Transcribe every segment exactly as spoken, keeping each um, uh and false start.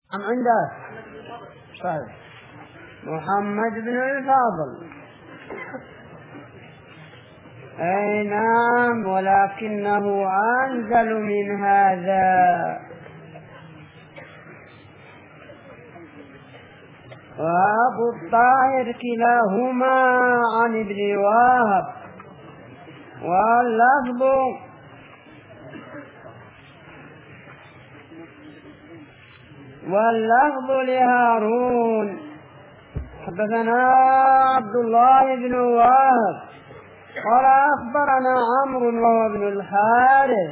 أم عنده صحيح محمد بن الفاضل. أي نعم، ولكنه أنزل من هذا. وأبو الطاهر كلاهما عن ابن وهب، واللفظ واللفظ لهارون. حدثنا عبد الله بن وهب قال أخبرنا عمرو وهو ابن الحارث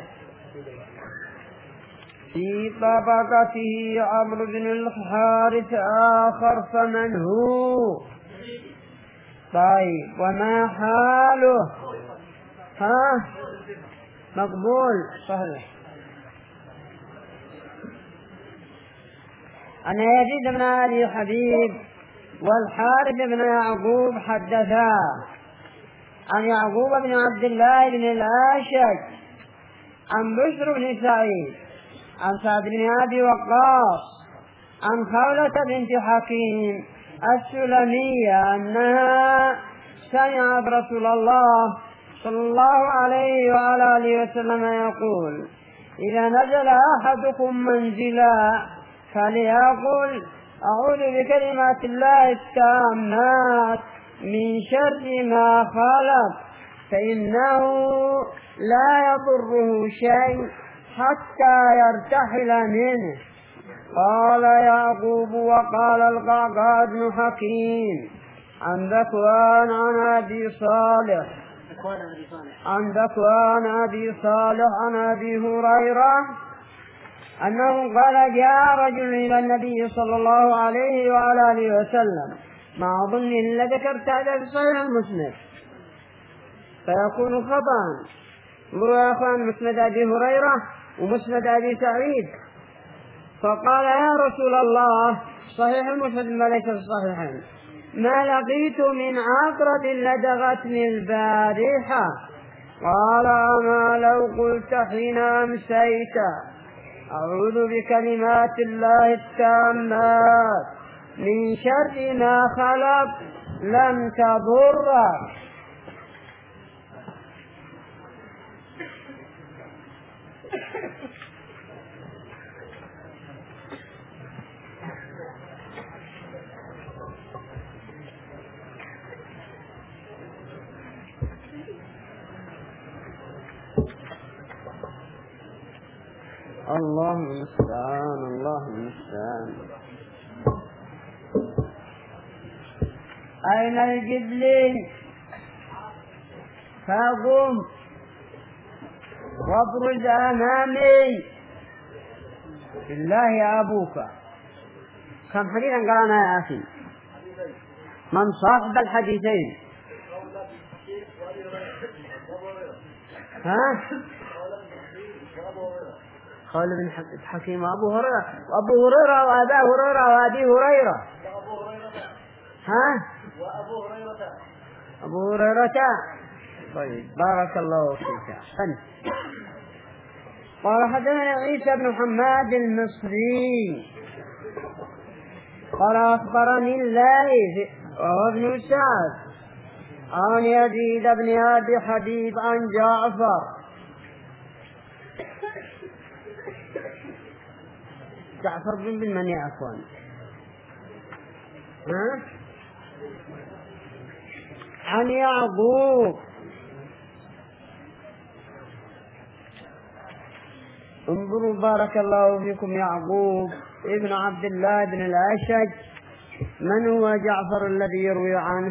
في طبقته عمرو بن الحارث آخر، فمن هو؟ طيب، وما حاله؟ ها مقبول صحيح. أن يزيد بن أبي حبيب والحارث بن يعقوب حدثا عن يعقوب بن عبد الله بن الأشج عن بشر بن سعيد عن سعد بن أبي وقاص عن خولة بنت حكيم السلمية أنها سمعت رسول الله صلى الله عليه وعلى آله وسلم يقول: إذا نزل أحدكم منزلا فليقل: أعوذ بكلمات الله التامات من شر ما خلق، فإنه لا يضره شيء حتى يرتحل منه. قال يعقوب: وقال القعقاع بن حكيم عن ذكوان عن أبي صالح عن ذكوان أبي صالح عن أبي هريرة أنه قال: جاء رجل إلى النبي صلى الله عليه وعلى آله وسلم، ما أظن إلا ذكرت هذا في صحيح المسند فيكون خطأ. انظروا يا أخوان، مسند أبي هريرة ومسند أبي سعيد. فقال: يا رسول الله، صحيح المسند ما ليس الصحيحين، ما لقيت من عقرب لدغتني البارحة. قال: أما لو قلت حين أمسيت: أعوذ بكلمات الله التامات من شر ما خلق، لم تضرك. الله المستعان الله المستعان. أين الجبلين؟ فقم وابرز أمامي. بالله يا أبوك، كم حديثا قرانا يا أخي؟ من صاحب الحديثين؟ ها؟ قال ابن حكيم أبو هريرة وأبو هريرة وأبا هريرة وأبي هريرة. ها؟ وأبو هريرة أبو هريرة. طيب، بارك الله فيك. أحسنت. قال: حدثنا عيسى بن حماد المصري قال أخبرني الليث وهو ابن سعد عن يزيد بن أبي حبيب عن جعفر جعفر بن بن من يا أخوان؟ ها؟ عن يعقوب. انظروا بارك الله فيكم، يعقوب ابن عبد الله بن الأشج. من هو جعفر الذي يروي عنه؟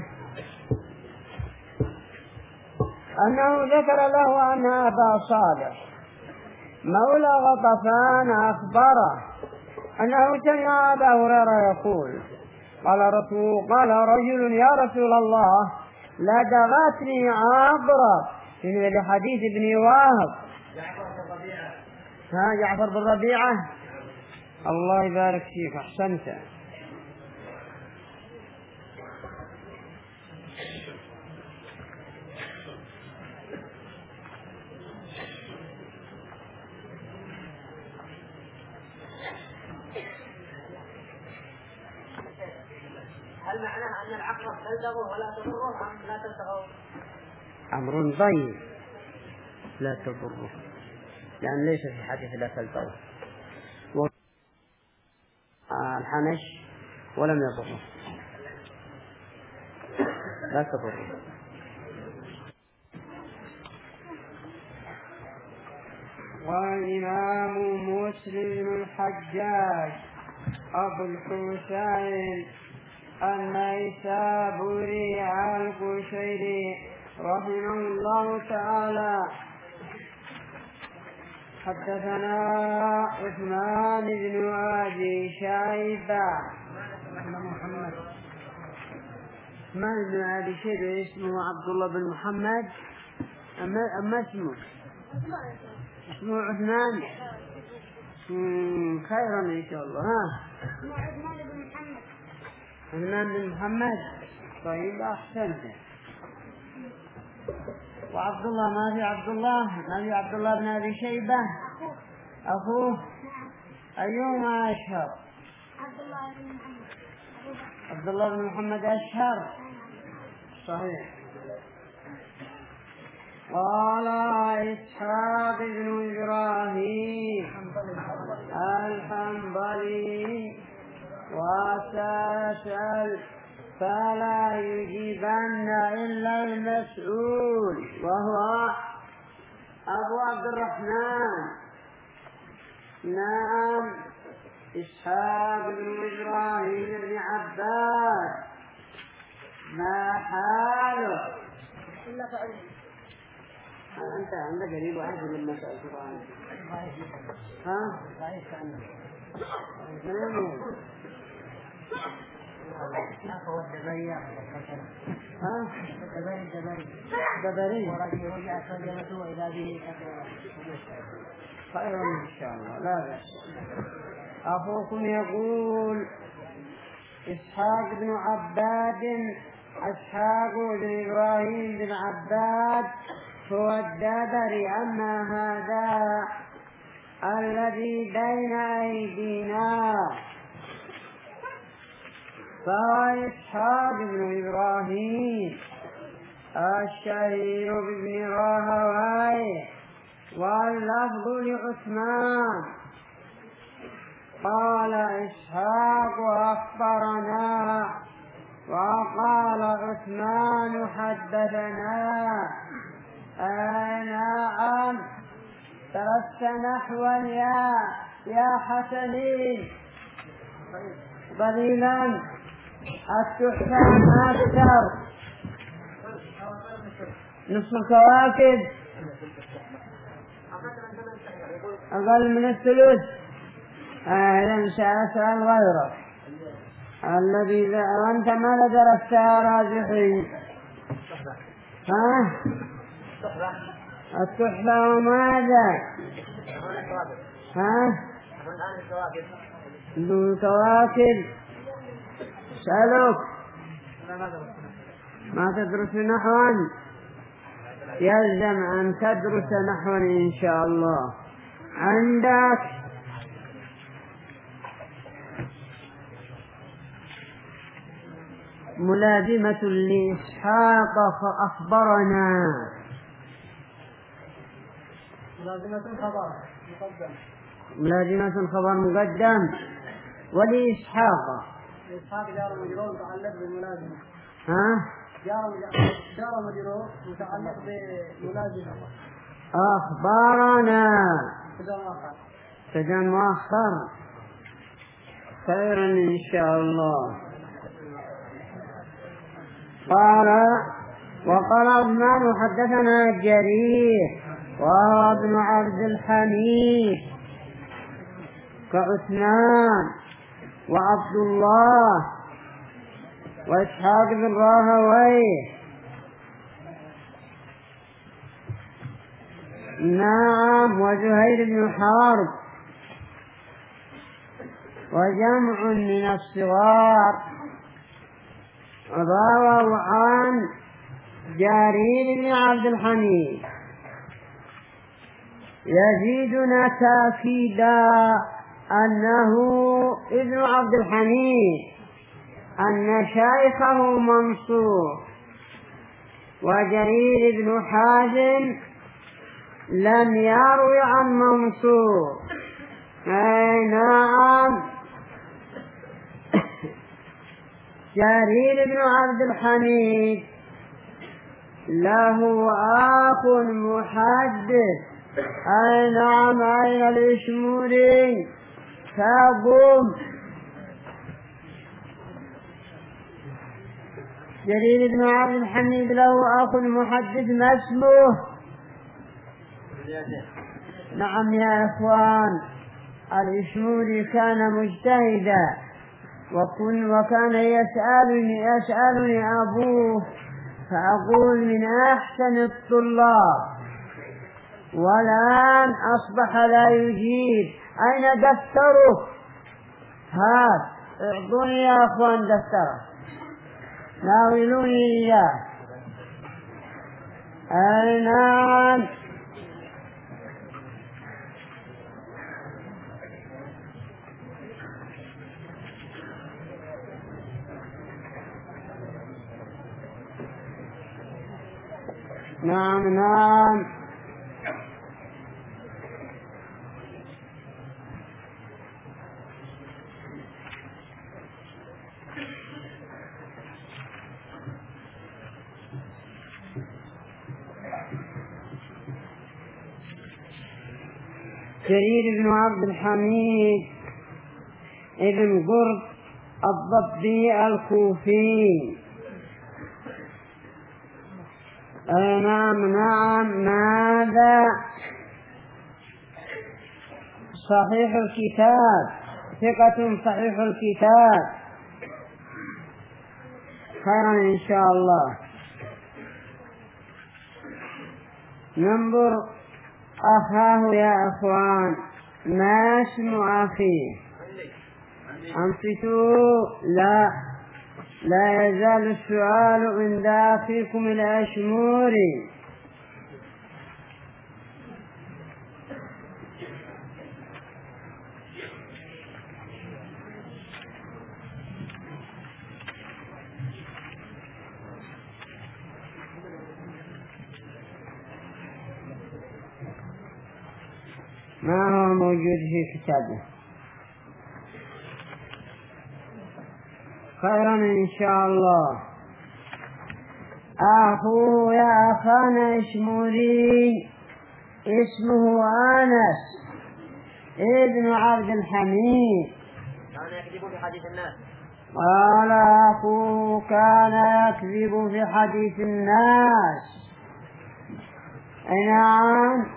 أنه ذكر له أن أبا صالح مولى غطفان أخبره أنه سمع أبا هريرة يقول: قال رسول قال رجل: يا رسول الله، لدغتني عقرب. في حديث ابن وهب. ها جعفر بن ربيعة. الله يبارك فيك، أحسنت. هل معناه أن العقرب تلدغه ولا تضره أم لا تلدغه؟ أمر ضيق لا تضره، لأن ليس في حديث لا تلدغه الحنش ولم يضره لا تضره. والإمام مسلم الحجاج أبو الحسين النيسابوري القشيري رحمه الله تعالى حدثنا عثمان بن أبي شيبة محمد عثمان بن أبي شيبة اسمه عبد الله بن محمد أما اسمه اسمه عثمان خيرا إن شاء الله. ها عثمان بن محمد عثمان بن محمد طيب أحسنت. وعبد الله ما في عبد الله ما في عبد الله بن أبي شيبة أخوه أيهما أشهر؟ عبد الله بن محمد عبد الله بن محمد أشهر صحيح. قال إسحاق بن إبراهيم الحنظلي وسأسأل فلا يجيبن إلا المسؤول وهو أبو عبد الرحمن. نعم إسحاق بن إبراهيم بن عباس ما حاله؟ أنت عندك قريب واحد من المسائل القرآن ها؟ هو الدبري ها؟ الدبري الدبري دبري ورجل رجع ترجمته إلى به خير إن شاء الله لا بأس. أخوكم يقول إسحاق بن عباد إسحاق بن إبراهيم بن عباد هو الدبري. أما هذا الذي بين أيدينا فهو إسحاق بن إبراهيم الشهير بابن راهويه واللفظ لعثمان. قال إسحاق أخبرنا وقال عثمان حدثنا. نعم درست نحوا يا يا حسنين قليلا التحفة أكثر نصف الكواكب أقل من الثلث. أهلا سأسأل غيرك الذي أنت ما درست راجحين. ها التحفة وماذا؟ ها الكواكب سألوك ما تدرس نحوا يلزم أن تدرس نحوا إن شاء الله. عندك ملازمة لإسحاق فأخبرنا ملازمة خبر مقدم ملازمة خبر مقدم ولإسحاق إسحاق جار مجرور متعلق بالملازمة. ها جار مجرور متعلق بملازمة أخبارنا كذا مؤخر خيرا إن شاء الله. قال وقال عثمان حدثنا جرير وهو ابن عبد الحميد كعثمان وعبد الله وإسحاق بن راهويه. نعم وزهير بن حرب وجمع من الصغار رواه عن جرير بن عبد الحميد. يزيدنا تأكيدا أنه ابن عبد الحميد أن شيخه منصور، وجرير بن حازم لم يروي عن منصور. أي نعم، جرير بن عبد الحميد له أخ محدث. أي نعم، أين الإشموري؟ فقم. جرير بن عبد الحميد له أخ محدث ما اسمه؟ نعم يا إخوان، الإشموري كان مجتهدا، وكن وكان يسألني يسألني أبوه فأقول من أحسن الطلاب، والآن أصبح لا يجيب. أين دفتره؟ هات اعطوني يا أخوان دفتره، ناولوني إياه. أي نعم، نعم نعم. جرير بن عبد الحميد ابن قرط الضبي الكوفي. أي نعم نعم. ماذا؟ صحيح الكتاب، ثقة صحيح الكتاب. خيرا إن شاء الله. ننظر أخاه يا أخوان، ما اسم أخيه؟ أنصتوا. لا لا يزال السؤال عند أخيكم الأشموري. ما هو موجود في كتابه؟ خيرا إن شاء الله. أخوه يا أخانا إشموري اسمه أنس ابن عبد الحميد. كان يكذب في حديث الناس. قال أخوه كان يكذب في حديث الناس. نعم.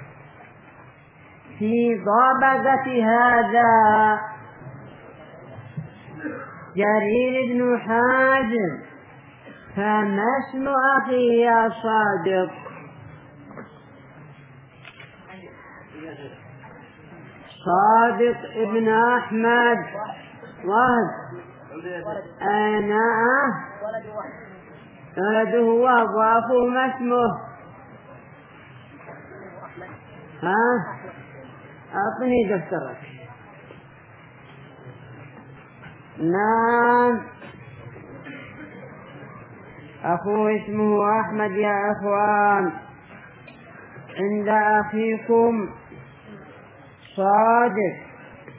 في ضبذة هذا جرير بن حازم، فما اسم أخي يا صادق؟ صادق ابن أحمد وهب. أنا ولده وهب، وأخوه ما اسمه؟ ها؟ أعطني دفترك. نعم، أخوه اسمه أحمد يا أخوان. عند أخيكم صادق.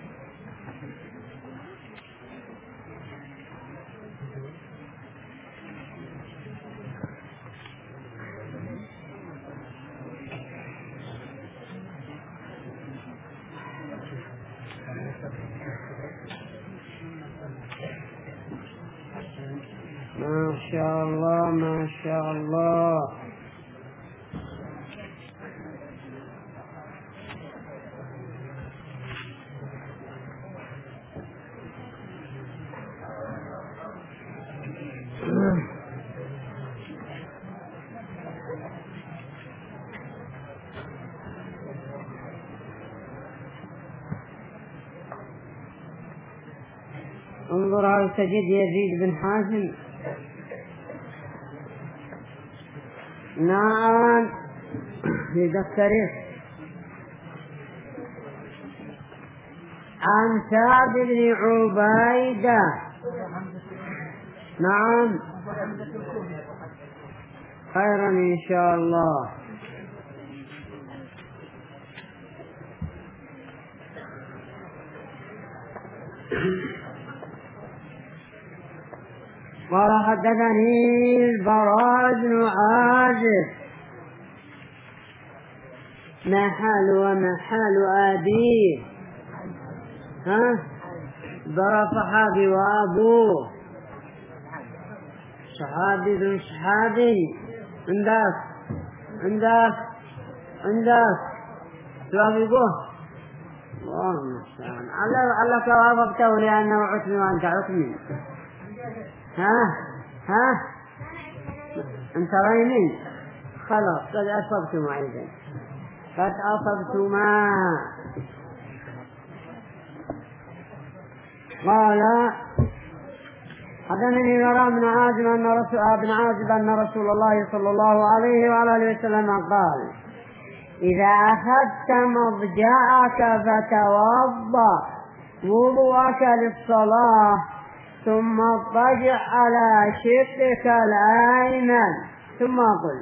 ما شاء الله ما شاء الله. انظر هل تجد يزيد بن حازم. نعم في دفتره. عن سعد بن عبيدة نعم خيرا إن شاء الله. قال حدثني البراء بن عازب محل ومحل أبيه ها براء صحابي وأبوه صحابي ذو صحابي عندك عندك عندك توافقه الله المستعان. علك وافقته لأنه عثمي وأنت عثمي. ها ها أنت ريني خلاص قد أصبتما أيضا قد أصبتما. قال حدثني براء بن عازب أن رسول ابن عازب أن رسول الله صلى الله عليه وعلى اله وسلم قال إذا أخذت مضجعك فتوضأ وضوءك للصلاة ثم اضطجع على شقك الأيمن ثم قل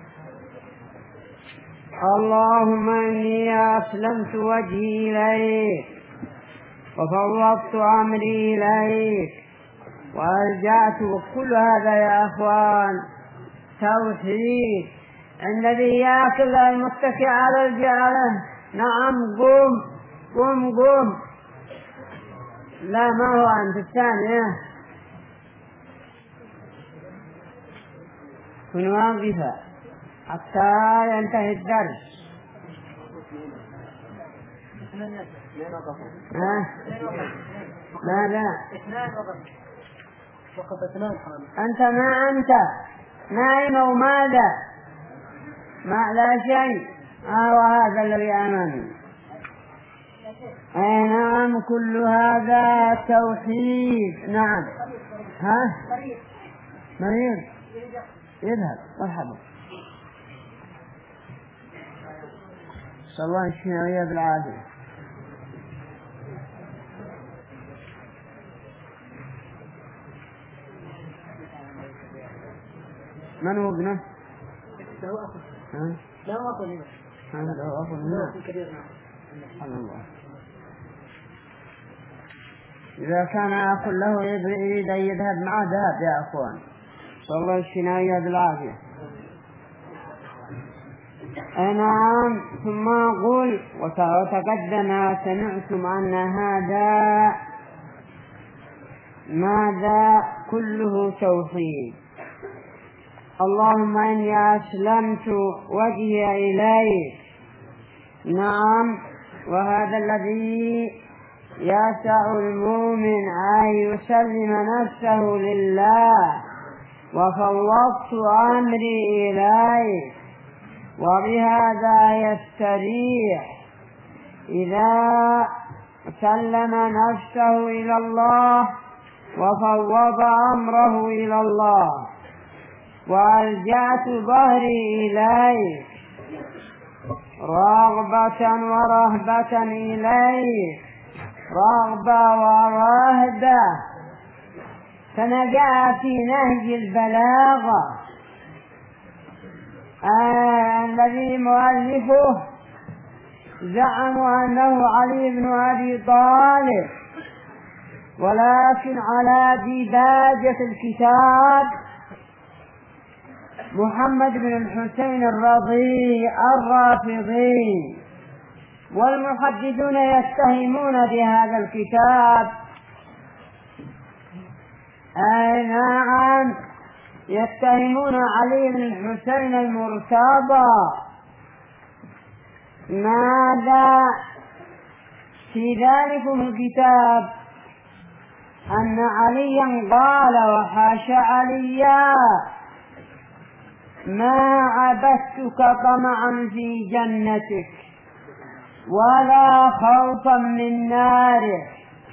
اللهم إني أسلمت وجهي إليك وفوضت أمري إليك وألجأت. كل هذا يا أخوان توحيد. الذي يأكل المتكئ على الجعلة نعم قم قم قم لا ما هو أنت الثانية كن واقفا حتى ينتهي الدرس. ها لا لا أنت ما أنت نائم وماذا ما لا شيء. آه وهذا الذي أمامي. أي نعم كل هذا توحيد. نعم ها مريض يذهب مرحبا صلى الله عليه بالعافية. من هو ابنه؟ له أخ. ها؟ له أخ هنا. هذا له أخ هنا. سبحان الله. إذا كان أخ له يريد أن يذهب معه ذهب يا أخوان. صلى الله الشناية بالعافية. نعم ثم أقول وتقدم سمعتم أن هذا ماذا كله توحيد. اللهم إني أسلمت وجهي إليك. نعم وهذا الذي يسع المؤمن أن يسلم نفسه لله وفوضت أمري إليك. وبهذا يستريح إذا سلم نفسه إلى الله وفوض أمره إلى الله وألجأت ظهري إليك رغبة ورهبة إليك رغبة ورهبة. فنجاء في نهج البلاغة آه الذي مؤلفه زعموا أنه علي بن أبي طالب ولكن على ديباجة الكتاب محمد بن الحسين الرضي الرافضي. والمحدثون يتهمون بهذا الكتاب أي نعم يتهمون علي بن الحسين المرتضى. ماذا في ذلك الكتاب؟ أن عليا قال وحاشا عليا ما عبدتك طمعا في جنتك ولا خوفا من نارك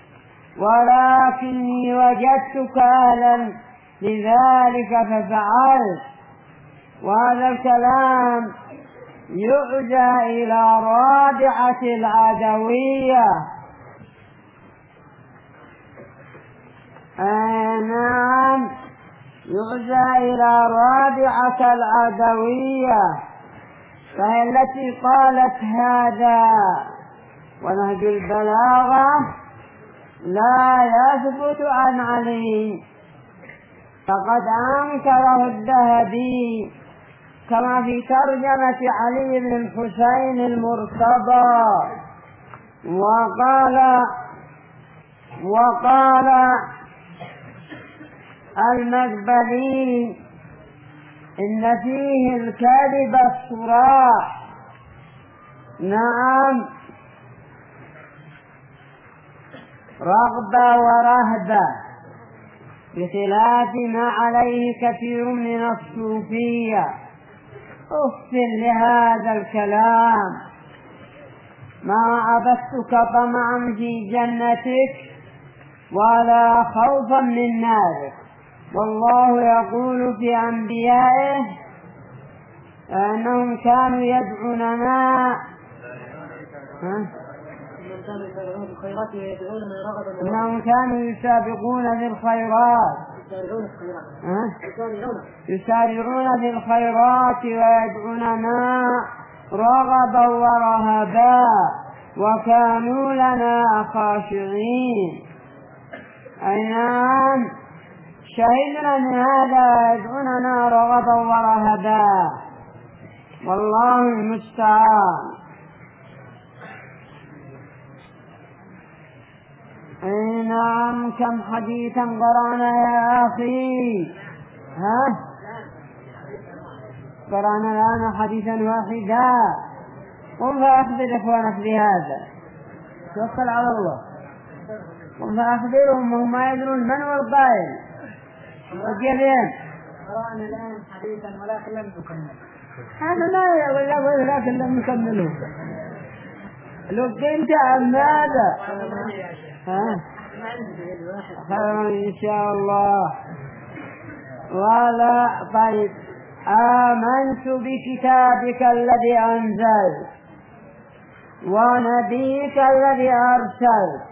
ولكني وجدتك أهلا لذلك ففعلت. وهذا الكلام يعزى إلى رابعة العدوية. آه نعم يعزى إلى رابعة العدوية، فهي التي قالت هذا. ونهج البلاغة لا يثبت عن علي، فقد أنكره الذهبي كما في ترجمة علي بن الحسين المرتضى. وقال وقال المقبلي إن فيه الكذب الصراح. نعم، رغبة ورهبة، بخلاف ما عليه كثير من الصوفية. أفل لهذا الكلام، ما عبدتك طمعا في جنتك ولا خوفا من نارك. والله يقول في أنبيائه أنهم كانوا يدعوننا أنهم كانوا يسابقون في الخيرات يسارعون في الخيرات ويدعوننا رغبا ورهبا وكانوا لنا خاشعين. أي نعم، شهدنا من هذا يدعوننا رغبا ورهبا، والله المستعان. أي نعم، كم حديثا قرأنا يا أخي. ها قرأنا الآن حديثا واحدا. قم فأخبر إخوانك بهذا، توكل على الله. قم فأخبرهم وهم ما يدرون من هو القائل. وكيفين قرأنا الآن حديثا ولكن لم نكمل. هذا لا يقول لك ولكن لم نكمله. لو كنت عن ماذا؟ ها إن شاء الله. ولا طيب، آمنت بكتابك الذي أنزلت ونبيك الذي أرسلت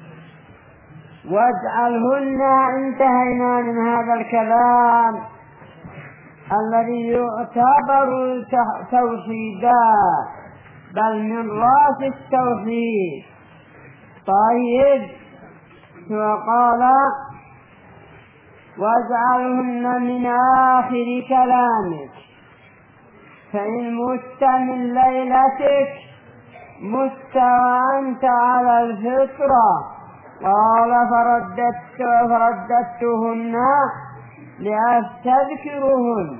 واجعلهن. انتهينا من هذا الكلام الذي يعتبر توحيدا، بل من رأس التوحيد. طيب، وقال واجعلهن من آخر كلامك، فإن مت من ليلتك مت وأنت على الفطرة. قال فرددت فرددتهن لأستذكرهن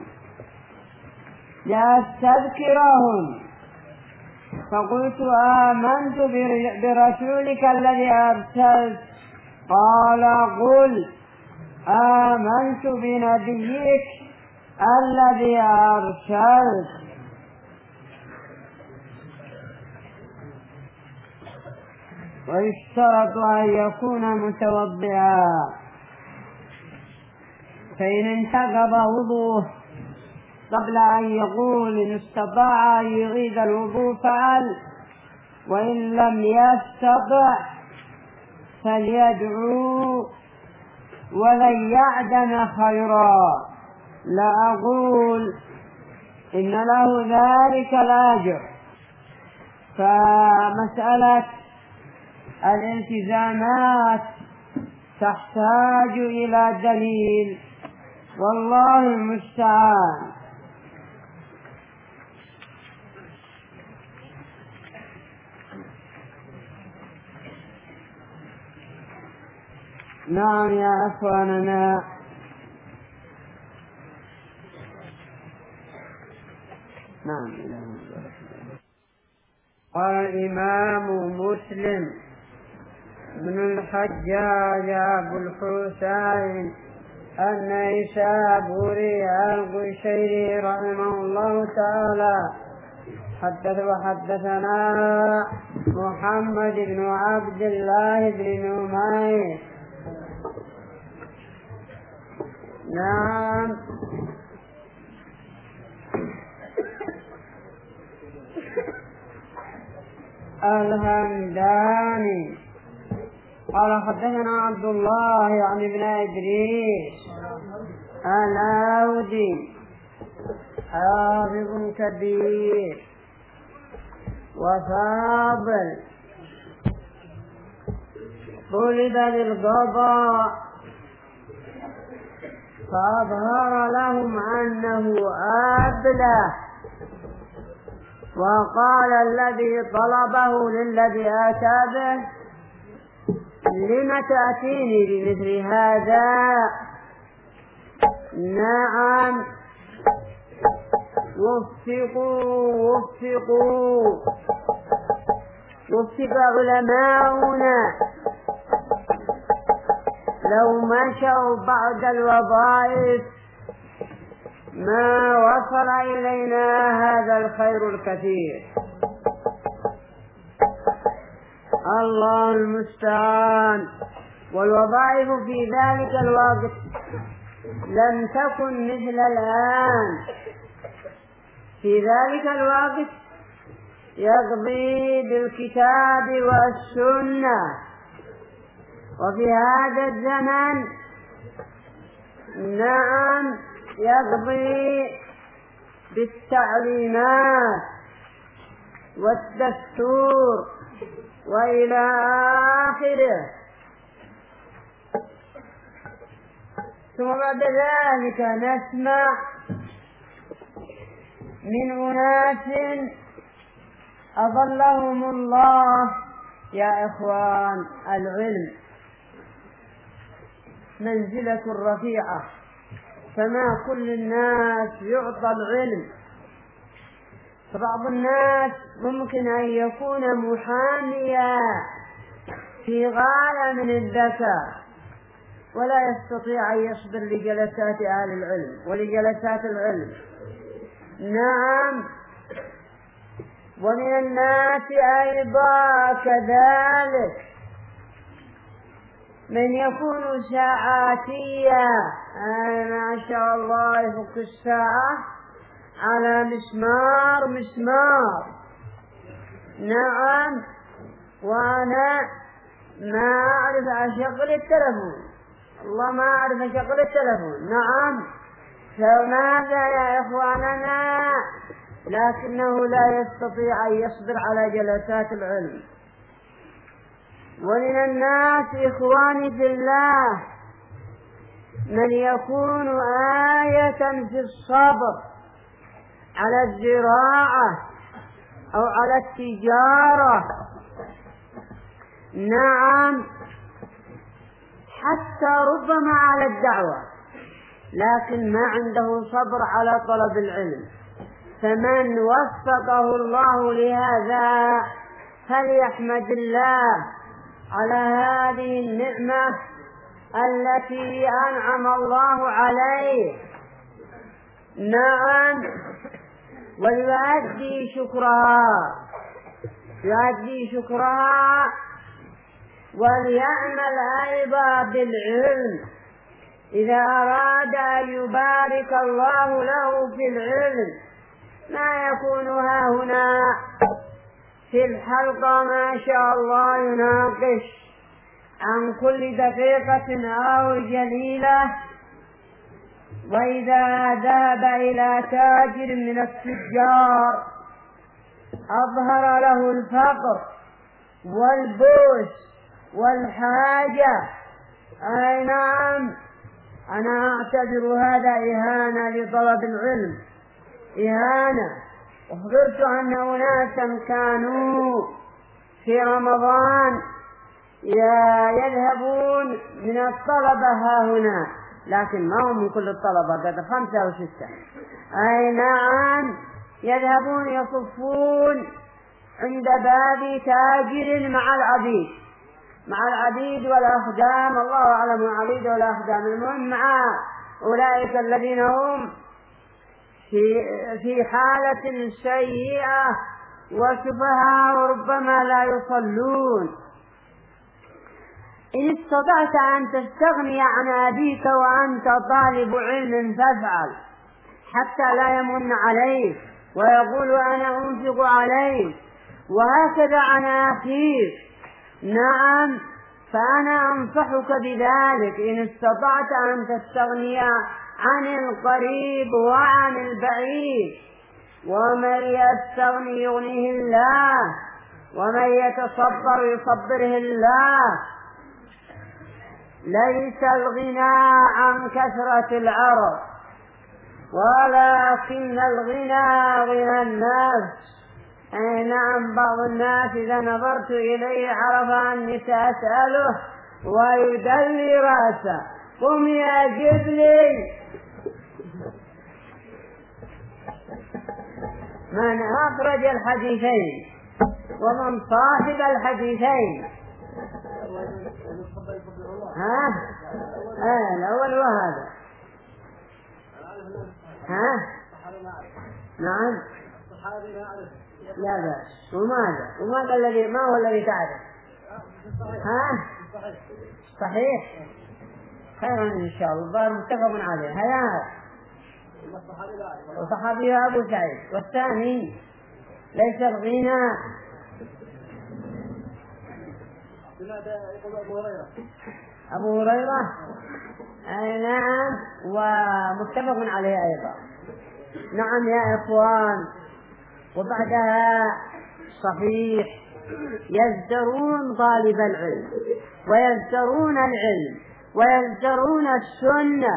لأستذكرهن فقلت آمنت برسولك الذي أرسلت. قال قل آمنت بنبيك الذي أرسلت. ويشترط أن يكون متوضئا، فإن انتقض وضوءه قبل أن يقول إن استطاع أن يعيد الوضوء فعل، وإن لم يستطع فليدعو ولن يعدم خيرا. لا أقول إن له ذلك الأجر، فمسألة الالتزامات تحتاج إلى دليل، والله المستعان. نعم يا أخواننا، نعم. قال الإمام مسلم بن الحجاج أبو الحسين النيسابوري القشيري رحمه الله تعالى حدث وحدثنا محمد بن عبد الله بن نمير. نعم، الهمداني قال حدثنا عبد الله يعني ابن إدريس الأودي حافظ كبير وفاضل طلب للقضاء فأظهر لهم أنه أبله، وقال الذي طلبه للذي أتى به: لم تأتيني بمثل هذا؟ نعم، وفقوا وفقوا وفق علماؤنا لو مشوا بعد الوظائف ما وصل إلينا هذا الخير الكثير. الله المستعان. والوظائف في ذلك الوقت لم تكن مثل الآن. في ذلك الوقت يقضي بالكتاب والسنة، وفي هذا الزمن نعم يقضي بالتعليمات والدستور وإلى آخره. ثم بعد ذلك نسمع من أناس أضلهم الله. يا إخوان، العلم منزلة رفيعة، فما كل الناس يعطى العلم. فبعض الناس ممكن أن يكون محاميا في غاية من الذكاء ولا يستطيع أن يصبر لجلسات أهل العلم ولجلسات العلم. نعم، ومن الناس أيضا كذلك من يكون ساعاتيا، ما شاء الله يفك الساعة على مسمار مسمار. نعم، وأنا ما أعرف أشغل التلفون، والله ما أعرف أشغل التلفون. نعم، فماذا يا إخواننا؟ لكنه لا يستطيع أن يصبر على جلسات العلم. ومن الناس إخواني في الله من يكون آية في الصبر على الزراعة أو على التجارة. نعم، حتى ربما على الدعوة، لكن ما عنده صبر على طلب العلم. فمن وفقه الله لهذا فليحمد الله على هذه النعمة التي أنعم الله عليه. نعم، ويؤدي شكرها يؤدي شكرها وليعمل أيضا بالعلم. إذا أراد أن يبارك الله له في العلم ما يكون ها هنا في الحلقة ما شاء الله يناقش عن كل دقيقة أو جليلة، وإذا ذهب إلى تاجر من التجار أظهر له الفقر والبؤس والحاجة. أي نعم، أنا أعتبر هذا إهانة لطلب العلم، إهانة. أخبرت أن أناسا كانوا في رمضان يذهبون من الطلبة ها هنا، لكن ما هم من كل الطلبة، قد خمسة أو ستة. أي نعم، يذهبون يصفون عند باب تاجر مع العبيد مع العبيد والأخدام، الله أعلم العبيد والأخدام، المهم مع أولئك الذين هم في في حالة سيئة وسفهاء وربما لا يصلون. إن استطعت أن تستغني عن أبيك وأنت طالب علم فافعل، حتى لا يمن عليك ويقول أنا أنفق عليك، وهكذا عن أخيك. نعم، فأنا أنصحك بذلك إن استطعت أن تستغني عن القريب وعن البعيد. ومن يستغني يغنيه الله، ومن يتصبر يصبره الله. ليس الغنى عن كثرة العرض، ولكن الغنى غنى الناس. أي نعم، بعض الناس إذا نظرت إليه عرف أني سأسأله ويدلي رأسه. قم يجب لي. من أخرج الحديثين ومن صاحب الحديثين؟ ها؟ آه الأول وهذا. ها؟ نعم. لا بأس. وماذا؟ وماذا الذي ما هو الذي تعرف؟ ها؟ صحيح. خير إن شاء الله، متفق عليه. هيا وصحابي أبو سعيد. والثاني ليس الغنى. أبو هريرة. أي نعم، ومتفق عليه أيضا. نعم يا إخوان. وبعدها صحيح يزدرون طالب العلم ويزدرون العلم ويزدرون السنة.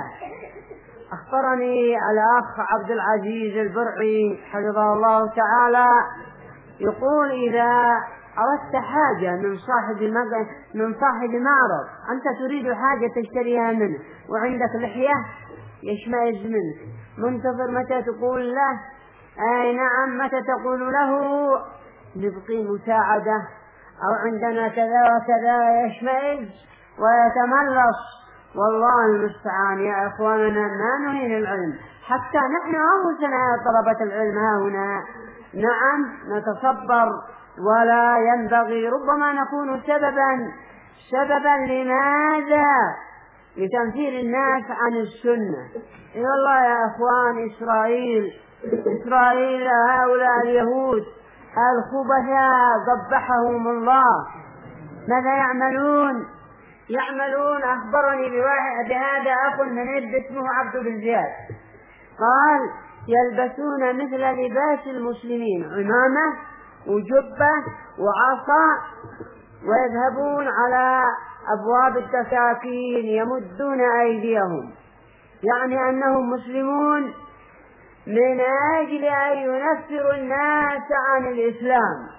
أخبرني الأخ عبد العزيز البرعي حفظه الله تعالى يقول إذا أردت حاجة من صاحب من صاحب معرض، أنت تريد حاجة تشتريها منه وعندك لحية يشمئز منك، منتظر متى تقول له. أي نعم، متى تقول له نبقي مساعدة أو عندنا كذا وكذا، يشمئز ويتملص. والله المستعان يا إخواننا. ما نهين العلم حتى نحن أنفسنا طلبة العلم ها هنا. نعم نتصبر، ولا ينبغي ربما نكون سببا سببا لماذا؟ لتنفير الناس عن السنة. إن الله يا إخوان إسرائيل إسرائيل هؤلاء اليهود الخبثاء قبحهم الله ماذا يعملون؟ يعملون. أخبرني بهذا أخ من إبن اسمه عبد بن زياد قال يلبسون مثل لباس المسلمين، عمامة وجبة وعصا، ويذهبون على أبواب التساكين يمدون أيديهم، يعني أنهم مسلمون من أجل أن ينفروا الناس عن الإسلام.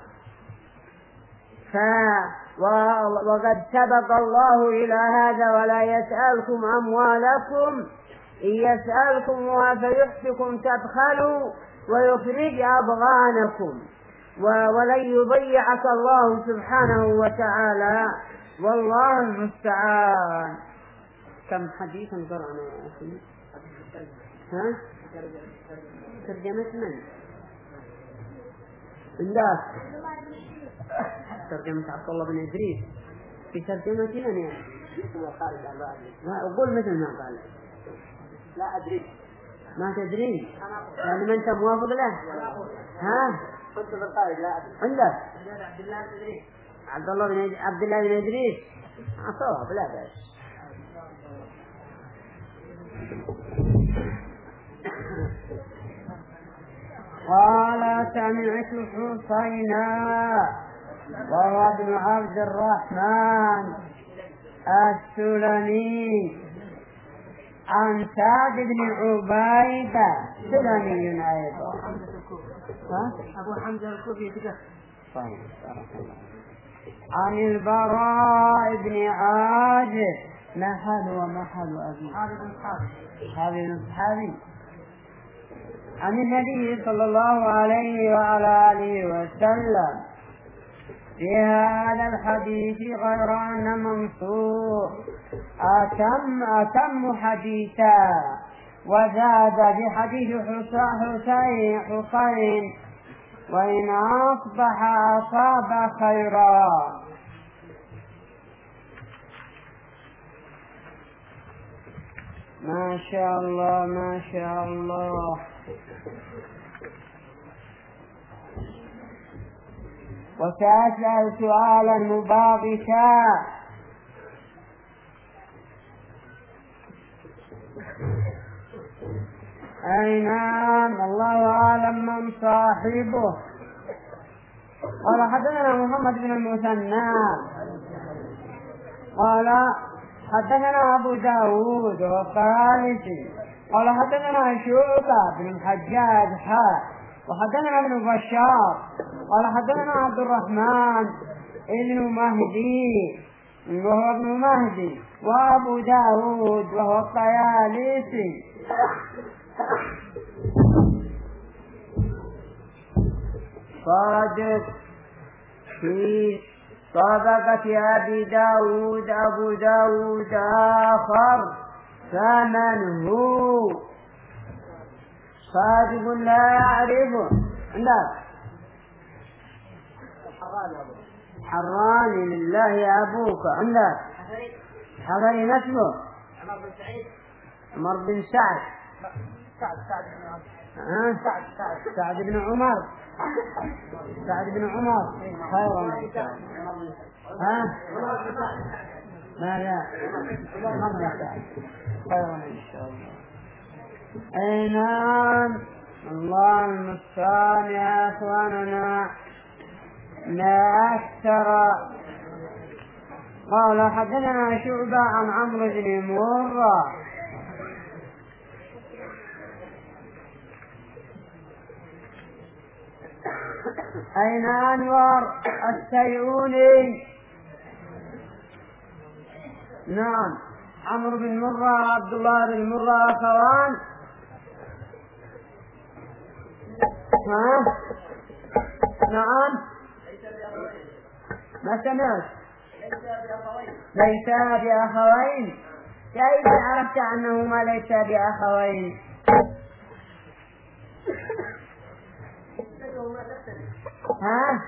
ف وقد سبق الله إلى هذا ولا يسألكم أموالكم إن يسألكم فيحفكم تبخلوا ويخرج أبغانكم ولن يضيعك الله سبحانه وتعالى. والله المستعان. كم حديثا قرأنا يا أخي؟ ها؟ ترجمة من؟ الله ترجمة عبد الله بن إدريس. في ترجمة من يعني؟ أقول مثل ما قال. لا أدري. ما تدري؟ يعني ما أنت موافق له؟ ها؟ كنت بالقائد لا أدري. عندك؟ عبد الله بن إدريس. عبد الله بن عبد الله بن إدريس. صواب لا بأس. قال سمعت حسينا وهو ابن عبد الرحمن السلمي عن سعد بن عبيدة سلمي أيضا. أبو حمزة الكوفي كده. عن البراء بن عازب. ما حال وما حال أبي؟ حال صحابي. عن النبي صلى الله عليه وعلى آله وسلم في هذا الحديث غير أن منصور أتم أتم حديثا، وزاد بحديث حسين حسين وإن أصبح أصاب خيرا. ما شاء الله ما شاء الله. وسأسأل سؤالا مباغتا أي نعم، الله أعلم من صاحبه. قال حدثنا محمد بن المثنى قال حدثنا أبو داود والطيالسي قال حدثنا شعبة بن الحجاج حاء وحدثنا ابن بشار قال حدثنا عبد الرحمن ابن مهدي وهو ابن مهدي وأبو داود وهو الطيالسي صادق في طبقة أبي داود أبو داود آخر فمن هو صادق لا يعرفه. لا حراني لله أبوك. عندك حضري نسبه عمر بن سعد سعد سعد بن ها سعد سعد سعد بن عمر سعد بن عمر خيرا. ها ما لا خيرا إن شاء الله. أي نعم، الله المستعان يا أخواننا ما أكثر. قال حدثنا شعبة عن عمرو بن مرة أين أنور السيئوني. نعم، عمرو بن مرة عبد الله بن مرة أخوان. ها نعم ما سمعت. ليس بأخوين. كيف عرفت أنهما ليس بأخوين؟ ها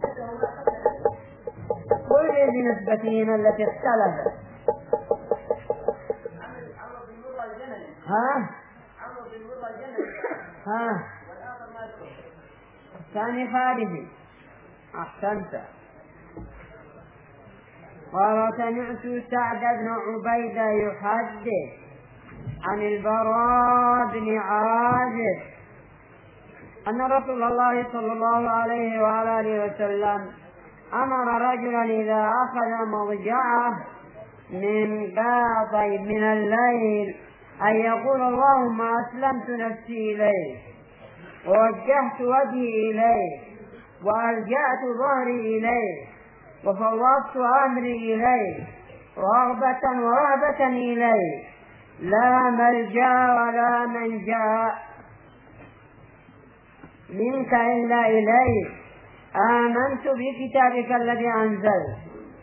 قل بنسبتهما التي اختلفت. ها ها الثاني خارجي. أحسنت. قال سمعت سعد بن عبيدة يحدث عن البراء بن عازب أن رسول الله صلى الله عليه وعلى آله وسلم أمر رجلا إذا أخذ مضجعه من باطي من الليل أن يقول اللهم أسلمت نفسي إليك ووجهت وجهي إليك وألجأت ظهري إليك وفوضت أمري إليك رغبة ورهبة إليك لا ملجأ ولا منجا منك إلا إليك آمنت بكتابك الذي أنزلت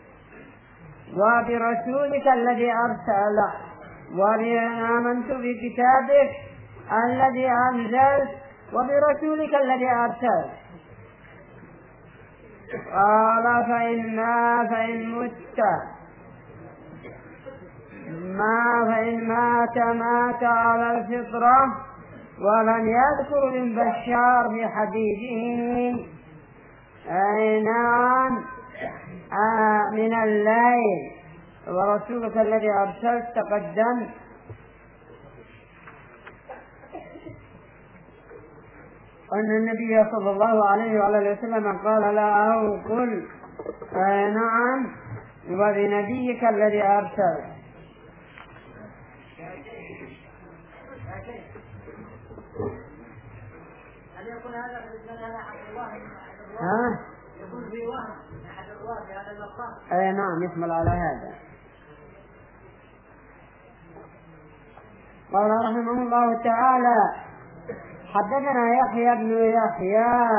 وبرسولك الذي أرسلت وآمنت بكتابك الذي أنزلت وبرسولك الذي أرسلت. قال فإن ما فإن مت ما فإن مات مات على الفطرة. ولم يذكر ابن بشار في حديثه أي نعم آه من الليل ورسولك الذي أرسلت تقدم. أن النبي صلى الله عليه وعلى وسلم قال لا أو قل أي نعم وبنبيك الذي أرسل. يكون هذا بالنسبة لنا عبد الله ها يكون في وهم أحد الرواه في هذا المقام. أي نعم يحمل على هذا. قال رحمه الله تعالى حدثنا يحيى بن يحيى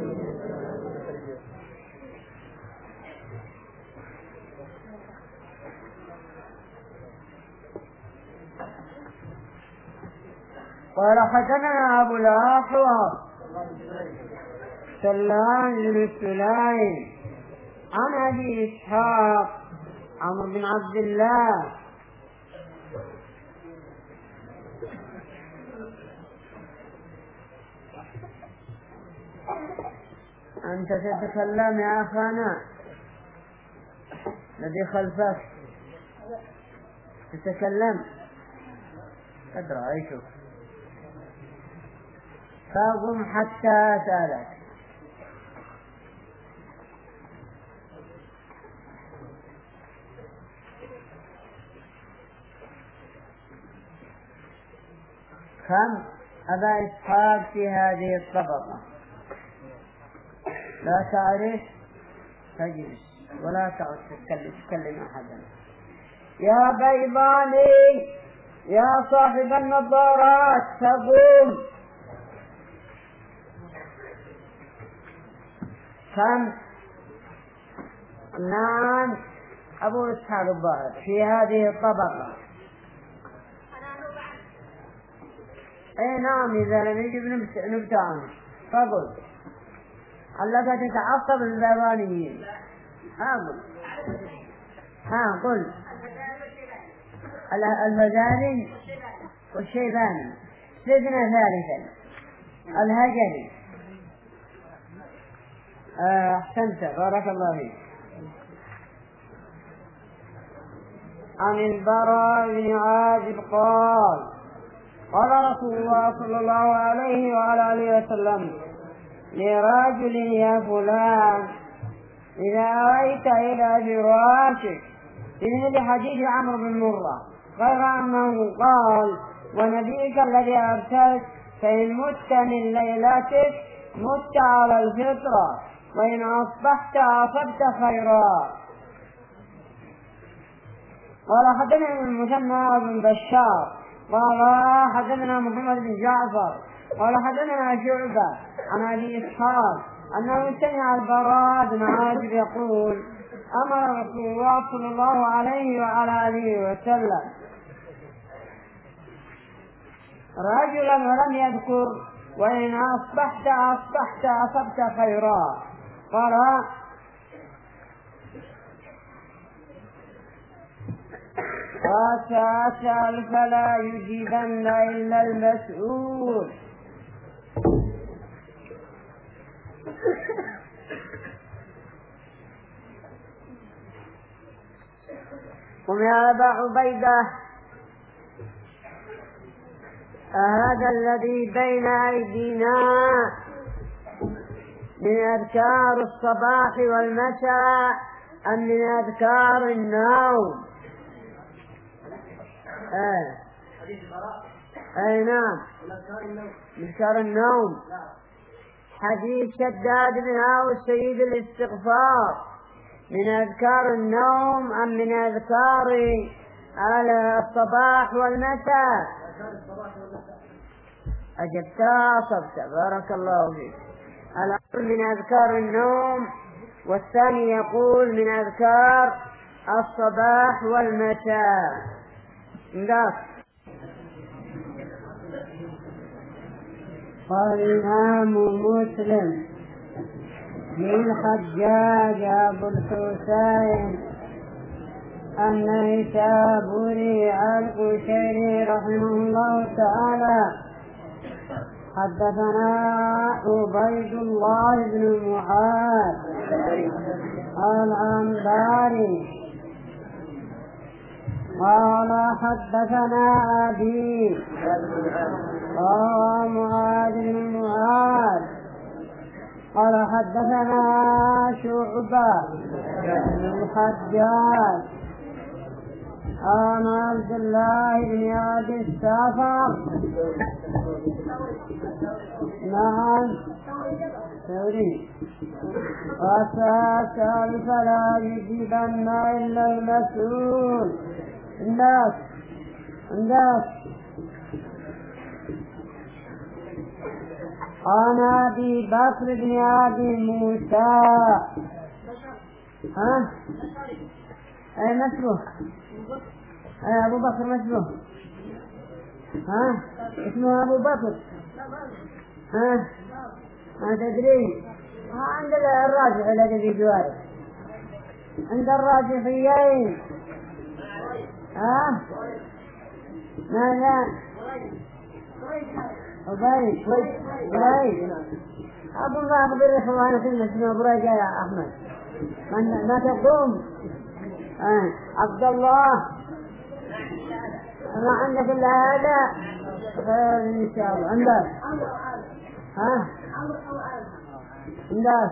قال حدثنا أبو الأحوص سلام بن سليم عن أبي إسحاق عمرو بن عبد الله أنت تتكلم يا أخانا الذي خلفك تتكلم. قد رأيته فقم حتى أسألك. كم أبا إسحاق في هذه الطبقة؟ لا تعرف تجلس ولا تعد تتكلم تكلم أحدا. يا بيضاني يا صاحب النظارات تقوم. كم؟ نعم أبو إسحاق الضارب في هذه الطبقة. اي نعم إذا لم يجب نبتعه فقل ألك تتعصب البيضانيين. ها قل ها قل الهذاني والشيباني. سيدنا ثالثا الهجري. أحسنت بارك الله فيك. عن البراء بن عازب قال قال رسول الله صلى الله عليه وعلى آله وسلم لرجل يا فلان إذا أويت إلى فراشك في حديث عمرو بن مرة غير أنه قال ونبيك الذي أرسلت فإن مت من ليلتك مت على الفطرة وإن أصبحت أصبت خيرا. قال حدثنا المثنى بن بشار قال حدثنا محمد بن جعفر قال حدثنا شعبة عن أبي إسحاق أنه سمع البراء بن عازب يقول أمر رسول الله صلى الله عليه وعلى آله وسلم رجلا ولم يذكر وإن أصبحت أصبحت أصبت خيرا. قال وسأسأل فلا يجيبن إلا المسؤول. قم يا أبا عبيدة أهذا الذي بين أيدينا من أذكار الصباح والمساء أم من أذكار النوم؟ آه. أي نعم أذكار النوم. حديث شداد بن عوف سيد الاستغفار من أذكار النوم أم من أذكار الصباح والمساء؟ أجبت أصبت بارك الله فيك. الأول من أذكار النوم والثاني يقول من أذكار الصباح والمساء. لا. قال الإمام مسلم من حجاج أبو الحسين النيسابوري القشيري رحمه الله تعالى حدثنا عبيد الله بن معاذ العنباري قال حدثنا أبي قال معاذ بن معاذ قال حدثنا شعبة بن الحجاج عن عبد الله بن أبي السفر نعم ثوري وسأسأل فلا يجيبن إلا المسؤول. الناس الناس عن أبي بكر بن أبي موسى ها أي مسلوه أي أبو بكر مسلوه ها اسمه أبو بكر ها ما تدري عند الراجح الذي في جواره عند الراجحيين ها ماذا أبي بريد أبو الله أخبر إخوانك إن اسمه بريد يا أحمد ما تقوم آه. عبد الله ما عندك إلا هذا خير إن شاء الله. عندك ها عندك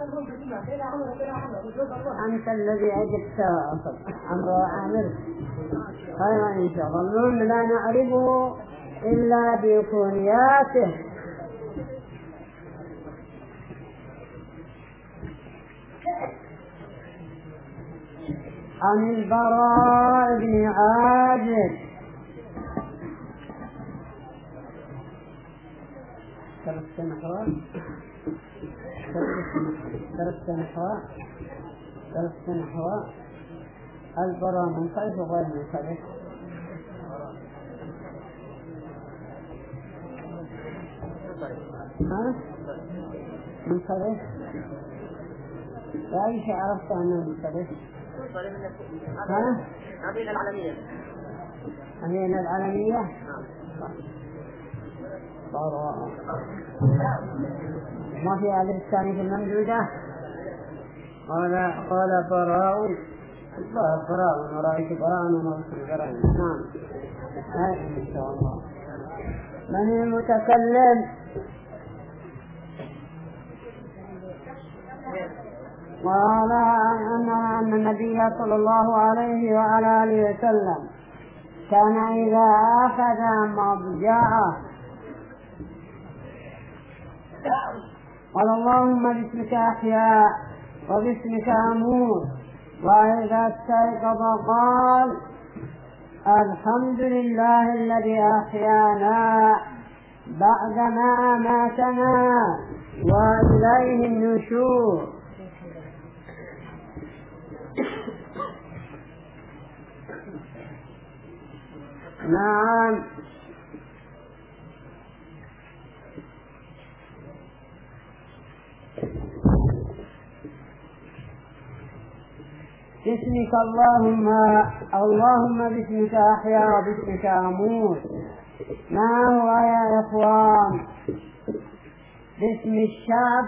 أنت الذي أجبت عمرو عامر خير إن شاء الله. المهم لا نعرفه إلا بكنياته. عن البراء بن عازب درست نحو درست نحو درست نحو البراء منصرف وغير منصرف. ها منصرف وأي شيء عرفت أنه منصرف؟ ها؟ هذه العالمية. هذه العالمية. براء ما في هذه الثانية الممدودة. قال قال براء الله براء ورأيت براء ونرسل براء. نعم هذا إن شاء الله. من المتكلم؟ قال أن النبي صلى الله عليه وعلى آله وسلم كان إذا أخذ مضجعه قال اللهم باسمك أحيا وباسمك أموت. وإذا استيقظ قال الحمد لله الذي أحيانا بعدما أماتنا وإليه النشور. نعم باسمك اللهم اللهم باسمك أحيا وباسمك أموت. ما هو يا إخوان باسم الشعب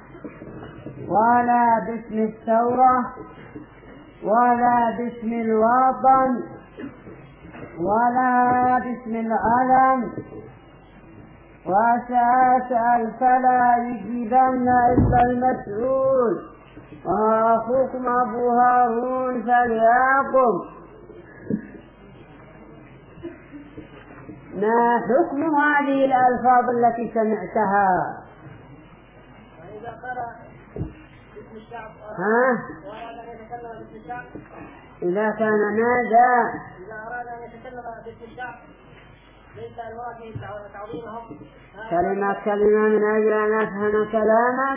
ولا باسم الثورة ولا باسم الوطن ولا باسم العلم. وسأسأل فلا يجيبن إلا المسؤول. وأخوكم أبو هارون فليقم. ما حكم هذه الألفاظ التي سمعتها؟ وإذا قال باسم الشعب ها؟ وأراد أن يتكلم باسم الشعب إذا كان ماذا؟ إذا أراد أن يتكلم باسم الشعب ليس المراد به تعظيمهم. كلمة كلمة من أجل أن أفهم كلامك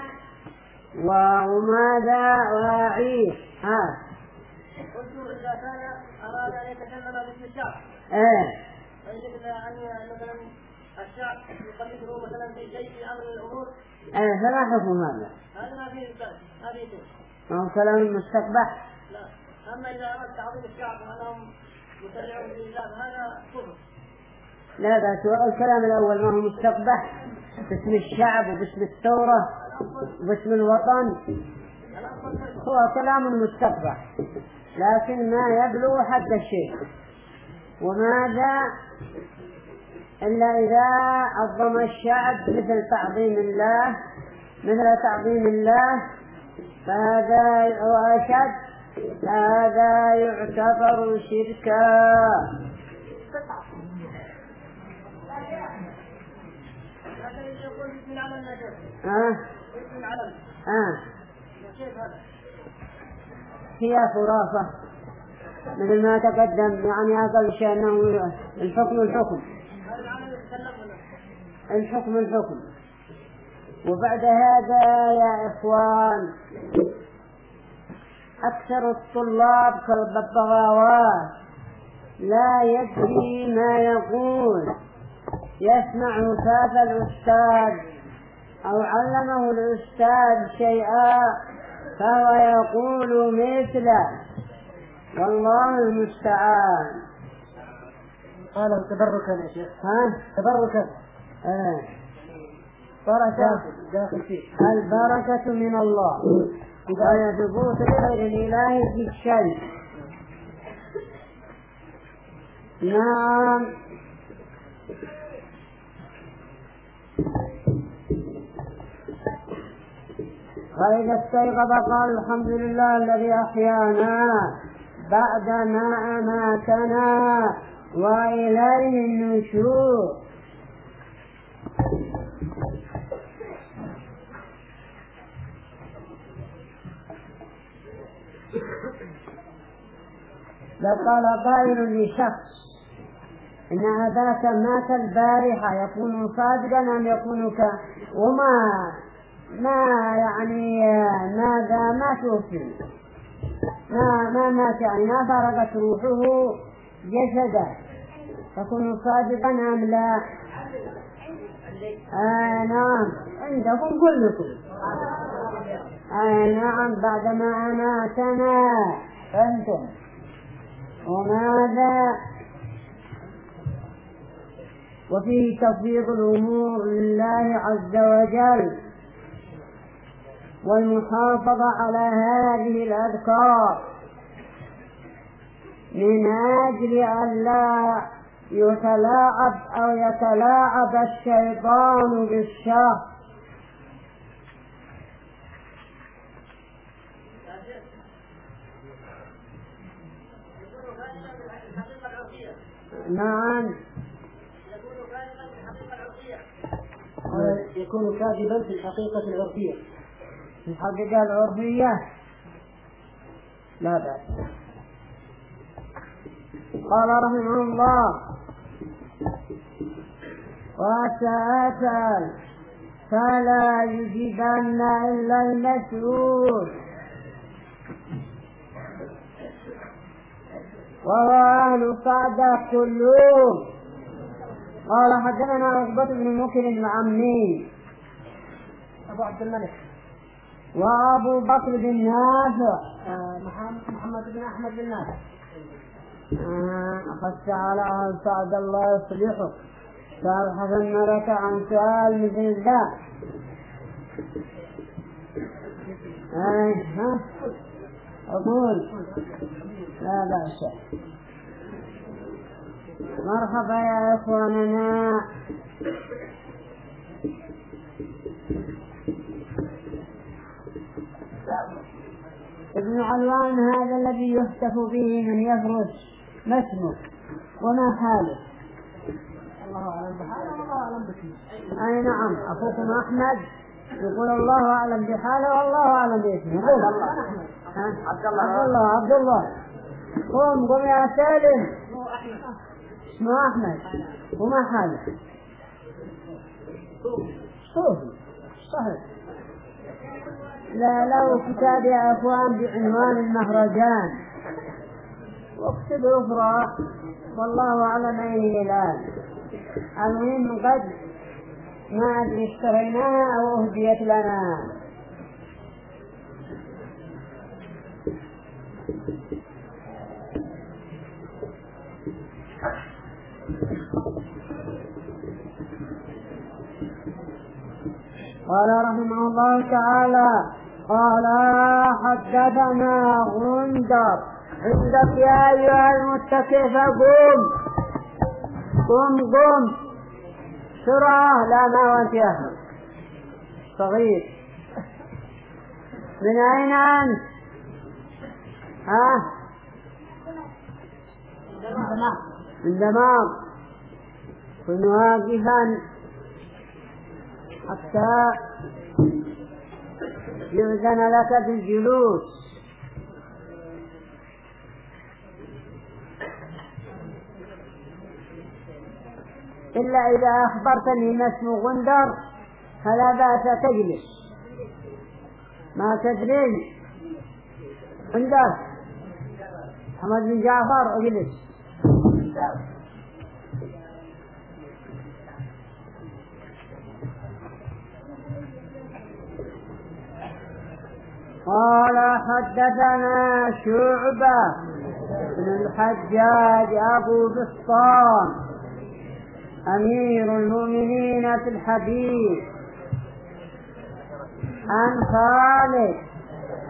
وماذا وأعيش. ها قلت إذا كان أراد أن يتكلم باسم الشعب إيه فيجب أن مثلا الشعب يقلده مثلا في شيء في أمر الأمور. إيه فلا حكم هذا؟ هذا ما فيه ما فيه شيء. ما هو كلام مستقبح. لا. أما إذا أراد تعظيم الشعب وأنهم يسرعون في الله هذا كفر. لا بأس. الكلام الأول ما هو مستقبح باسم الشعب وباسم الثورة وباسم الوطن هو كلام مستقبح لكن ما يبلغ حد الشيء. وماذا إلا إذا عظم الشعب مثل تعظيم الله مثل تعظيم الله فهذا وأشد هذا يعتبر شركا. آه. آه. هي خرافة مثل ما تقدم. يعني أقل شيء أنه الحكم الحكم الحكم الحكم. وبعد هذا يا إخوان أكثر الطلاب كالببغاوات لا يدري ما يقول. يسمع هتاف الأستاذ أو علمه الأستاذ شيئا فهو يقول مثله والله المستعان. قال تبركا يا شيخ. ها تبركا. آه. بركة داخل فيه. البركة من الله وهي ثبوت الخير الإلهي في الشيء. نعم. فإذا استيقظ قال الحمد لله الذي أحيانا بعدما أماتنا وإليه النشور. لو قال قائل لشخص إن أباك مات البارحة يكون صادقا أم يكون ك وما ما يعني ماذا ما توفي ما ما مات يعني ما فرغت روحه جسدا يكون صادقا أم لا؟ آه نعم عندكم كلكم. آه نعم بعدما أماتنا أنتم. وماذا؟ وفيه تفويض الأمور لله عز وجل والمحافظة على هذه الأذكار من أجل أن لا يتلاعب أو يتلاعب الشيطان بالشر. نعم يكون كاذبا في الحقيقة العرفية. في الحقيقة العرفية لا بأس. قال رحمه الله وسأسأل فلا يجيبن إلا المسؤول وهو أهل الصعدة كلهم. قال حدثنا عقبة بن مكر العمي أبو عبد الملك وأبو بكر بن نافع محمد بن أحمد بن نافع. أخذت على أهل سعد الله يصلحه. قال حسن لك عن سؤال مثل ذا. ها أقول لا بأس. مرحبا يا إخواننا. ابن علوان هذا الذي يهتف به من يفرش ما اسمه وما حاله؟ الله أعلم بحاله والله أعلم باسمه. أي نعم أخوكم أحمد يقول الله أعلم بحاله والله أعلم باسمه. عبد الله عبد الله عبد الله قم قم يا سالم. اسمه أحمد وما حاله؟ صوفي صحيح. لا لو كتاب يا أخوان بعنوان المهرجان واكتب أخرى والله أعلم أين الآن. المهم قد ما أدري اشتريناها أو أهديت لنا. قال رحمه الله تعالى قال حدثنا غندر. عندك يا أيها المتكئ فقم قم قم سرعة. لا ما وانت يا أحمد صغير. من أين أنت؟ ها من دمام. كن واقفا حتى يؤذن لك بالجلوس. إلا إذا أخبرتني ما اسمه غندر فلا بأس تجلس. ما تدرين غندر محمد بن جعفر اجلس. قال حدثنا شعبة بن الحجاج أبو بسطام أمير المؤمنين في الحديث عن خالد.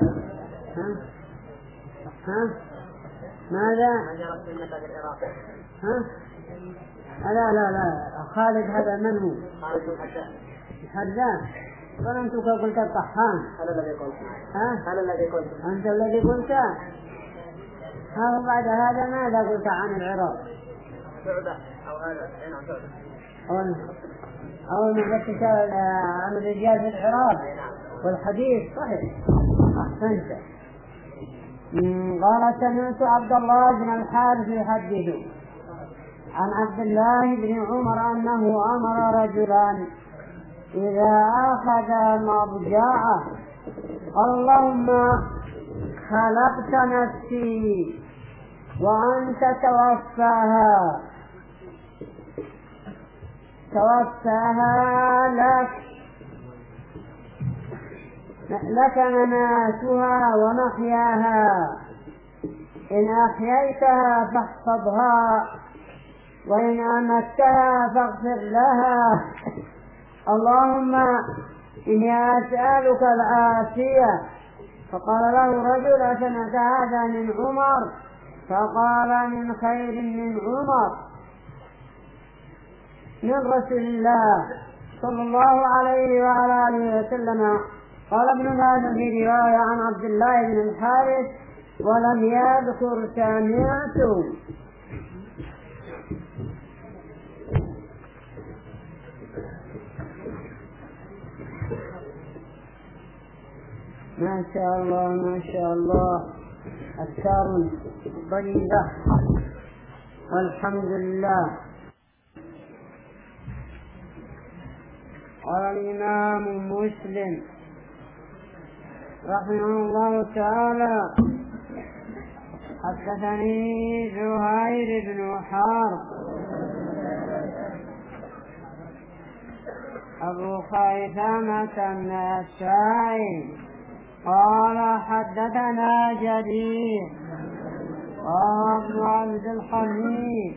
ها؟ ها؟ ماذا؟ ها؟ لا لا لا خالد هذا من هو؟ خالد بن حداد. حداد. فأنتم قلت الطحان. هذا الذي قلت. ها؟ هذا الذي قلت. أنت الذي قلت. ها بعد هذا ماذا قلت عن العراق؟ شعبة أو هذا أين عن شعبة؟ أول من قلت عن الرجال في العراق والحديث صحيح. أحسنت. قال سمعت عبد الله بن الحارث يحدث عن عبد الله بن عمر أنه أمر رجلا إذا أخذ مضجعه اللهم خلقت نفسي وأنت توفاها توفاها لك لك مماتها ومحياها إن أحييتها فاحفظها وإن أمتها فاغفر لها اللهم إني أسألك العافية. فقال له رجل أسمعت هذا من عمر؟ فقال من خير من عمر من رسول الله صلى الله عليه وعلى آله وسلم. قال ابن ماجه في رواية عن عبد الله بن الحارث ولم يذكر سمعت. ما شاء الله ما شاء الله أذكار طيبة والحمد لله. قال الإمام مسلم رحمه الله تعالى حدثني زهير بن حرب أبو خيثمة بن السائب قال حدثنا جرير وابن عبد الحميد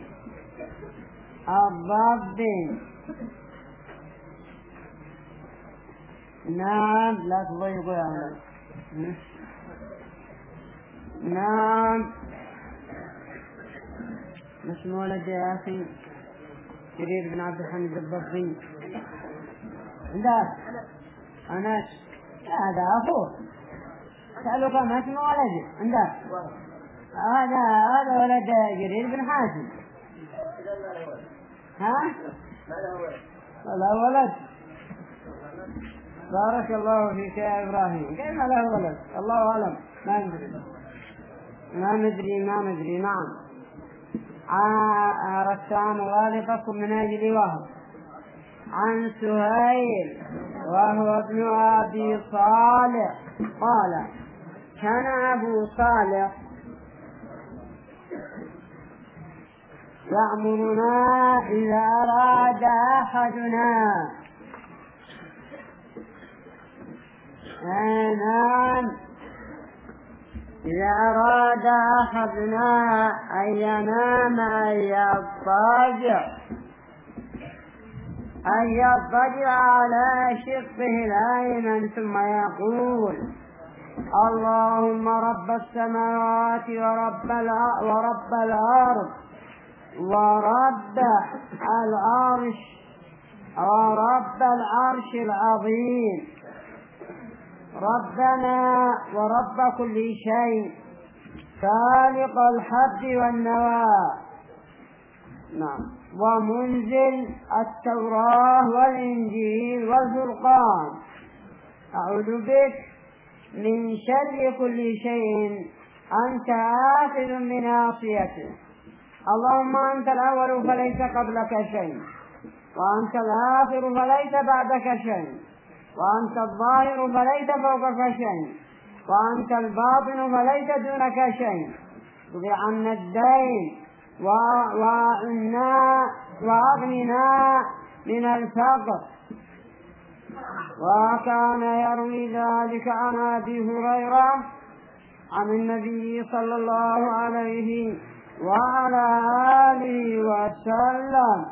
الضبي. نعم لا تضيقوا يعني. نعم اسم ولد يا أخي جرير بن عبد الحميد الضبي عندك أنس هذا أخوه سألوك ما اسم ولد عندك هذا هذا ولد جرير بن حازم. ها لا ولد. بارك الله فيك يا إبراهيم. كيف له ولد؟ الله أعلم ما ندري ما ندري ما ندري. نعم أردت أن أغالطكم من أجل وهب عن سهيل وهو ابن أبي صالح قال كان أبو صالح يأمرنا إذا أراد أحدنا نعم إذا أراد أحدنا أن ينام أن يضطجع أن يضطجع على شقه الأيمن ثم يقول اللهم رب السماوات ورب ورب الأرض ورب العرش ورب العرش العظيم ربنا ورب كل شيء خالق الحب والنوى نعم ومنزل التوراة والإنجيل والفرقان أعوذ بك من شر كل شيء أنت آخذ من ناصيته اللهم أنت الأول فليس قبلك شيء وأنت الآخر فليس بعدك شيء وأنت الظاهر فليس فوقك شيء وأنت الباطن فليس دونك شيء اقض عنا الدين وأغننا وأغننا من الفقر. وكان يروي ذلك عن أبي هريرة عن النبي صلى الله عليه وعلى آله وسلم.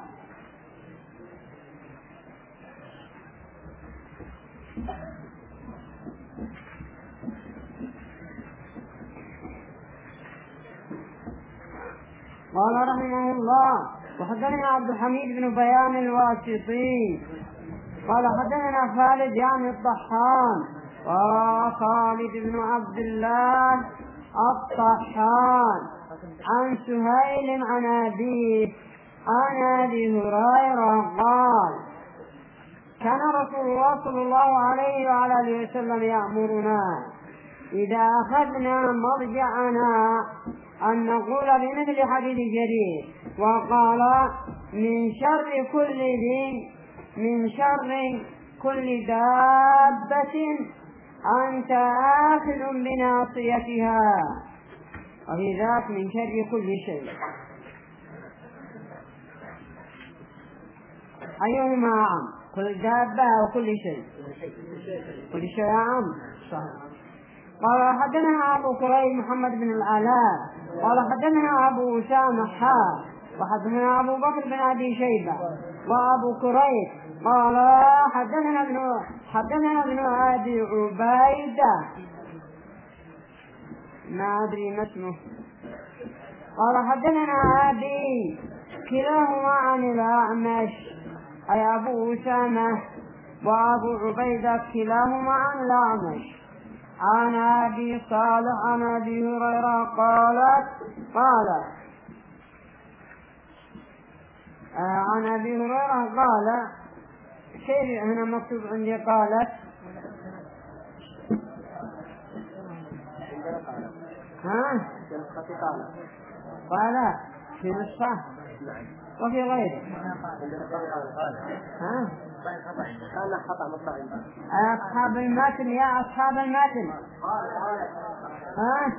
قال رحمه الله وحدثنا عبد الحميد بن بيان الواسطي قال حدثنا خالد يعني الطحان وخالد بن عبد الله الطحان عن سهيل عن أبيه عن أبي هريرة قال كان رسول الله صلى الله عليه وعلى آله وسلم يأمرنا إذا أخذنا مرجعنا أن نقول بمثل حديث جرير وقال من شر كل ذي من شر كل دابة أنت آخذ بناصيتها وفي ذاك من شر كل شيء أيهما عام كل دابة وكل شيء كل شيء عام صحيح. قال حدثنا أبو كريم محمد بن العلاء قال حدثنا أبو أسامة حا وحدثنا أبو بكر بن أبي شيبة وأبو كريم قال حدثنا ابن حدثنا ابن أبي عبيدة ما أدري ما اسمه قال حدثنا أبي كلاهما عن الأعمش أي أبو أسامة وأبو عبيدة كلاهما عن الأعمش عن أبي صالح عن أبي هريرة قالت قال آه عن أبي هريرة قال شيء هنا مكتوب عندي قالت ها قال في نصفه وفي غيره ها أصحاب المتن يا أصحاب المتن ها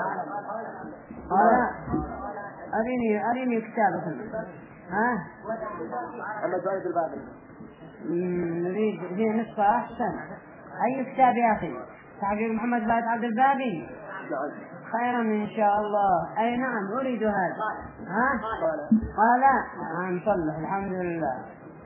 قال أريني أريني كتابكم ها أما زايد البابي نريد فيه نسخة أحسن أي كتاب يا أخي تعبير محمد زايد عبد البابي خيرا إن شاء الله أي نعم أريد هذا ها قال نعم صلح الحمد لله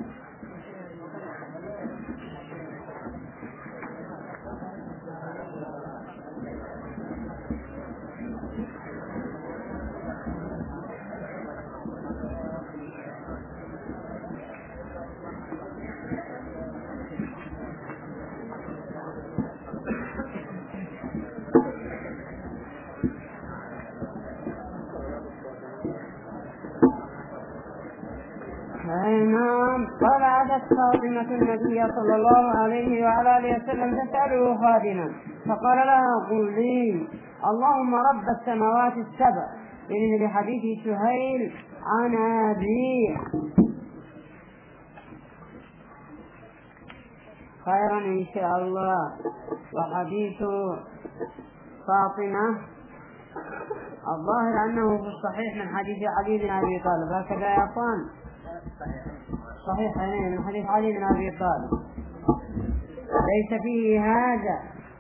نعم طلعت فاطمة النبي صلى الله عليه وعلى آله وسلم تسأله خادما فقال لها قل لي اللهم رب السماوات السبع إن بحديث سهيل عن أبيه خيرا إن شاء الله. وحديث فاطمة الظاهر أنه في الصحيح من حديث علي بن أبي طالب هكذا يا أخوان صحيح من حديث علي بن أبي طالب ليس فيه هذا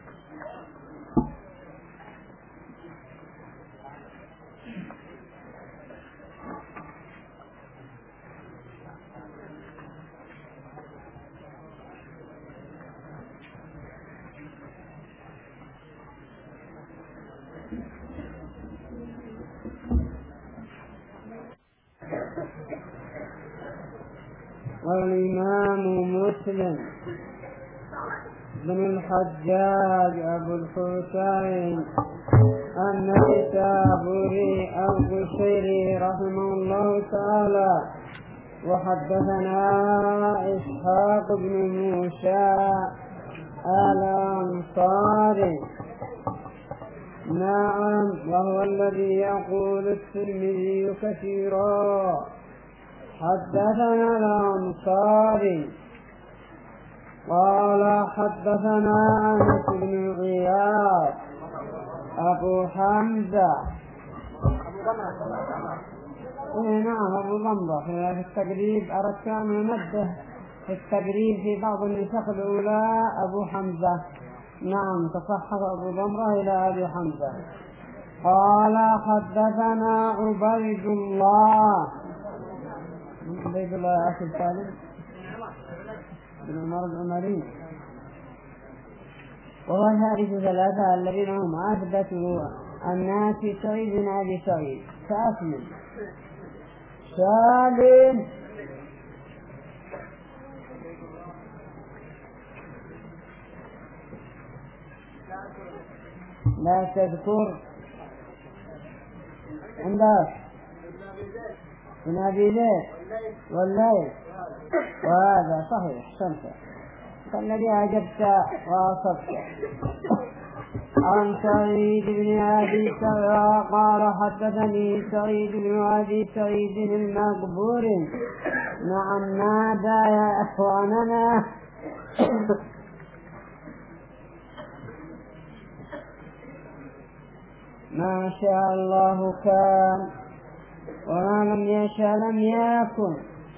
والإمام مسلم بن الحجاج أبو الحسين النسابوري القشيري رحمه الله تعالى وحدثنا إسحاق بن موسى الأنصاري نعم وهو الذي يقول الترمذي كثيرا حدثنا الأنصاري قال حدثنا أنس بن غياث أبو حمزة إيه نعم أبو ضمرة في التقريب أردت أن أنبه في التقريب في بعض النسخ الأولى أبو حمزة نعم تصحف أبو ضمرة إلى أبي حمزة قال حدثنا عبيد الله عبيد الله أخي الثالث بن عمر العمري وهو ثالث ثلاثة الذين هم أثبتوا الناس سعيد بن أبي سعيد فأكمل سالم لا تذكر عندك من أبي ليل والليل وهذا صحيح سنت فالذي أجبت وأصبت. عن سعيد بن أبي سعيد قال حدثني سعيد بن أبي سعيد المقبور نعم ماذا يا أخواننا ما شاء الله كان وما لم يشاء لم يكن.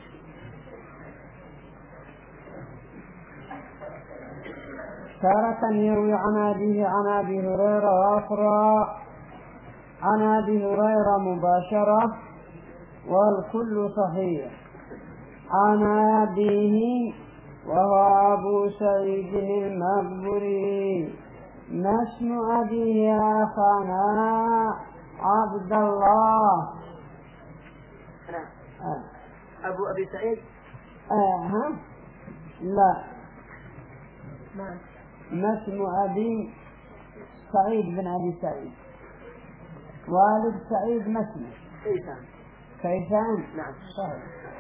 تارة يروي عن أبيه عن أبي هريرة وأخرى عن أبي هريرة مباشرة والكل صحيح. عن أبيه وهو أبو سعيد المقبري. ما اسم أبيه يا أخانا عبد الله؟ أنا آه. أبو أبي سعيد؟ آه ها؟ لا ما ما اسم أبي سعيد بن أبي سعيد؟ والد سعيد ما اسمه؟ كيسان. كيسان؟ نعم صحيح.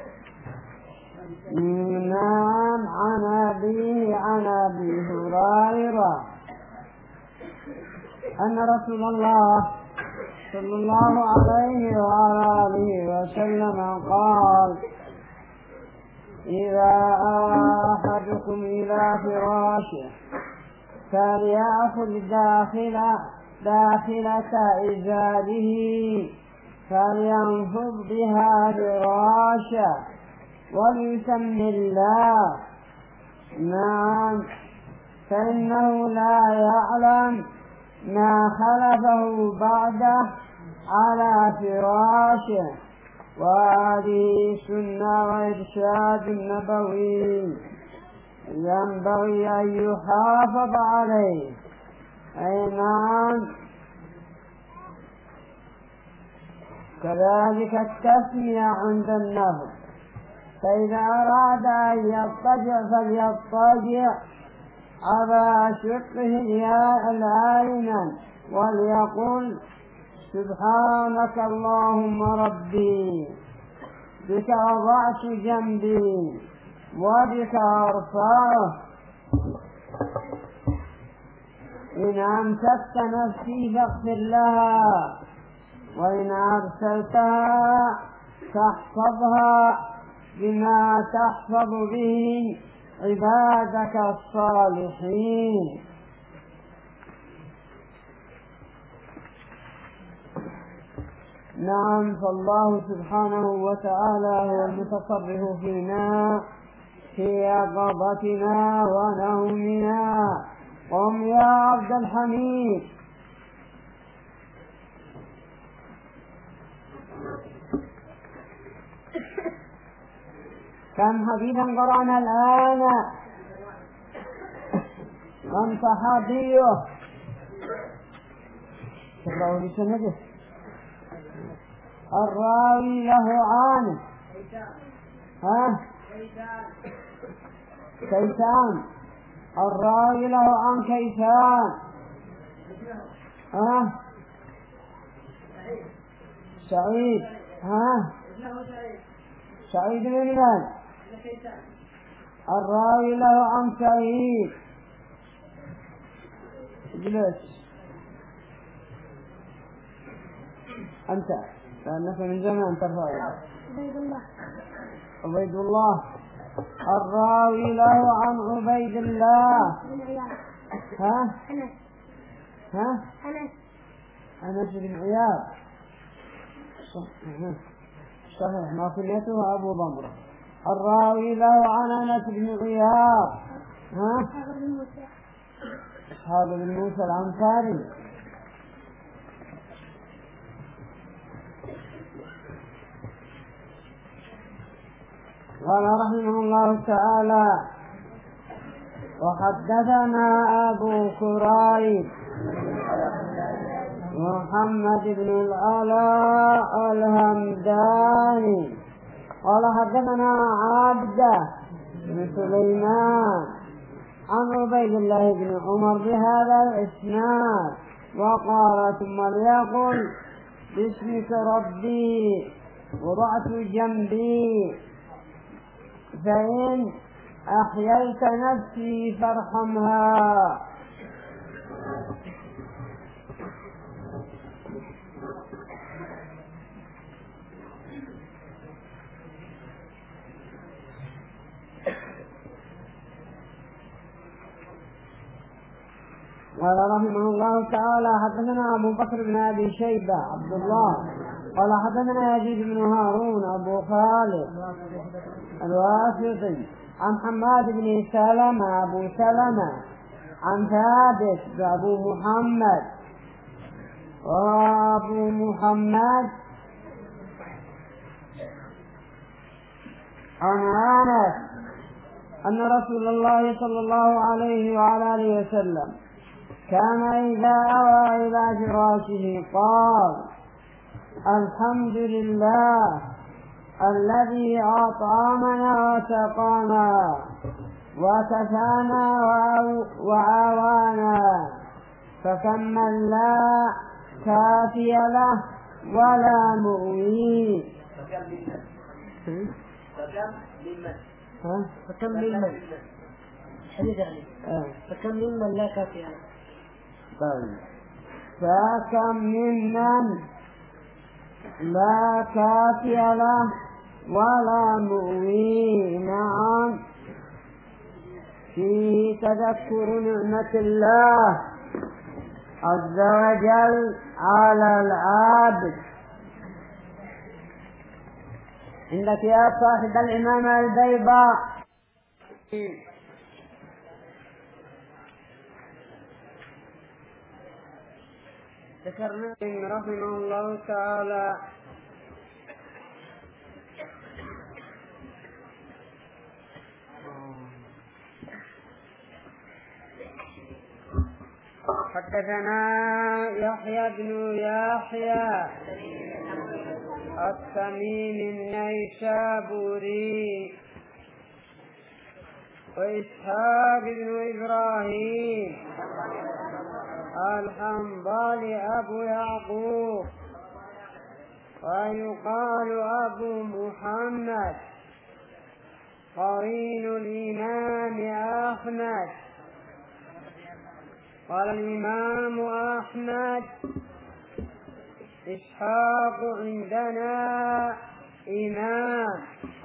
نعم عن أبيه عن أبي هريرة أن رسول الله صلى الله عليه وعلى آله وسلم قال: إذا أحدكم إلى فراشه فليأخذ داخل داخلة إزاره فلينفض بها فراشا وليسمي الله. نعم فإنه لا يعلم ما خلفه بعده على فراشه. وهذه سنة وإرشاد نبوي ينبغي أن يحافظ عليه. أي نعم. كذلك التسمية عند النفس، فإذا أراد أن يضطجع فليضطجع على شقه الأيمن وليقول: سبحانك اللهم ربي بك وضعت جنبي وبك أرفعه. إن أمسكت نفسي فاغفر لها وإن أرسلتها فاحفظها بما تحفظ به عبادك الصالحين. نعم فالله سبحانه وتعالى هو المتصرف فينا في يقظتنا ونومنا. قم يا عبد الحميد. كم حديثا قرأنا الآن؟ من صحابيه؟ تقرأوا بسنده. الراوي له عن ها كيسان. الراوي له عن كيسان ها سعيد ها سعيد بن مالك. الراوي له عن سعيد. اجلس أنت لأنك من زمان ترفع. عبيد الله. عبيد الله. الراوي له عن عبيد الله. ها أنس. ها أنس. أنس بن عياض. صحيح ما كنيته أبو ضمرة. الراوي له عن أنس بن عياض. ها أصحاب بن موسى الأنصاري. قال رحمه الله تعالى: وحدثنا أبو كريب محمد بن العلاء الهمداني قال حدثنا عبده بن سليمان عن عبيد الله بن عمر بهذا الإسناد وقال ثم ليقل باسمك ربي وضعت جنبي فإن أحييت نفسي فارحمها. قال رحمه الله تعالى حدثنا أبو بكر بن أبي شيبة عبد الله قال حدثنا يزيد بن هارون أبو خالد الواسطي عن حماد بن سلمة أبو سلمة عن ثابت أبو محمد وأبو محمد عن أنس أن رسول الله صلى الله عليه وعلى آله وسلم كان إذا أوى إلى فراشه قال الحمد لله الذي أطعمنا وسقانا وكفانا وعاوانا فكم من لا كافي له ولا مؤوي. فكم ممن حديث يعني فكم ممن لا كافي له. طيب فكم ممن لا كافي له ولا مؤوي. نعم فيه تذكر نعمة الله عز وجل على العابد. عندك يا صاحب الإمام البيضاء ذكرنا رحمه الله تعالى حدثنا يحيى بن يحيى التميمي النيسابوري وإسحاق بن إبراهيم الحنظلي أبو يعقوب ويقال أبو محمد قرين الإمام أحمد. قال الإمام أحمد إسحاق عندنا إمام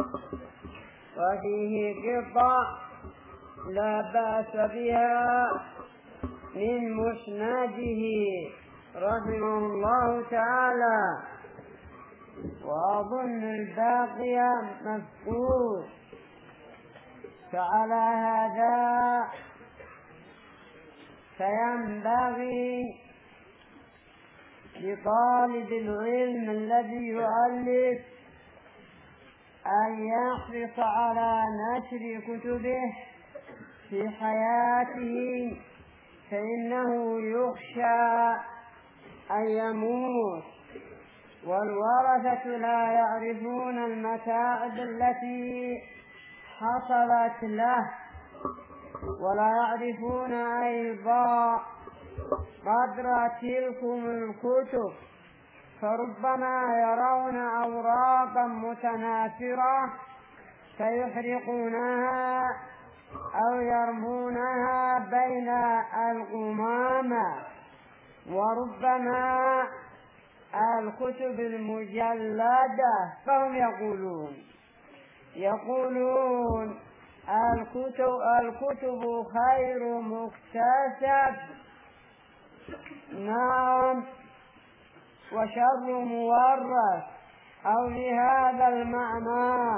وفيه قطع لا بأس بها من مسنده رحمه الله تعالى، وأظن الباقي مفقود. فعلى هذا فينبغي لطالب العلم الذي يؤلف أن يحرص على نشر كتبه في حياته، فإنه يخشى أن يموت والورثة لا يعرفون المتاعب التي حصلت له، ولا يعرفون أيضا قدر تلكم الكتب، فربما يرون أوراقا متناثرة فيحرقونها أو يرمونها بين القمامة، وربما الكتب المجلدة فهم يقولون يقولون الكتب, الكتب خير مكتسب، نعم، وشر مورث، أو لهذا المعنى.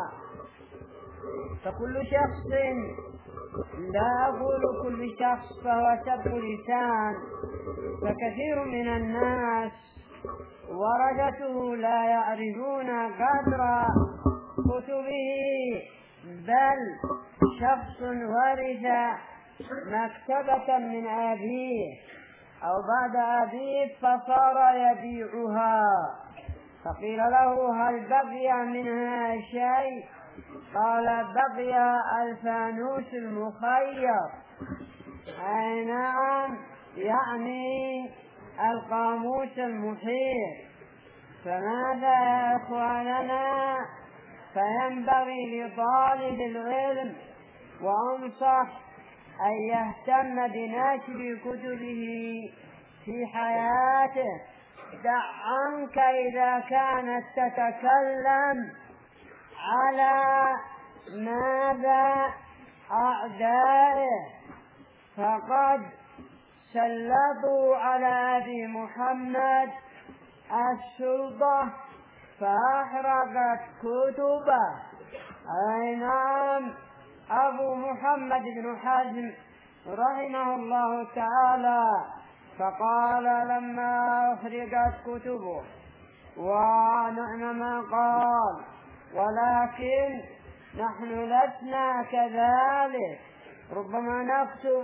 فكل شخص، لا أقول كل شخص فهو سب لسان، فكثير من الناس ورثته لا يعرفون قدر كتبه، بل شخص ورث مكتبة من أبيه أو بعد أبيه فصار يبيعها، فقيل له هل بقي منها شيء؟ قال بقي الفانوس المخير. أي نعم، يعني القاموس المحيط. فماذا يا إخواننا؟ فينبغي لطالب العلم وأنصح أن يهتم بنشر كتبه في حياته. دع عنك إذا كانت تتكلم على ماذا أعدائه، فقد سلطوا على أبي محمد السلطة فأحرقت كتبه. أي نعم، أبو محمد بن حزم رحمه الله تعالى فقال لما أحرقت كتبه، ونعم ما قال، ولكن نحن لسنا كذلك، ربما نكتب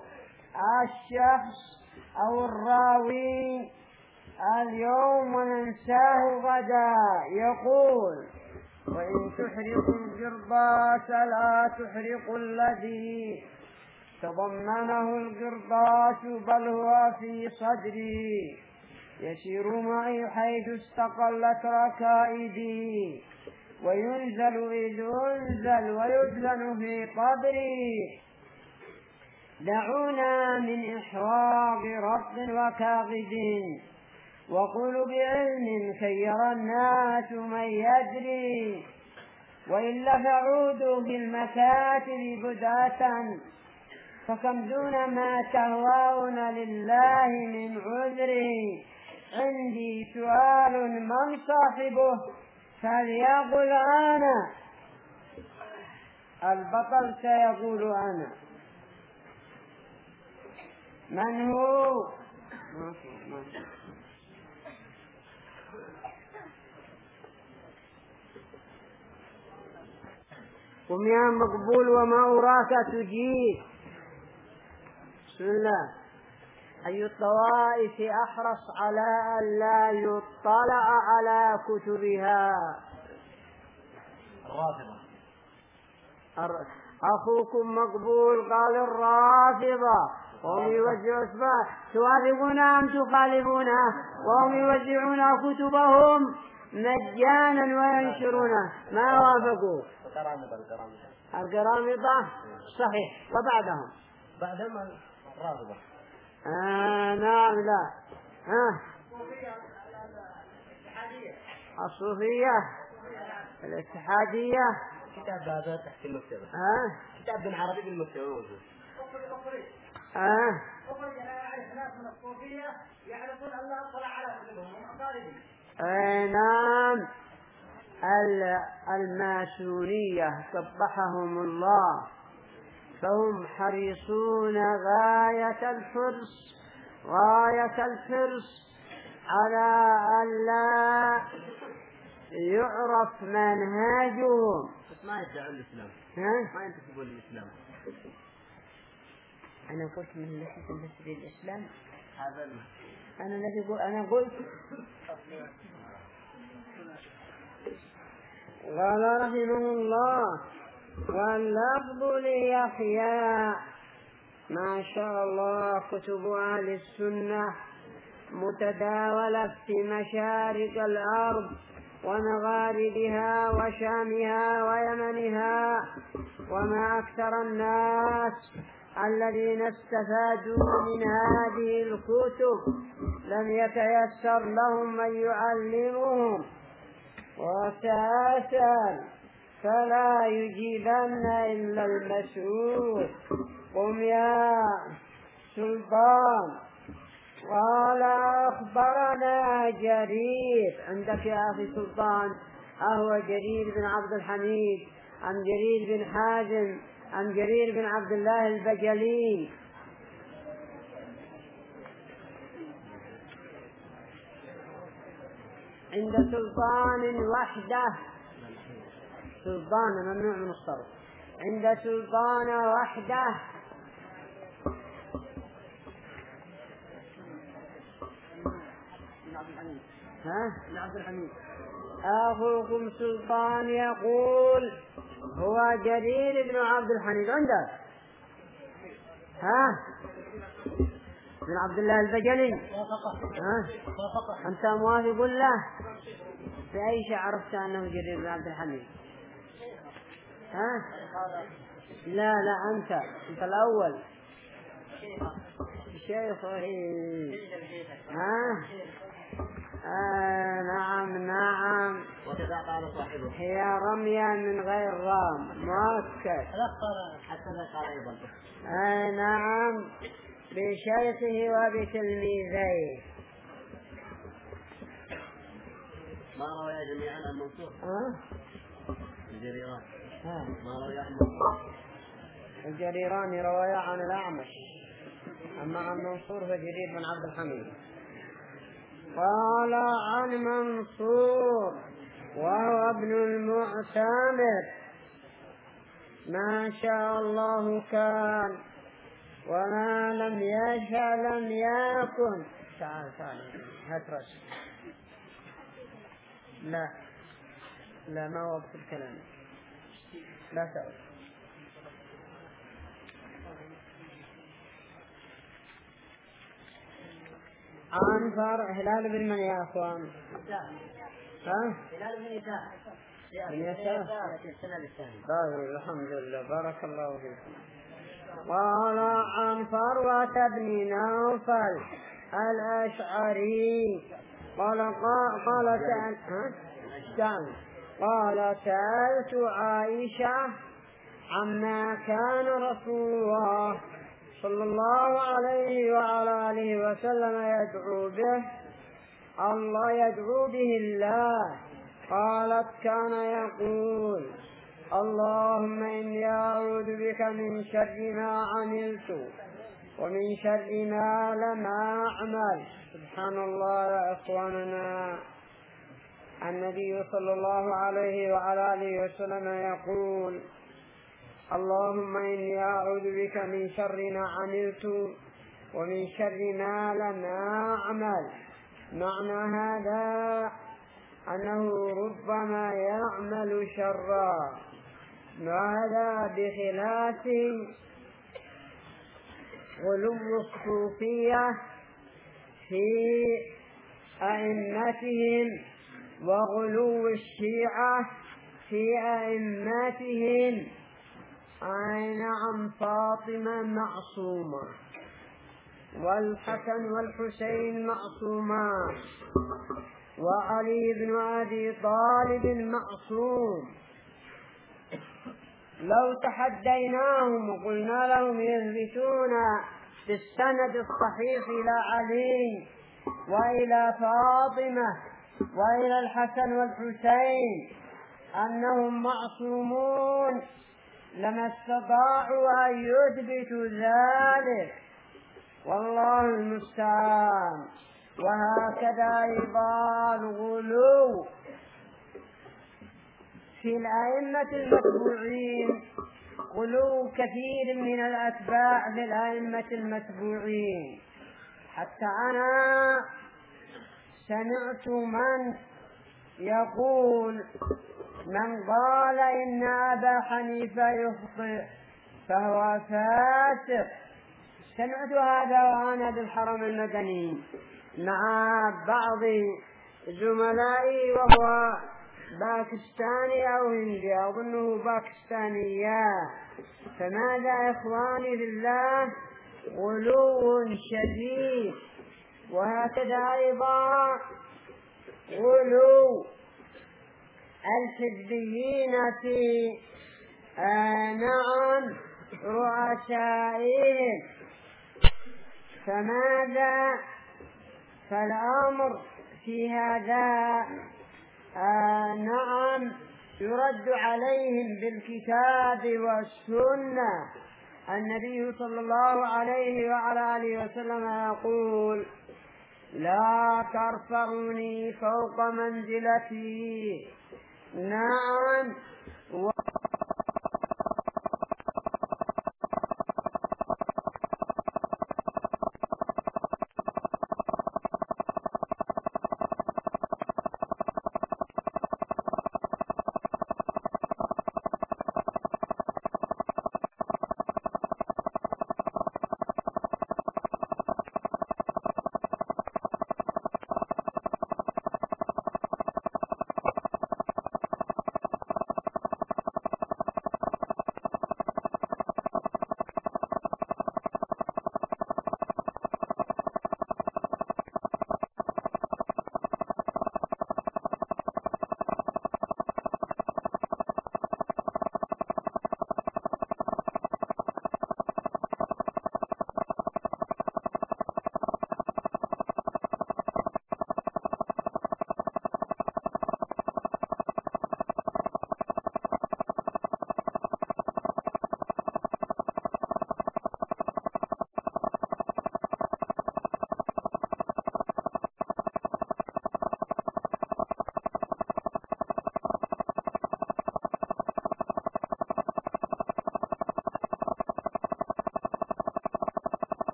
الشخص أو الراوي اليوم وننساه غدا. يقول وإن تحرقوا القرطاس لا تحرقوا الذي تضمنه القرطاس بل هو في صدري، يسير معي حيث استقلت ركائدي، وينزل إذ أنزل ويدفن في قبري. دعونا من إحراق رب وكاغد، وقل بعلم خير الناس من يدري، وإلا فعودوا بالمكاتب بداة، فكم دون ما تهواون لله من عذري. عندي سؤال من صاحبه فليقل أنا. البطل سيقول أنا. من هو؟ قم يا مقبول وما أراك تجيب. بسم الله. أي الطوائف أحرص على أن لا يطلع على كتبها؟ الرافضة. أخوكم مقبول قال الرافضة، وهم يوزعون أسماء. توافقون أم تخالفون؟ وهم يوزعون كتبهم مجانا وينشرونه. ما وافقوا؟ القرامطة صحيح. وبعدهم بعدهم الرافضة. آه نعم. لا ها الصوفية الاتحادية. كتاب هذا تحت المكتبة. ها كتاب بالعربي بالمكتبة. ها يعرفون أن الله اطلع على كتبهم ومصاريهم. أي نعم. الماسونية قبحهم الله، فهم حريصون غاية الحرص غاية الحرص على أن لا يعرف منهجهم. ما يدعون الإسلام. ها؟ ما ينتسبون للإسلام. أنا قلت من التي تنتسب للإسلام. هذا أنا الذي قلت. أنا قلت قال رحمه الله واللفظ ليحيى. ما شاء الله كتب أهل السنة متداولة في مشارق الأرض ومغاربها وشامها ويمنها، وما أكثر الناس الذين استفادوا من هذه الكتب لم يتيسر لهم من يعلمهم. وسأسأل فلا يجيبن إلا المسؤول. قم يا سلطان. قال أخبرنا جرير. عندك يا أخي سلطان أهو جرير بن عبد الحميد أم جرير بن حازم أم جرير بن عبد الله البجلي؟ عند سلطان وحده. سلطان ممنوع من الصرف. عند سلطان وحده الحميد. ها؟ بن عبد الحميد. أخوكم سلطان يقول هو جرير بن عبد الحميد عندك. ها؟ بن عبد الله البجلي. ها؟ أنت موافق له؟ في أي شيء عرفت أنه جرير بن عبد الحميد؟ ها؟ لا لا أنت أنت الأول. شيخه. ها؟ آه نعم نعم. وكذا قال صاحبه. هي رمية من غير رام مؤكد. حتى لا قال أيضا. آه نعم بشيخه وبتلميذيه. ما روى جميعا عن منصور. ها؟ الجريران. ها؟ ما روى عن منصور. الجريران رواية عن الأعمش، أما عن منصور فجرير بن عبد الحميد. قال عن منصور وهو ابن المعتمر ما شاء الله كان وما لم يشاء لم يكن. تعال تعال هترش. لا لا ما وقت الكلام. لا تعال. عن فار هلال بن من يا أخوان؟ ها؟ هلال بن يساع. بن يساع. طيب الحمد لله بارك الله فيكم. قال عن فروة بن نوفل الأشعري قال قال سأل ها؟ قال سألت عائشة عما كان رسول الله صلى الله عليه وعلى آله وسلم يدعو به الله يدعو به الله. قالت كان يقول اللهم إني أعوذ بك من شر ما عملت ومن شر ما لم أعمل. سبحان الله يا إخواننا. النبي صلى الله عليه وعلى آله وسلم يقول اللهم إني أعوذ بك من شر ما عملت ومن شر ما لم أعمل. معنى هذا أنه ربما يعمل شرا، وهذا بخلاف غلو الصوفية في أئمتهم وغلو الشيعة في أئمتهم. أي نعم فاطمة معصومة والحسن والحسين معصومان وعلي بن أبي طالب معصوم. لو تحديناهم وقلنا لهم يثبتون بالسند الصحيح إلى علي وإلى فاطمة وإلى الحسن والحسين أنهم معصومون لما استطاعوا أن يثبتوا ذلك، والله المستعان. وهكذا أيضا الغلو في الأئمة المتبوعين، غلو كثير من الأتباع في الأئمة المتبوعين. حتى أنا سمعت من يقول من قال إن أبا حنيفة يخطئ فهو فاسق. سمعت هذا وأنا بالحرم المدني مع بعض زملائي وهو باكستاني أو هندي، أظنه باكستانية. فماذا إخواني بالله؟ غلو شديد. وهكذا أيضا غلو الحزبيين في آه نعم رؤسائهم. فماذا؟ فالأمر في هذا آه نعم يرد عليهم بالكتاب والسنة. النبي صلى الله عليه وعلى آله وسلم يقول لا ترفعوني فوق منزلتي. نعم و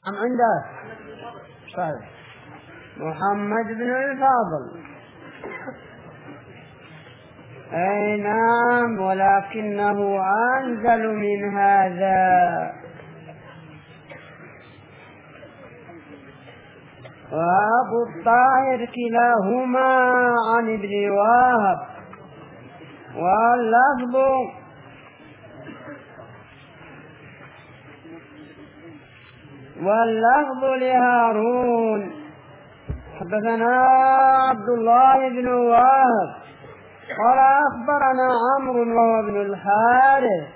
أم عندك؟ صحيح. محمد بن الفاضل. أي نعم، ولكنه أنزل من هذا. وأبو الطاهر كلاهما عن ابن وهب، واللفظ واللفظ لهارون. حدثنا عبد الله بن وهب قال أخبرنا عمرو وهو ابن الحارث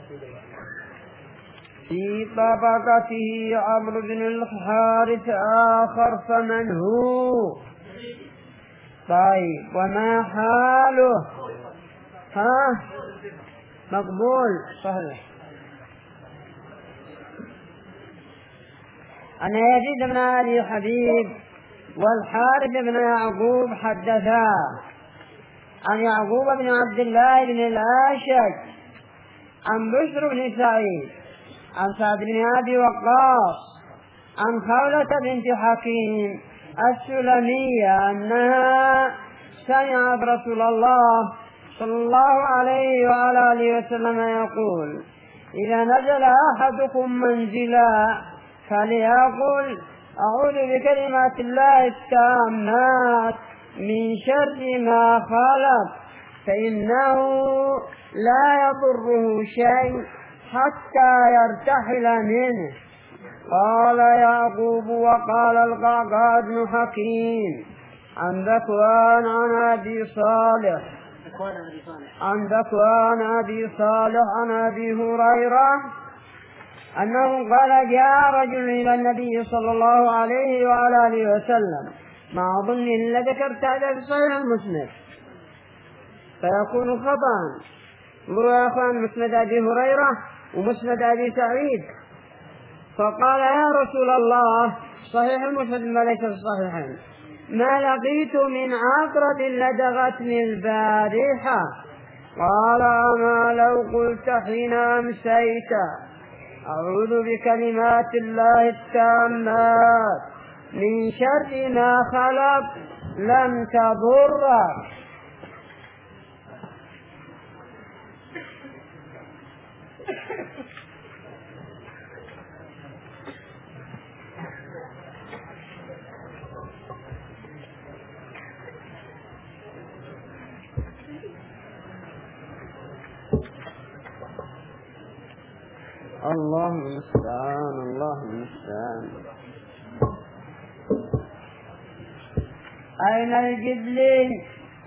في طبقته عمرو بن الحارث آخر، فمن هو؟ طيب، وما حاله؟ ها؟ مقبول. صحيح. أن يزيد بن أبي حبيب والحارث بن يعقوب حدثا عن يعقوب بن عبد الله بن الأشج عن بشر بن سعيد عن سعد بن أبي وقاص عن خولة بنت حكيم السلمية أنها سمعت رسول الله صلى الله عليه وعلى آله وسلم يقول: إذا نزل أحدكم منزلا فليقل: أعوذ بكلمات الله التامات من شر ما خلق، فإنه لا يضره شيء حتى يرتحل منه. قال يعقوب: وقال القعقاع بن حكيم عن ذكوان عن أبي صالح عن ذكوان أبي صالح عن أبي هريرة أنه قال: جاء رجل إلى النبي صلى الله عليه وعلى آله وسلم، ما أظن إلا ذكرت هذا في صحيح المسند فيكون خطأ. انظروا يا أخوان، مسند أبي هريرة ومسند أبي سعيد. فقال: يا رسول الله، صحيح المسند ما ليس في الصحيحين، ما لقيت من عقرب لدغتني البارحة. قال: أما لو قلت حين أمسيت: أعوذ بكلمات الله التامات من شر ما خلق، لم تضرك. الله المستعان، الله المستعان. أين الجبلين؟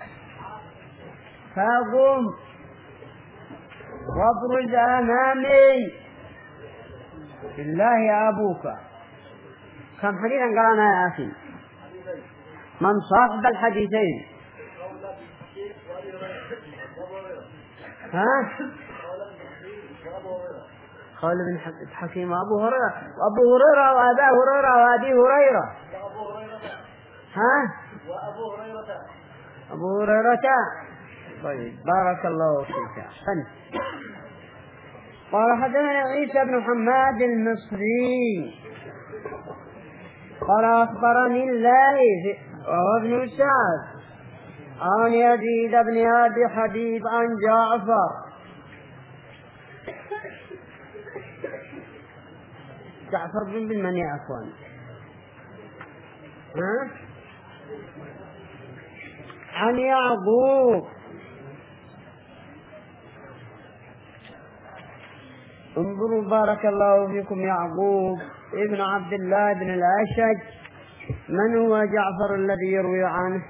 فقم وابرز أمامي. بالله يا أبوك. كم حديثا قرانا يا أخي؟ من صاحب الحديثين؟ ها؟ قال ابن حكيم وأبو هريرة وأبو هريرة وأبا هريرة وأبي هريرة. ها؟ وأبو هريرة أبو هريرة. طيب، بارك الله فيك. أحسنت. قال: حدثنا عيسى بن حماد المصري قال أخبرني الليث وهو ابن سعد عن يزيد بن أبي حبيب عن جعفر جعفر بن بن من يا أخوان؟ ها؟ عن يعقوب. انظروا بارك الله فيكم، يعقوب ابن عبد الله بن الأشج. من هو جعفر الذي يروي عنه؟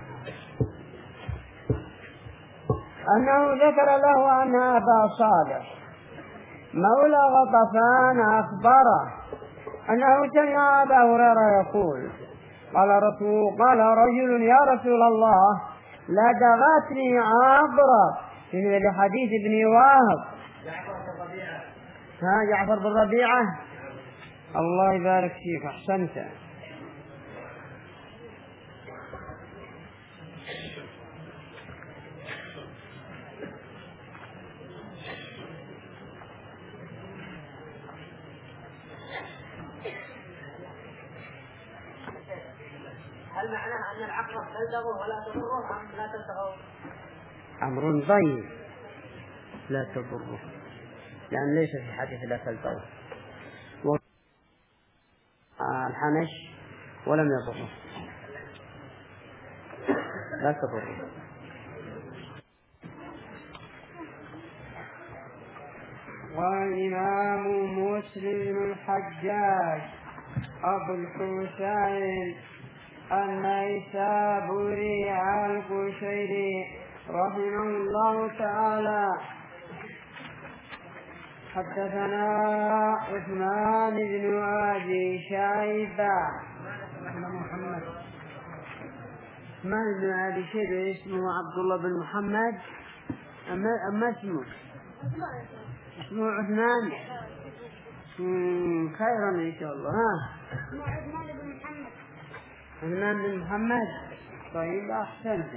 أنه ذكر له أن أبا صالح مولى غطفان أخبره أنه سمع أبا هريرة يقول: قال رسول قال رجل: يا رسول الله، لدغتني عقرب. في حديث ابن وهب. ها؟ جعفر بن ربيعة. الله يبارك فيك، أحسنت. هل معناها أن العقرب تلدغه ولا تضره أم لا تلدغه؟ أمر ضيق لا تضره، لأن ليس في حديث لا تلدغه، الحنش ولم يضره لا تضره. والإمام مسلم الحجاج أبو الحسين النيسابوري القشيري رحمه الله تعالى حدثنا عثمان بن أبي شيبة محمد عثمان بن أبي شيبة اسمه عبد الله بن محمد أما اسمه اسمه عثمان خيرا إن شاء الله. ها عثمان بن محمد عثمان بن محمد طيب أحسنت.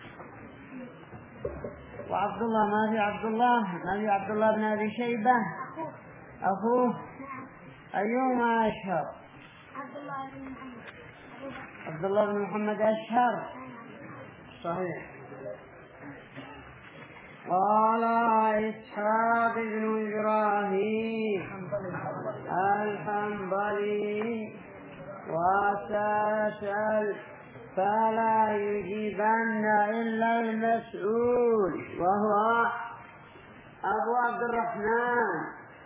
وعبد الله ما في عبد الله ما في عبد الله بن أبي شيبة أخوه أيهما أشهر؟ عبد الله بن محمد عبد الله بن محمد أشهر صحيح. قال إسحاق بن إبراهيم الحنظلي وسأسأل فلا يجيبن إلا المسؤول وهو أبو عبد الرحمن.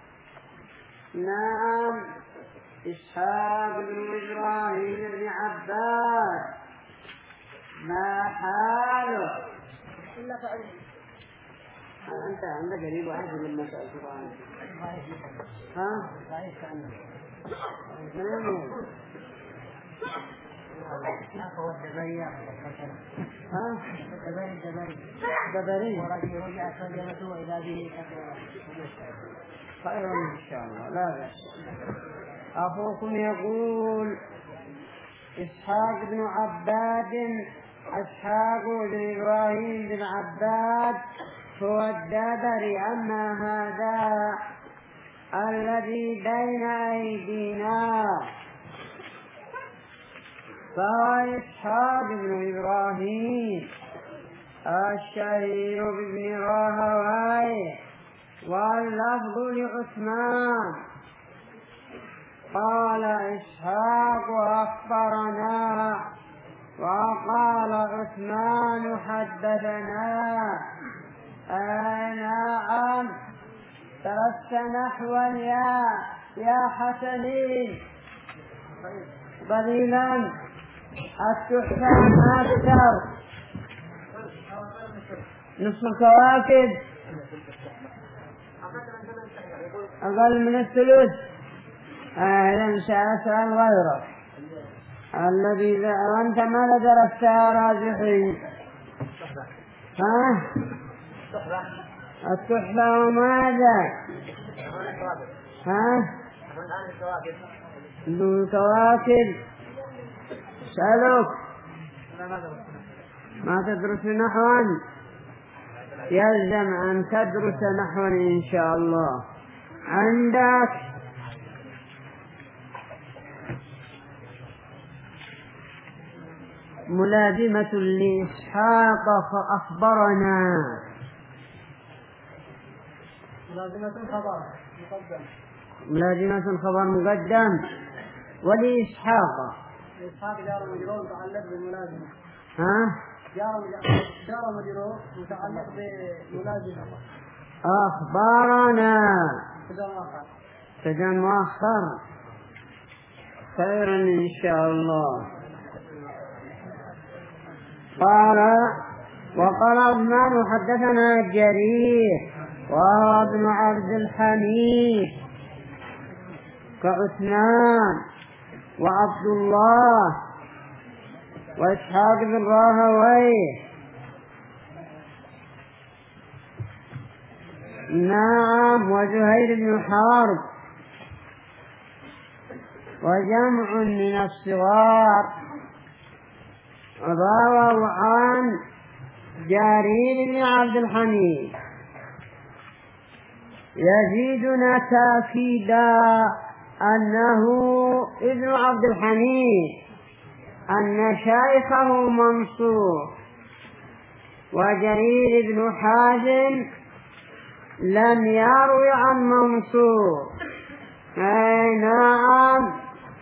نعم إسحاق بن إبراهيم بن عباس ما حاله؟ أنت عندك قريب واحد من المسألة القرآن ها؟ هو الدبري ها؟ الدبري الدبري الدبري ورجل رجع ترجمته إلى به خير إن شاء الله لا بأس. أخوكم يقول إسحاق بن عباد إسحاق بن إبراهيم بن عباد هو الدبري. أما هذا الذي بين أيدينا فهو إسحاق بن إبراهيم الشهير بن راهويه واللفظ لعثمان. قال إسحاق أخبرنا وقال عثمان حدثنا. نعم درست نحوا يا يا حسنين قليلا التحفة أكثر نصف الكواكب أقل من الثلث. أهلا سأسأل غيرك الذي أنت ماذا درست يا راجحي؟ ها؟ التحفة وماذا؟ ها؟ الكواكب سألوك ما تدرس نحوا يلزم أن تدرس نحوا إن شاء الله. عندك ملازمة لإسحاق فأخبرنا ملازمة خبر مقدم ملازمة خبر مقدم ولإسحاق إسحاق جار مجرور متعلق بالملازمة. ها جار جار مجرور متعلق بملازمة. أخبارنا سجن مؤخر خيرا إن شاء الله. قال وقال عثمان حدثنا جرير وهو ابن عبد الحميد كعثمان وعبد الله وإسحاق بن راهويه. نعم وزهير بن حرب وجمع من الصغار رواه عن جرير بن عبد الحميد. يزيدنا تأكيدا أنه ابن عبد الحميد أن شيخه منصور وجرير بن حازم لم يروي عن منصور. أي نعم،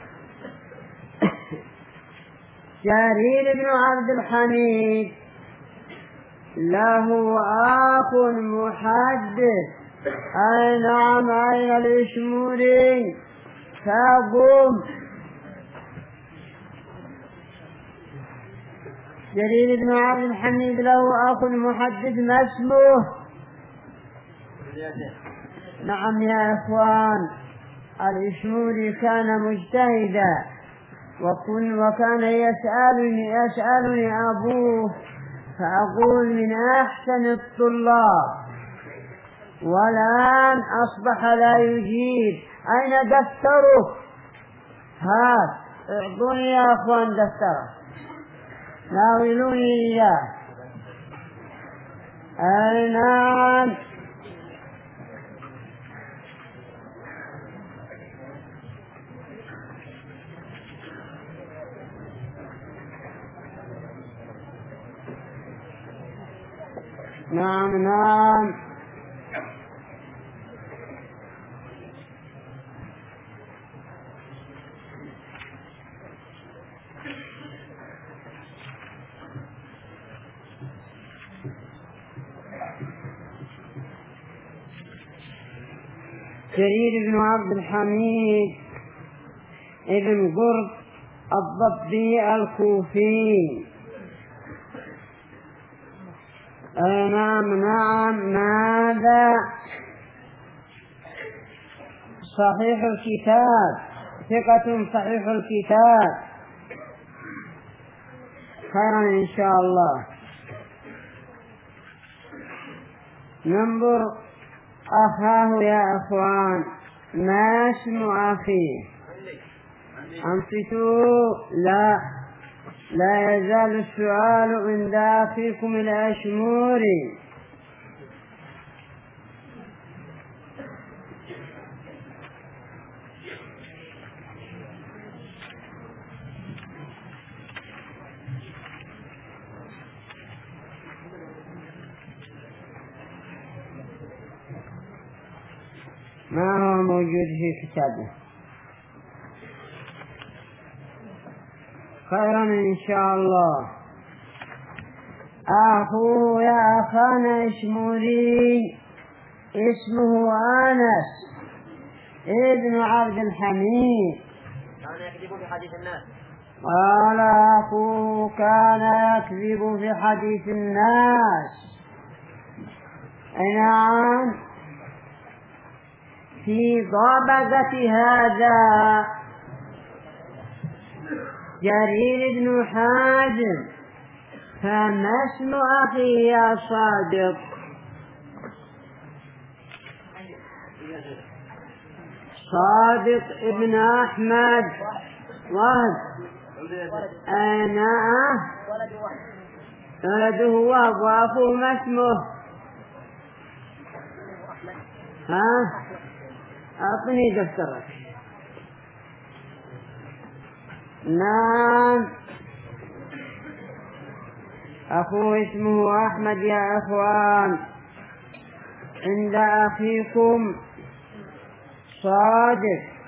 جرير بن عبد الحميد له أخ محدث. أي نعم، أين الإشموري فقم. جرير بن عبد الحميد له أخ محدث ما اسمه؟ نعم يا إخوان، الإشموري كان مجتهدا، وكن وكان يسألني يسألني أبوه فأقول من أحسن الطلاب، والآن أصبح لا يجيب. أين دفتره؟ هات اعطوني يا أخوان دفتره، ناولوني إياه. أي نعم، نعم نعم. جرير بن عبد الحميد ابن قرب الضبي الكوفي. آه نعم نعم. ماذا؟ صحيح الكتاب، ثقة صحيح الكتاب. خيرا إن شاء الله. ننظر أخاه يا أخوان، ما اسم أخيه؟ أنصتوا. لا لا يزال السؤال عند أخيكم الأشموري. ما هو موجود في كتابه؟ خيرا إن شاء الله. أخوه يا أخانا إشموري اسمه أنس ابن عبد الحميد. كان يكذب في حديث الناس. قال أخوه كان يكذب في حديث الناس. نعم، في ضبطة هذا جرير بن حازم، فما اسم أخيه يا صادق؟ صادق ابن أحمد وهب. أنا ولده وهب، وأخوه ما اسمه؟ ها؟ أعطني دفترك. نعم، أخوه اسمه أحمد يا أخوان. عند أخيكم صادق.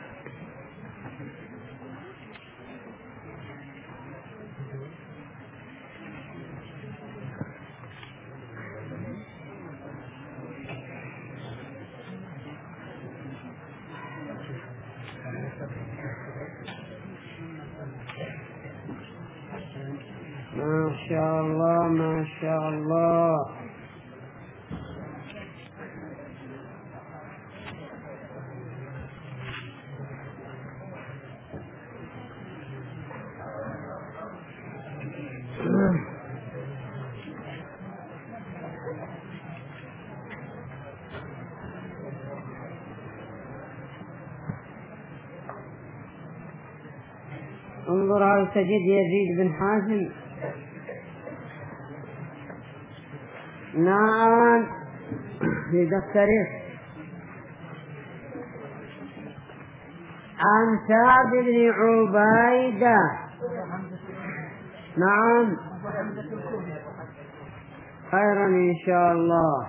ما شاء الله ما شاء الله. انظر هل تجد يزيد بن حازم. نعم، في دفتره. عن سعد بن عبيدة نعم خيرا إن شاء الله.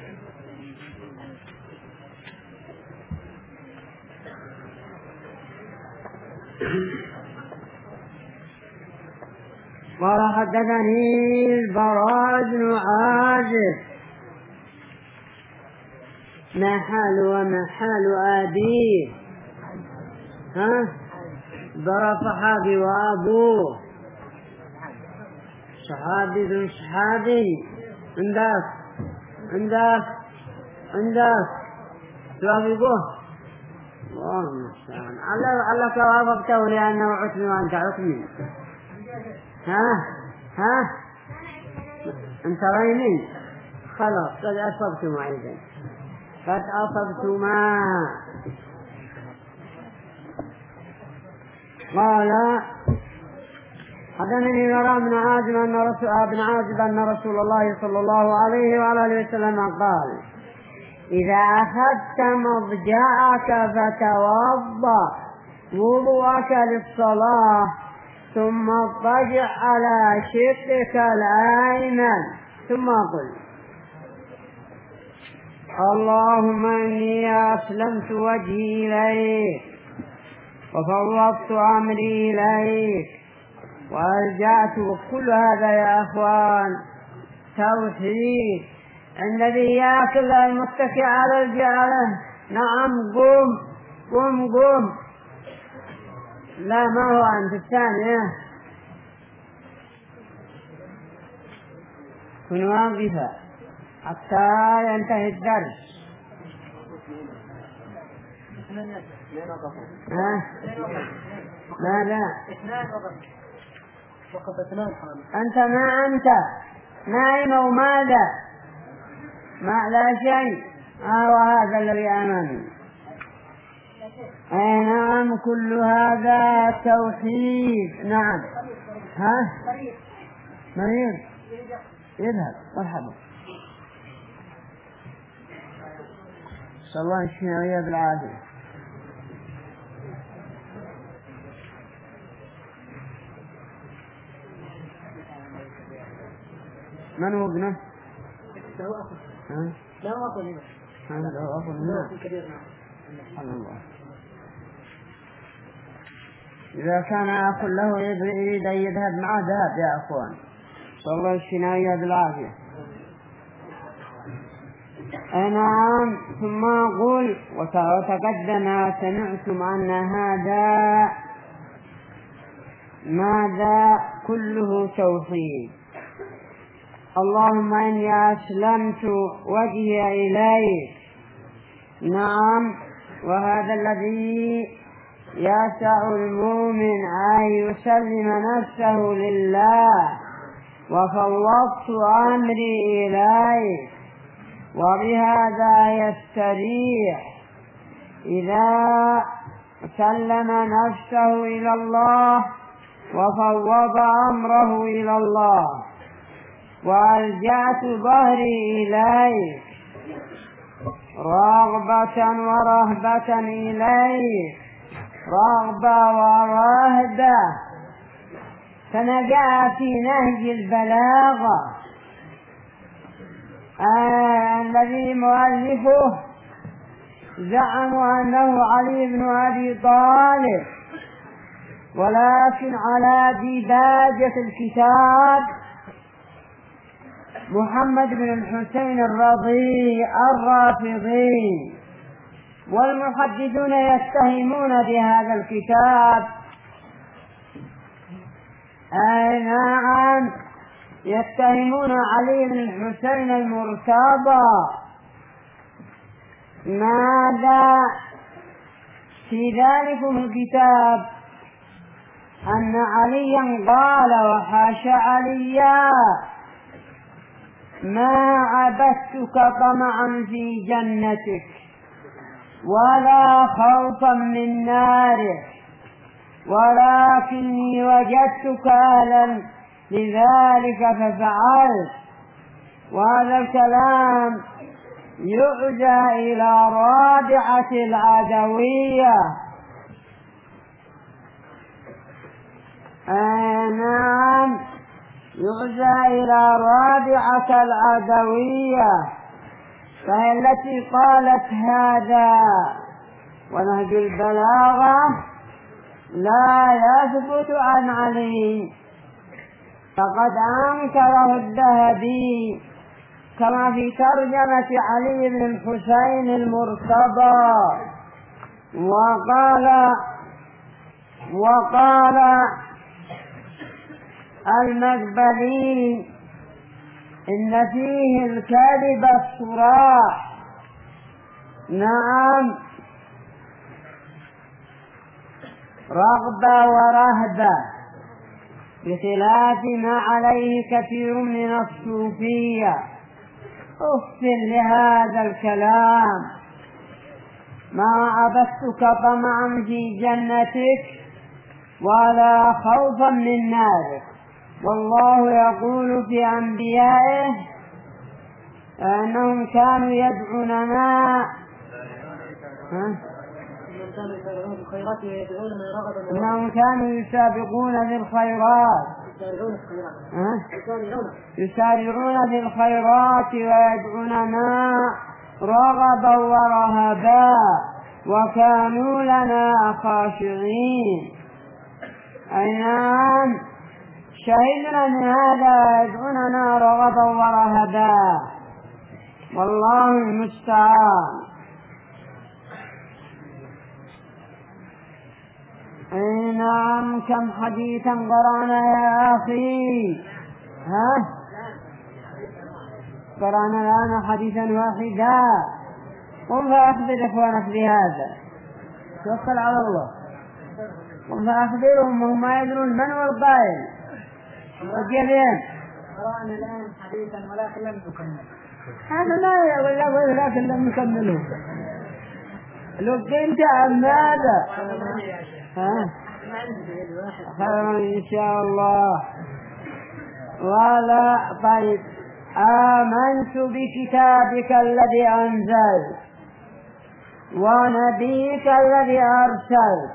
قال حدثني البراء بن عازب محل ومحل أبيه، ها براء صحابي وأبوه صحابي ذو صحابي. عندك عندك عندك توافقه الله المستعان. علك وافقته لأنه عثمي وأنت عثمي. ها ها أنت ريني خلاص قد أصبتما أيضا قد أصبتما. قال حدثني البراء بن عازب أن رسول ابن عازب أن رسول الله صلى الله عليه وعلى اله وسلم قال: إذا أخذت مضجعك فتوضأ وضوءك للصلاة ثم اضطجع على شقك الأيمن ثم قل: اللهم إني أسلمت وجهي إليك وفوضت أمري إليك وألجأت. كل هذا يا أخوان توحيد. الذي يأكل المتكئ على الجعلة نعم قم قم قم. لا ما هو أنت الثانية كن واقفا حتى ينتهي الدرس. ها لا لا أنت ما أنت نائم وماذا ما لا شيء. آه وهذا الذي أمامي. أي نعم كل هذا توحيد. نعم ها مريض يذهب مرحبا. صلى الله عليه وسلم بالعافية. من هو ابنه؟ له أخ. ها؟ له أخ هنا. هذا له أخ هنا. كبير. سبحان الله. إذا كان أخ له يريد أن يذهب معه ذهب يا أخوان. صلى الله عليه وسلم بالعافية. نعم. ثم أقول وتقدم سمعتم أن هذا ماذا كله توحيد. اللهم إني أسلمت وجهي إليك. نعم وهذا الذي يسع المؤمن أن يسلم نفسه لله وفوضت أمري إليك. وبهذا يستريح إذا سلم نفسه إلى الله وفوض أمره إلى الله وألجأت ظهري إليك رغبة ورهبة إليك رغبة ورهبة. فنجاء في نهج البلاغة آه الذي مؤلفه زعموا أنه علي بن أبي طالب، ولكن على ديباجة الكتاب محمد بن الحسين الرضي الرافضي. والمحدثون يتهمون بهذا الكتاب أي نعم يتهمون علي بن الحسين المرتضى. ماذا في ذلك الكتاب؟ أن عليا قال وحاشا عليا ما عبدتك طمعا في جنتك ولا خوفا من نارك ولكني وجدتك أهلا لذلك ففعلت. وهذا الكلام يعزى إلى رابعة العدوية. آه نعم ترجع إلى رابعة العدوية، فهي التي قالت هذا. ونهج البلاغة لا يثبت عن علي، فقد أنكره الذهبي، كما في ترجمة علي بن الحسين المرتضى. وقال وقال المقبلي إن فيه الكذب الصراح. نعم، رغبة ورهبة، بخلاف ما عليه كثير من الصوفية. أفل لهذا الكلام، ما عبدتك طمعا في جنتك ولا خوفا من نارك. والله يقول في أنبيائه أنهم كانوا يدعوننا أنهم كانوا يسابقون في الخيرات يسارعون في الخيرات ويدعوننا رغبا ورهبا وكانوا لنا خاشعين. أي نعم، شهدنا من هذا يدعوننا رغبا ورهبا، والله المستعان. أي نعم، كم حديثا قرأنا يا أخي. ها قرأنا الآن حديثا واحدا. قم فأخبر إخوانك بهذا، توكل على الله. قم فأخبرهم وهم ما يدرون من هو القائل. وجبين قرأنا الآن حديثا ولكن لم نكمل. هذا لا يقول لكن لم نكمله. لو كنت عن ماذا؟ ها خيرا إن شاء الله. ولا طيب، آمنت بكتابك الذي أنزل ونبيك الذي أرسل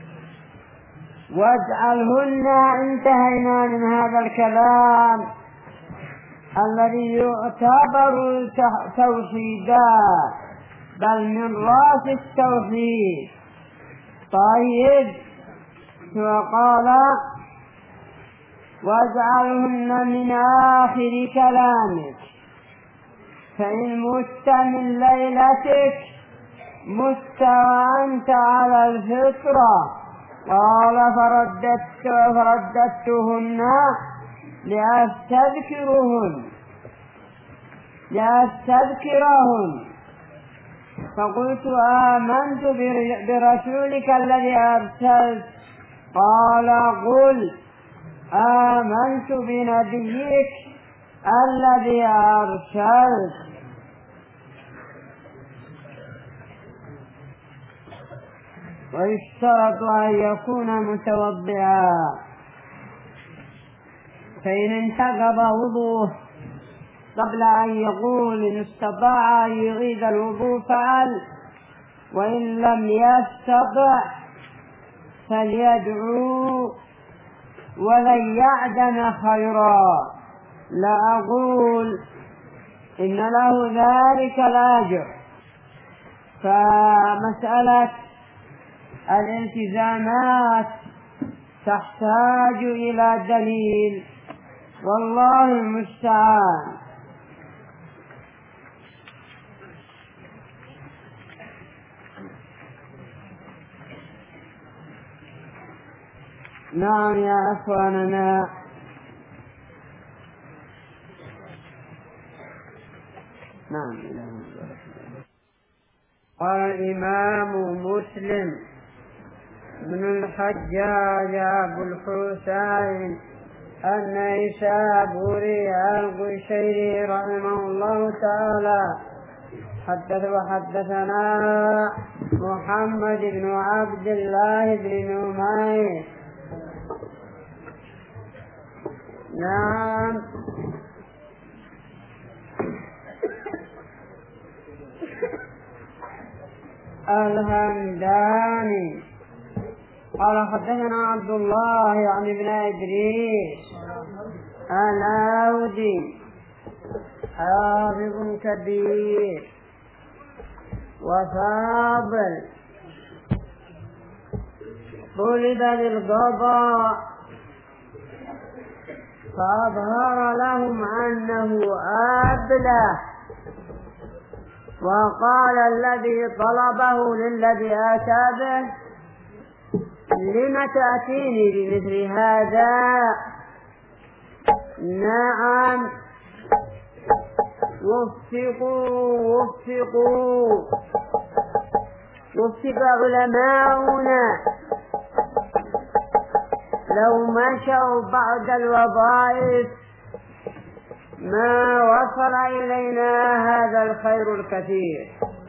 واجعلهن. انتهينا من هذا الكلام الذي يعتبر توحيدا، بل من رأس التوحيد. طيب، وقال واجعلهن من آخر كلامك، فإن مت من ليلتك مت وأنت على الفطرة. قال فرددت فرددتهن لأستذكرهن لأستذكرهن فقلت آمنت برسولك الذي أرسلت. قال قل آمنت بنبيك الذي أرسلت. ويشترط أن يكون متوضئا، فإن انتقض وضوءه قبل أن يقول إن استطاع أن يعيد الوضوء فعل، وإن لم يستطع فليدعو ولن يعدم خيرا. لا أقول إن له ذلك الأجر، فمسألة الالتزامات تحتاج إلى دليل، والله المستعان. نعم يا أخواننا، نعم. قال الإمام مسلم بن الحجاج أبو الحسين النيسابوري القشيري رحمه الله تعالى حدث وحدثنا محمد بن عبد الله بن نمير. نعم، الهمداني قال حدثنا عبد الله يعني بن إدريس العودي حافظ كبير وفاضل، طلب للقضاء فأظهر لهم أنه أبله، وقال الذي طلبه للذي أتى به: لم تأتيني بمثل هذا؟ نعم، وفقوا وفقوا وفق علماؤنا لو مشوا بعد الوظائف ما وصل إلينا هذا الخير الكثير.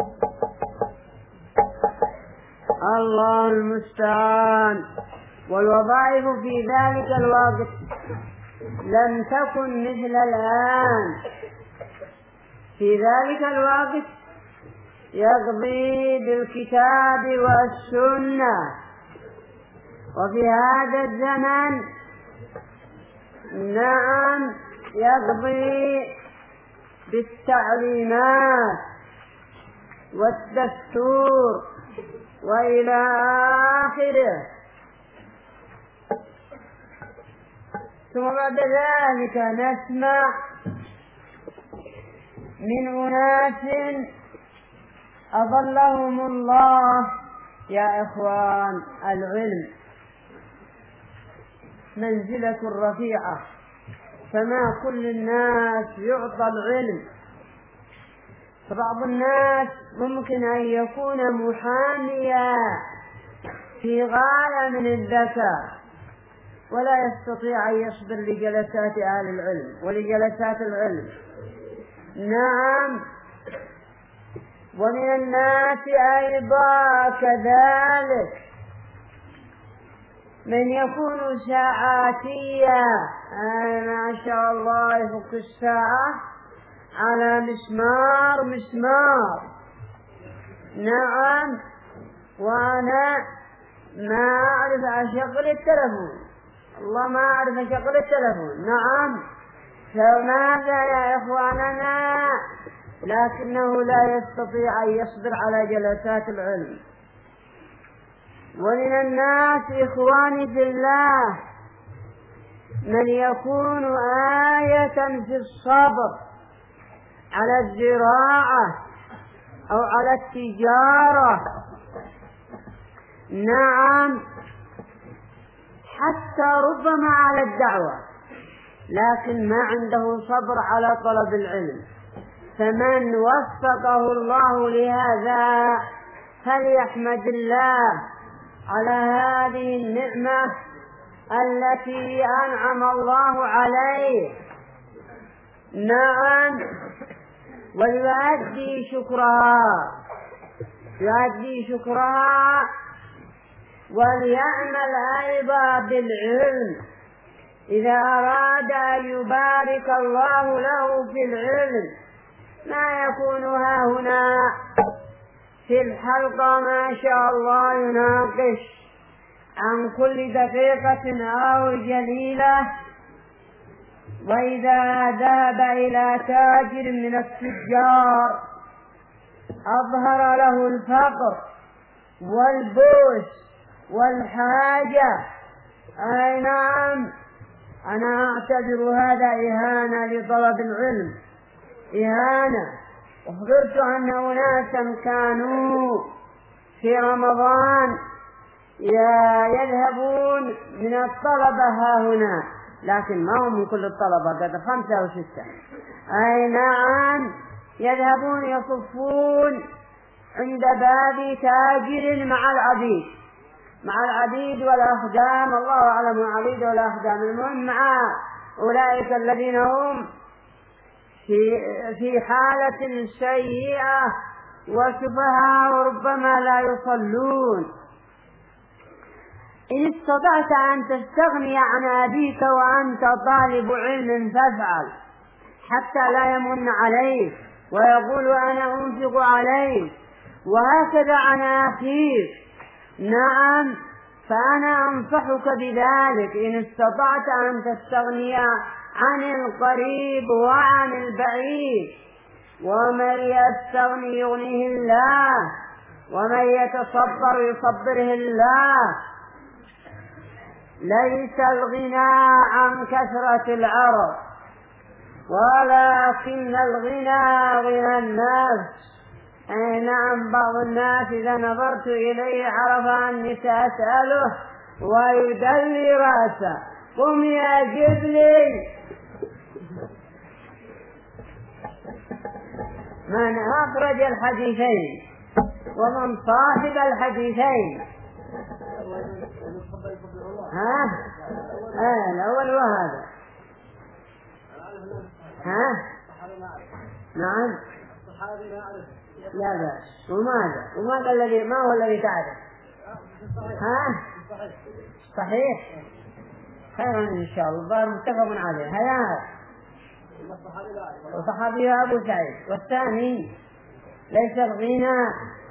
الله المستعان. والوظائف في ذلك الوقت لم تكن مثل الآن. في ذلك الوقت يقضي بالكتاب والسنة، وفي هذا الزمن نعم يقضي بالتعليمات والدستور وإلى آخره. ثم بعد ذلك نسمع من أناس أضلهم الله. يا إخوان، العلم منزلة رفيعة، فما كل الناس يعطى العلم. فبعض الناس ممكن أن يكون محاميا في غاية من الذكاء ولا يستطيع أن يصبر لجلسات أهل العلم ولجلسات العلم. نعم، ومن الناس أيضا كذلك من يكون ساعاتيا، ما شاء الله يفك الساعة على مسمار مسمار. نعم، وأنا ما أعرف أشغل التلفون، الله ما أعرف أشغل التلفون. نعم، فماذا يا إخواننا؟ لكنه لا يستطيع أن يصبر على جلسات العلم. ومن الناس إخواني في الله من يكون آية في الصبر على الزراعة أو على التجارة. نعم، حتى ربما على الدعوة، لكن ما عنده صبر على طلب العلم. فمن وفقه الله لهذا فليحمد الله على هذه النعمة التي أنعم الله عليه. نعم، ويؤدي شكرها يؤدي شكرها وليعمل أيضا بالعلم. إذا أراد أن يبارك الله له في العلم ما يكون ها هنا في الحلقة ما شاء الله يناقش عن كل دقيقة أو جليلة، وإذا ذهب إلى تاجر من التجار أظهر له الفقر والبؤس والحاجة. أي نعم، أنا أعتبر هذا إهانة لطلب العلم، إهانة. أخبرت أن أناسا كانوا في رمضان يذهبون من الطلبة ها هنا، لكن ما هم من كل الطلبة، قد خمسة أو ستة. أي نعم، يذهبون يصفون عند باب تاجر مع العبيد مع العبيد والأخدام، الله أعلم العبيد والأخدام، المهم مع أولئك الذين هم في في حالة سيئة وسفهاء وربما لا يصلون. إن استطعت أن تستغني عن أبيك وأنت طالب علم فافعل، حتى لا يمن عليك ويقول أنا أنفق عليك، وهكذا عن أخيك. نعم، فأنا أنصحك بذلك إن استطعت أن تستغني عن القريب وعن البعيد، ومن يستغني يغنيه الله، ومن يتصبر يصبره الله. ليس الغنى عن كثرة العرض، ولكن الغنى غنى الناس. أي نعم، بعض الناس إذا نظرت إليه عرف أني سأسأله ويدلي رأسه. قم يا جبلي. من أخرج الحديثين ومن صاحب الحديثين؟ ها؟ آه الأول وهذا. ها؟ نعم. لا بأس. وماذا؟ وماذا الذي ما هو الذي تعرف؟ ها؟ صحيح. خير إن شاء الله، متفق عليه. هذا وصحابي أبو سعيد. والثاني ليس الغنى.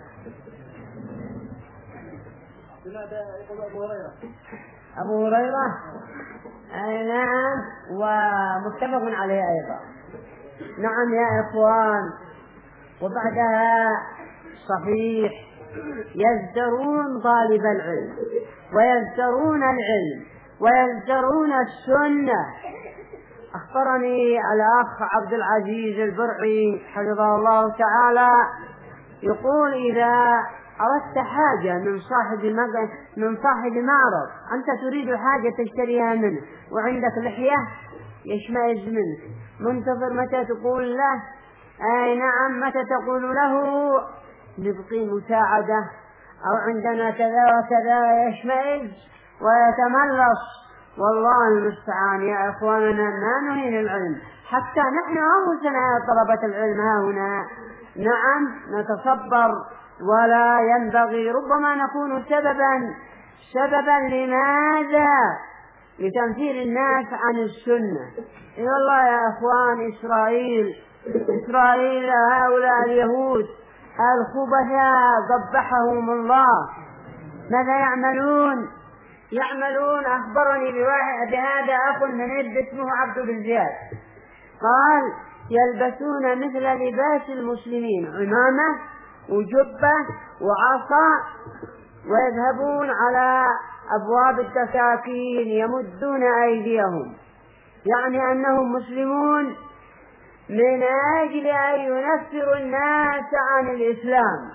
أبو هريرة. أي نعم، ومتفق عليه أيضا. نعم يا إخوان. وبعدها صحيح يزدرون طالب العلم ويزدرون العلم ويزدرون السنة. أخبرني الأخ عبد العزيز البرعي حفظه الله تعالى يقول: إذا أردت حاجة من صاحب من صاحب معرض، أنت تريد حاجة تشتريها منه وعندك لحية يشمئز منك، منتظر متى تقول له. أي نعم، متى تقول له نبقي مساعدة أو عندنا كذا وكذا، يشمئز ويتملص. والله المستعان يا إخواننا. ما نهين العلم، حتى نحن أنفسنا طلبة العلم ها هنا نعم نتصبر، ولا ينبغي، ربما نكون سببا سببا لماذا؟ لتنفير الناس عن السنة. إن الله يا إخوان، إسرائيل إسرائيل هؤلاء اليهود الخبثاء قبحهم الله، ماذا يعملون؟ يعملون أخبرني بواحد بهذا أخ من إبن اسمه عبد بن زياد، قال: يلبسون مثل لباس المسلمين، عمامة وجبة وعصا، ويذهبون على أبواب الدكاكين يمدون أيديهم، يعني أنهم مسلمون، من أجل أن ينفروا الناس عن الإسلام.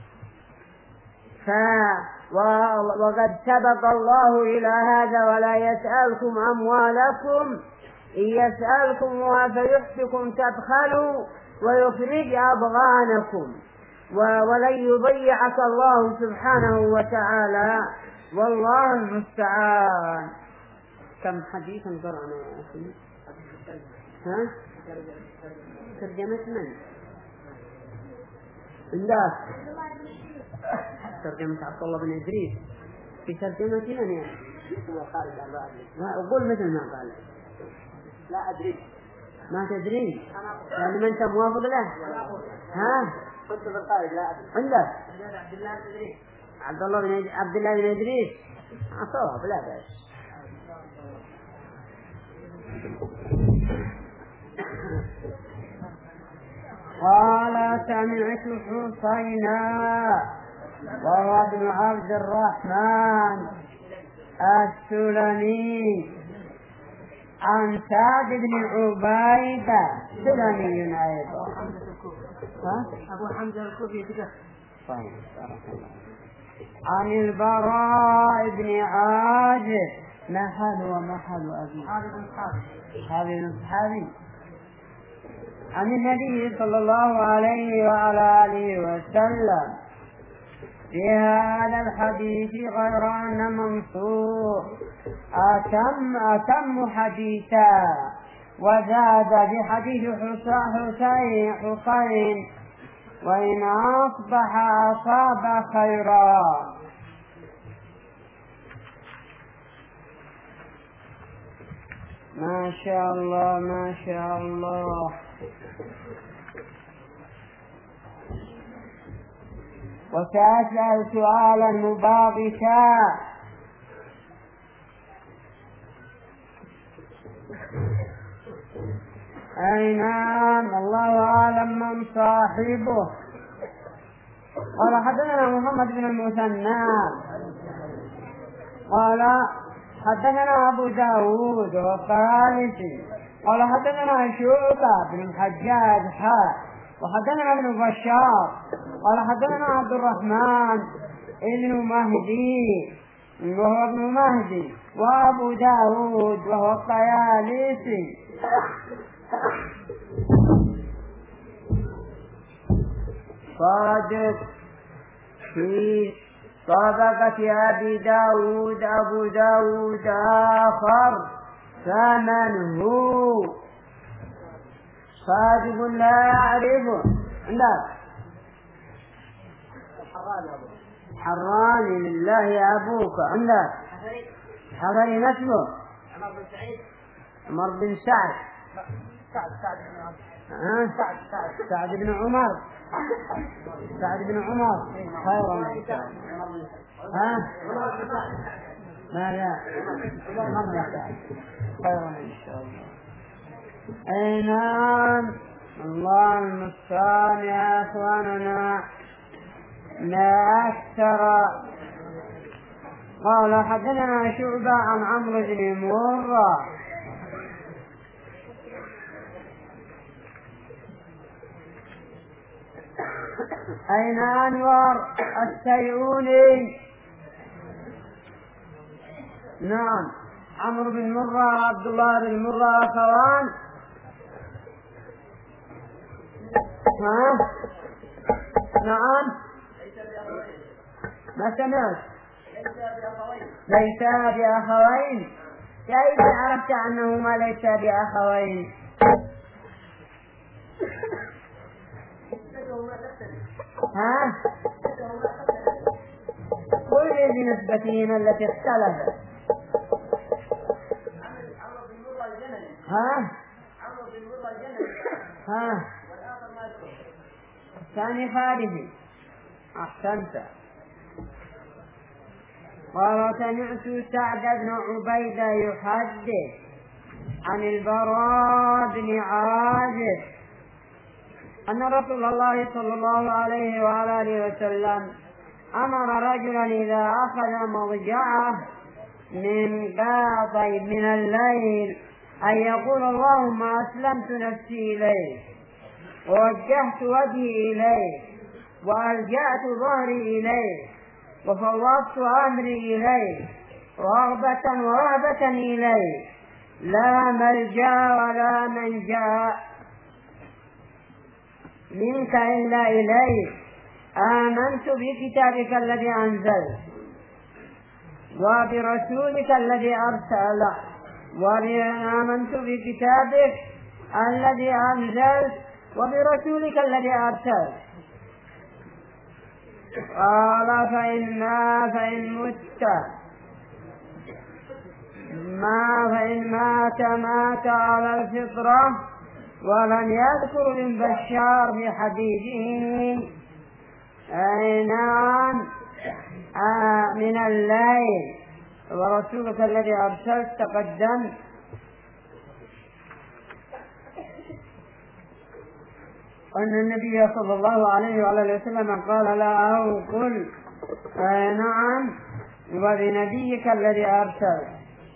ف وقد سبق الله إلى هذا: ولا يسألكم أموالكم، إن يسألكم فيحفكم تبخلوا ويخرج أبغانكم، ولن يضيعك الله سبحانه وتعالى. والله المستعان. كم حديثا قرأنا يا أخي؟ ها؟ ترجمة من؟ الله. ترجمة عبد الله بن إدريس. في ترجمة من يعني؟ هو خارج عن رأيه. أقول مثل ما قال. لا أدري. ما تدري؟ يعني ما أنت موافق له؟ ها؟ كنت في الخارج لا أدري. عندك؟ عبد الله بن إدريس. عبد الله بن عبد الله بن إدريس. صواب لا بأس. قال: سمعت الحسين وهو ابن عبد الرحمن السلمي عن سعد بن عبيدة سلمي أيضا. أبو حمزة الكوفي كده. طيب. عن البراء بن عازب. ما حال وما حال أبي؟ هذا الصحابي عن النبي صلى الله عليه وعلى آله وسلم في هذا الحديث، غير أن منصور أتم أتم حديثا، وزاد بحديث حسين حسين وإن أصبح أصاب خيرا. ما شاء الله ما شاء الله. وسأسأل سؤالا مباغتا: أي نعم. الله أعلم من صاحبه. قال حدثنا محمد بن المثنى قال حدثنا أبو داود والطيالسي قال حدثنا شعبة بن الحجاج حاء وحدثنا ابن بشار قال حدثنا عبد الرحمن ابن مهدي وهو ابن مهدي وأبو داود وهو الطيالسي صادق في طبقة أبي داود أبو داود آخر فمن هو صادق لا يعرفه عندك حراني لله أبوك عندك حضري نسبه عمر بن سعيد عمر بن سعد سعد سعد بن عمر ها سعد سعد سعد بن عمر سعد بن عمر خيرا ها ما لا عمر بن سعد خيرا إن شاء الله. أي نعم. الله المستعان يا أخواننا ما أكثر. قال حدثنا شعبة عن عمرو بن مرة أين أنور السيئوني. نعم. عمرو بن مرة عبد الله بن مرة أخوان. ها نعم ما سمعت. ليس بأخوين. كيف عرفت أنهما ليس بأخوين؟ ها قل لي بنسبتهما التي اختلفت. ها ها ثاني خالدي. أحسنت. قال سمعت سعد بن عبيدة يحدث عن البراء بن عازب أن رسول الله صلى الله عليه وعلى آله وسلم أمر رجلا إذا أخذ مضجعه من قاطع من الليل أن يقول اللهم أسلمت نفسي إليك ووجهت وجهي إليك وألجأت ظهري إليك وفوضت أمري إليك رغبة ورهبة إليك لا ملجأ ولا منجا منك إلا إليك آمنت بكتابك الذي أنزلت وبرسولك الذي أرسلت وآمنت بكتابك الذي أنزلت وبرسولك الذي أرسلت. قال فإن فإن مت ما فإن مات مات على الفطرة. ولم يذكر ابن بشار في حديثه أي نعم آه من الليل ورسولك الذي أرسلت تقدم. أن النبي صلى الله عليه وعلى وسلم قال لا أقول أي نعم وبنبيك الذي أرسلت.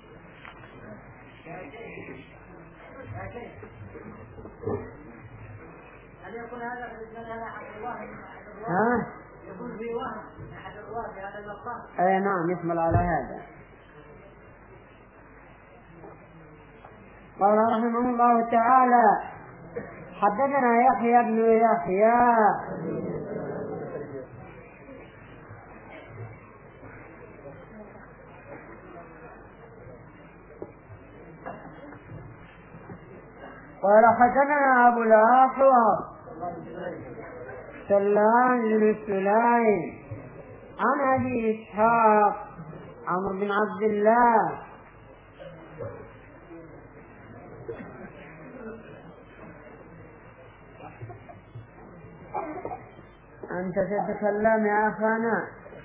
يكون هذا بالنسبة لنا أحد الله أحد الله ها يكون في وهم أحد الله في هذا المقام. أي نعم يشمل على هذا. قال رحمه الله تعالى حدثنا يحيى بن يحيى قال حدثنا أبو الأحوص سلام بن سليم عن أبي إسحاق عمرو بن عبد الله أنت تتكلم يا أخانا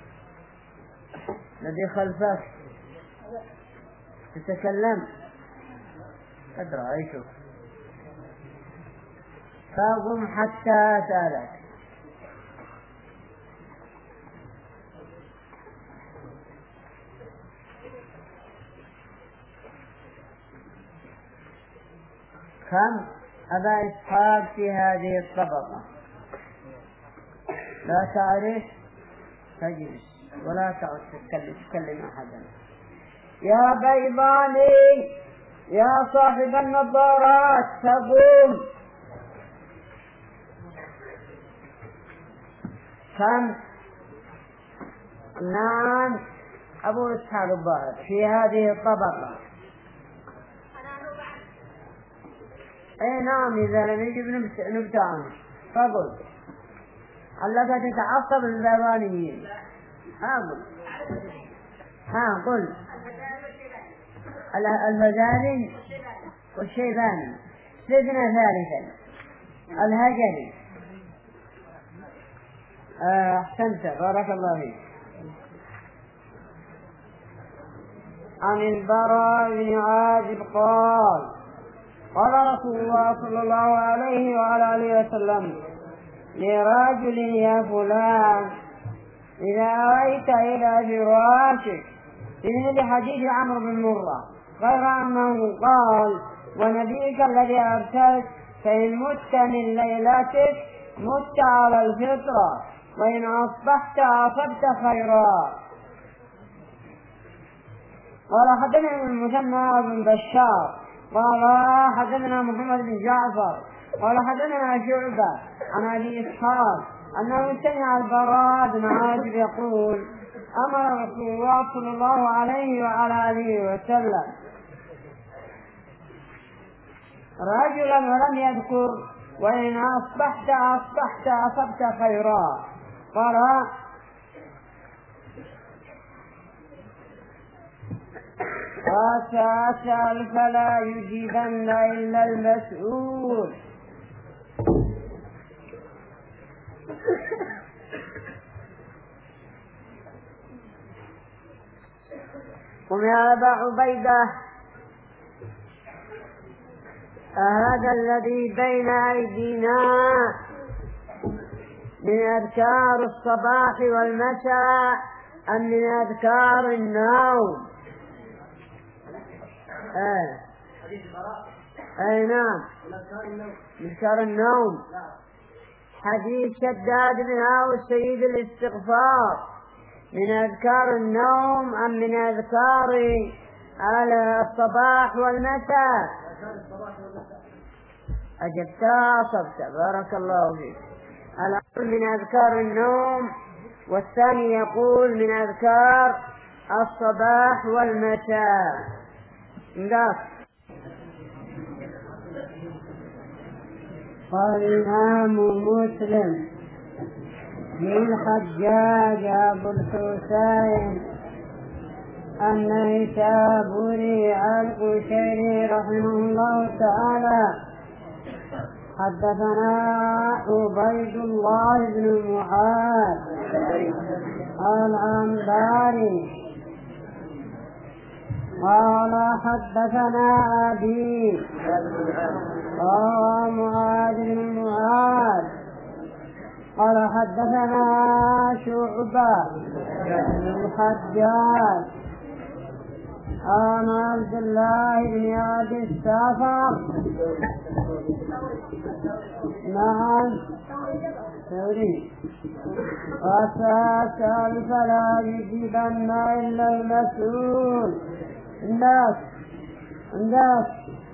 الذي خلفك تتكلم قد رأيتك فقم حتى أسألك. كم أبا إسحاق في هذه الطبقة؟ لا تعرف تجلس ولا تعد تتكلم تكلم أحدا. يا بيضاني يا صاحب النظارات تقوم. كم؟ نعم أبو إسحاق الظاهر في هذه الطبقة. اي نعم إذا لم يجب نبتع عنه. فقل علك تتعصب البيضانيين. ها قل ها قل الهذاني والشيباني. سيدنا ثالثا الهجري. أحسنت بارك الله فيك. عن البراء بن عازب قال قال رسول الله صلى الله عليه وعلى آله وسلم لرجل يا فلان إذا أويت إلى فراشك إذن لحديث عمرو بن مرة غير أنه قال ونبيك الذي أرسلت فإن مت من ليلتك مت على الفطرة وإن أصبحت أصبت خيرا. قال حدثنا المثنى بن بشار قال حدثنا محمد بن جعفر قال حدثنا شعبة عن أبي إسحاق أنه سمع البراء بن عازب يقول أمر رسول الله صلى الله عليه وعلى آله وسلم رجلا ولم يذكر وإن أصبحت أصبحت أصبت خيرا. قال أسأل فلا يجيبن إلا المسؤول. قم يا أبا عبيدة أهذا الذي بين أيدينا من أذكار الصباح والمساء أم من أذكار النوم؟ آه. أي نعم أذكار النوم. حديث شداد بن أوس سيد الاستغفار من أذكار النوم أم من أذكار على الصباح والمساء؟ أجبت أصبت بارك الله فيك. الأول من أذكار النوم والثاني يقول من أذكار الصباح والمساء. ذاك قال الإمام مسلم من حجاج أبو الحسين النيسابوري القشيري رحمه الله تعالى حدثنا عبيد الله بن معاذ العنباري قال حدثنا أبي قال معاذ بن معاذ قال حدثنا شعبة بن الحجاج عن عبد الله بن أبي السفر نعم سوري وسأسأل فلا يجيبن إلا المسؤول. الناس الناس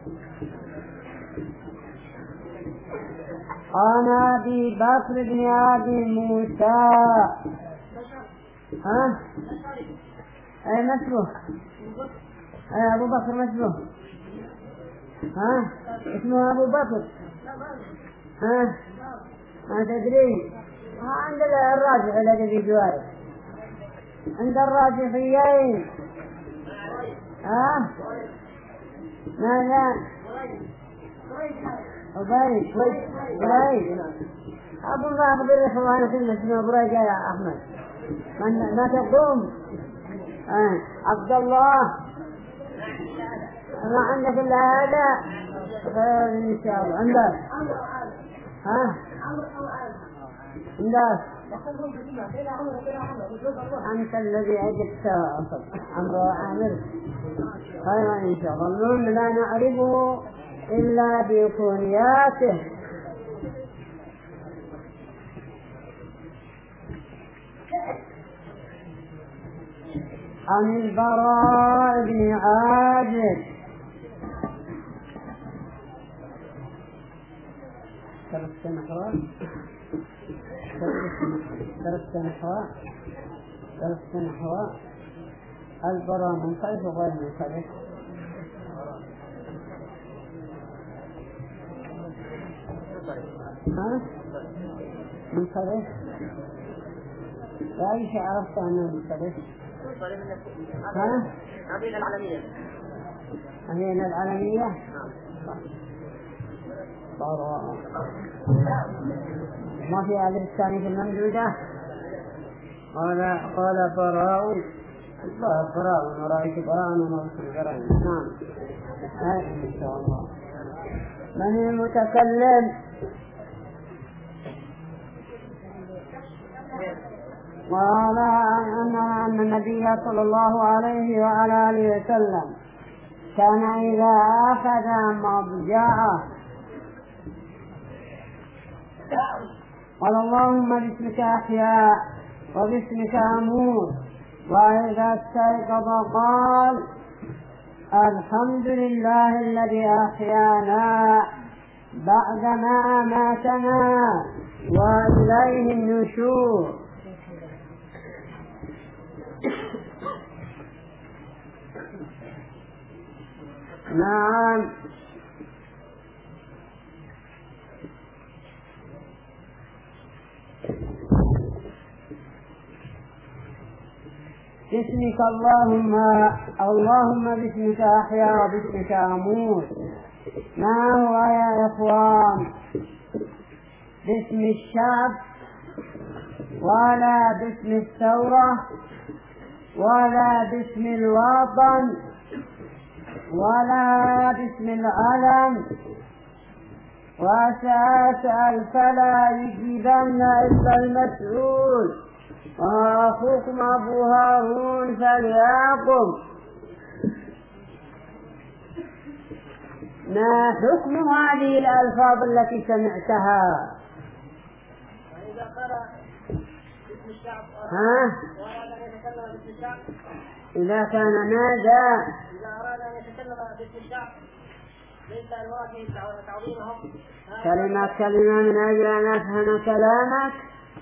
عن أبي بكر بن أبي موسى ها أي مسلوه أي أبو بكر مسلوه ها اسمه أبو بكر ها ما تدري عند الراجح الذي في جواره عند الراجحيين ها ماذا أبي بريد أبو الله أخبر إخوانا في المسجد بريد يا أحمد من ما تقوم آه. عبد الله ما عندك إلا هذا إن شاء الله عندك ها؟ الناس أنت الذي أجبت عمرو وعامر خيرا إن شاء الله. المهم لا نعرفه إلا بكنياته. عن البراء بن عازب درست نحو درست نحو درست نحو البراء منصرف وغير منصرف. ها؟ منصرف؟ لا شيء عرفت أنه منصرف. ها؟ أمين العالمية. أمين العالمية؟ براء. ما في هذا الثاني في الممدودة؟ قال قال براء. الله براء ورأيت براء ومرسل براء. نعم. هذا إن شاء الله. من المتكلم؟ قال أنها أن النبي صلى الله عليه وعلى آله وسلم كان إذا أخذ مضجعه قال اللهم باسمك أحيا وباسمك أموت، وإذا استيقظ قال الحمد لله الذي أحيانا بعدما أماتنا وإليه النشور. نعم. باسمك اللهم اللهم باسمك أحيا وباسمك أموت. ما هو يا إخوان باسم الشعب ولا باسم الثورة ولا باسم الوطن ولا باسم العلم. وسأسأل فلا يجيبن إلا المسؤول، وأخوكم أبو هارون فليقم. ما حكم هذه الألفاظ التي سمعتها؟ إذا قال باسم الشعب ها؟ وأراد أن يتكلم باسم الشعب، إذا كان ماذا؟ إذا أراد أن يتكلم باسم الشعب ليس المراد به تعظيمهم. كلمة كلمة من أجل أن أفهم كلامك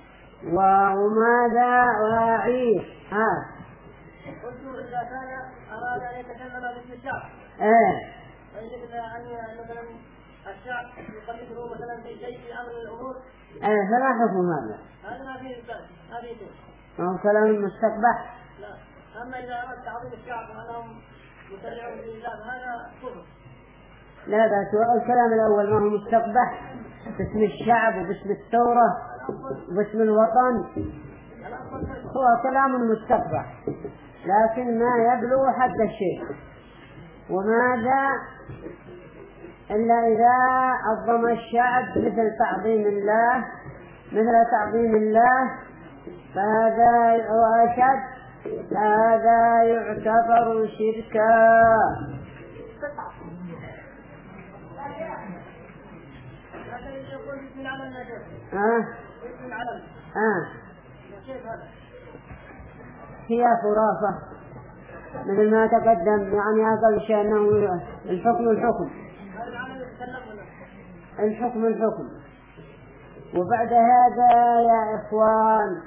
وماذا وأعيش. ها؟ قلت إذا كان أراد أن يتكلم باسم الشعب إيه؟ فيجب أن مثلا الشعب يقلده مثلا في شيء في أمر الأمور. إيه فلا حكم هذا. هذا ما فيه إثبات، ما فيه شيء. ما هو كلام مستقبح. لا. أما إذا أردت تعظيم الشعب وأنهم متبعون لله هذا كفر. لا بس الكلام الأول ما هو مستقبح باسم الشعب وباسم الثورة وباسم الوطن هو كلام مستقبح، لكن ما يبلغ حد الشيء. وماذا إلا إذا عظم الشعب مثل تعظيم الله مثل تعظيم الله فهذا وأشد هذا يعتبر شركا. ها؟ ها؟ هي خرافة مثل ما تقدم، يعني أقل شيء أنه الحكم الحكم الحكم الحكم. وبعد هذا يا إخوان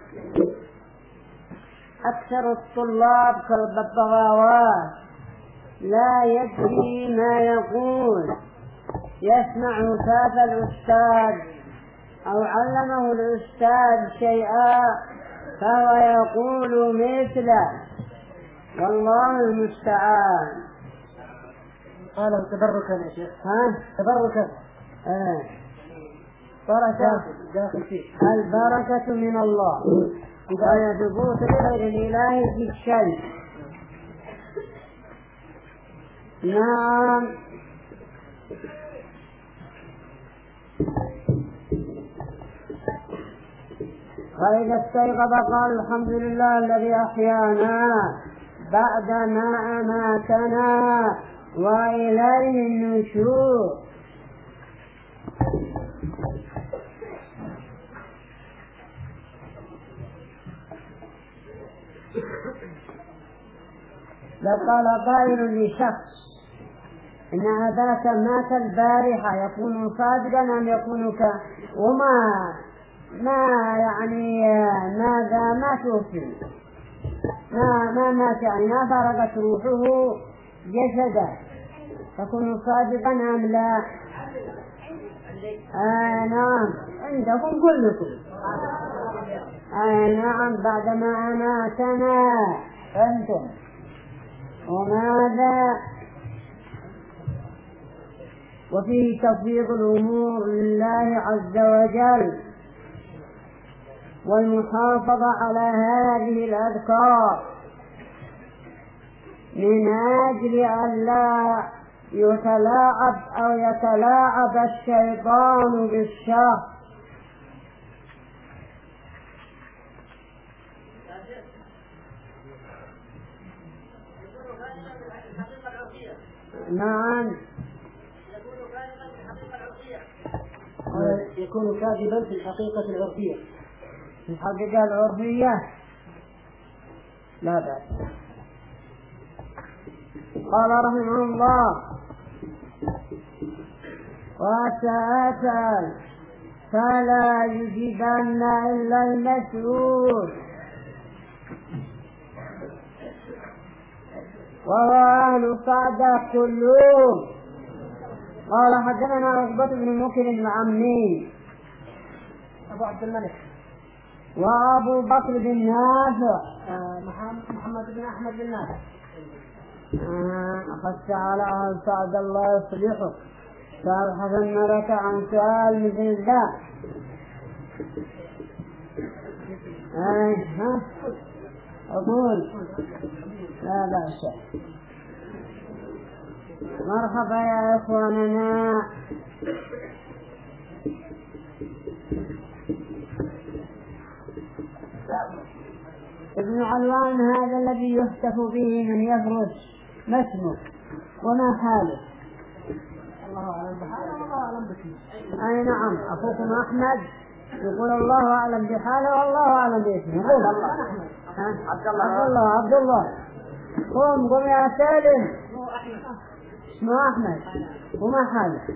أكثر الطلاب كالببغاوات لا يدري ما يقول، يسمع هتاف الأستاذ أو علمه الأستاذ شيئا فهو يقول مثله، والله المستعان. قالوا تبركا يا شيخ. ها؟ تبركا. آه. بركة داخل فيه. البركة من الله وهي ثبوت الخير الإلهي في الشيء. نعم. فإذا استيقظ قال الحمد لله الذي أحيانا بعد ما أماتنا وإليه النشور. لو قال قائل لشخص إن أباك مات البارحة يكون صادقا أم يكون ك وما ما يعني ماذا ما توفي ما ما مات يعني ما فرغت روحه جسده تكون صادقا أم لا؟ آه نعم عندكم كلكم. آه نعم بعدما أماتنا أنتم. وماذا؟ وفيه تفويض الأمور لله عز وجل والمحافظة على هذه الأذكار من أجل أن لا يتلاعب أو يتلاعب الشيطان بالشر. نعم يكون كاذبا في الحقيقة العرفية. في الحقيقة العرفية لا بأس. قال رحمه الله وسأسأل فلا يجيبن إلا المسؤول وهو أهل الصعدة كلهم. قال حدثنا عقبة بن مكر العمي أبو عبد الملك وأبو بكر بن نافع محمد بن أحمد بن نافع. أخذت على أهل سعد الله يصلحه. سأل حسن ملك عن سؤال مثل ذا. ها أقول لا بأس. مرحبا يا إخواننا. ابن علوان هذا الذي يهتف به من يفرش ما اسمه وما حاله؟ الله أعلم بحاله والله أعلم باسمه. أي نعم أخوكم أحمد يقول الله أعلم بحاله والله أعلم باسمه. عبد الله عبد الله عبد الله قم قم يا سالم. اسمه أحمد وما حاله؟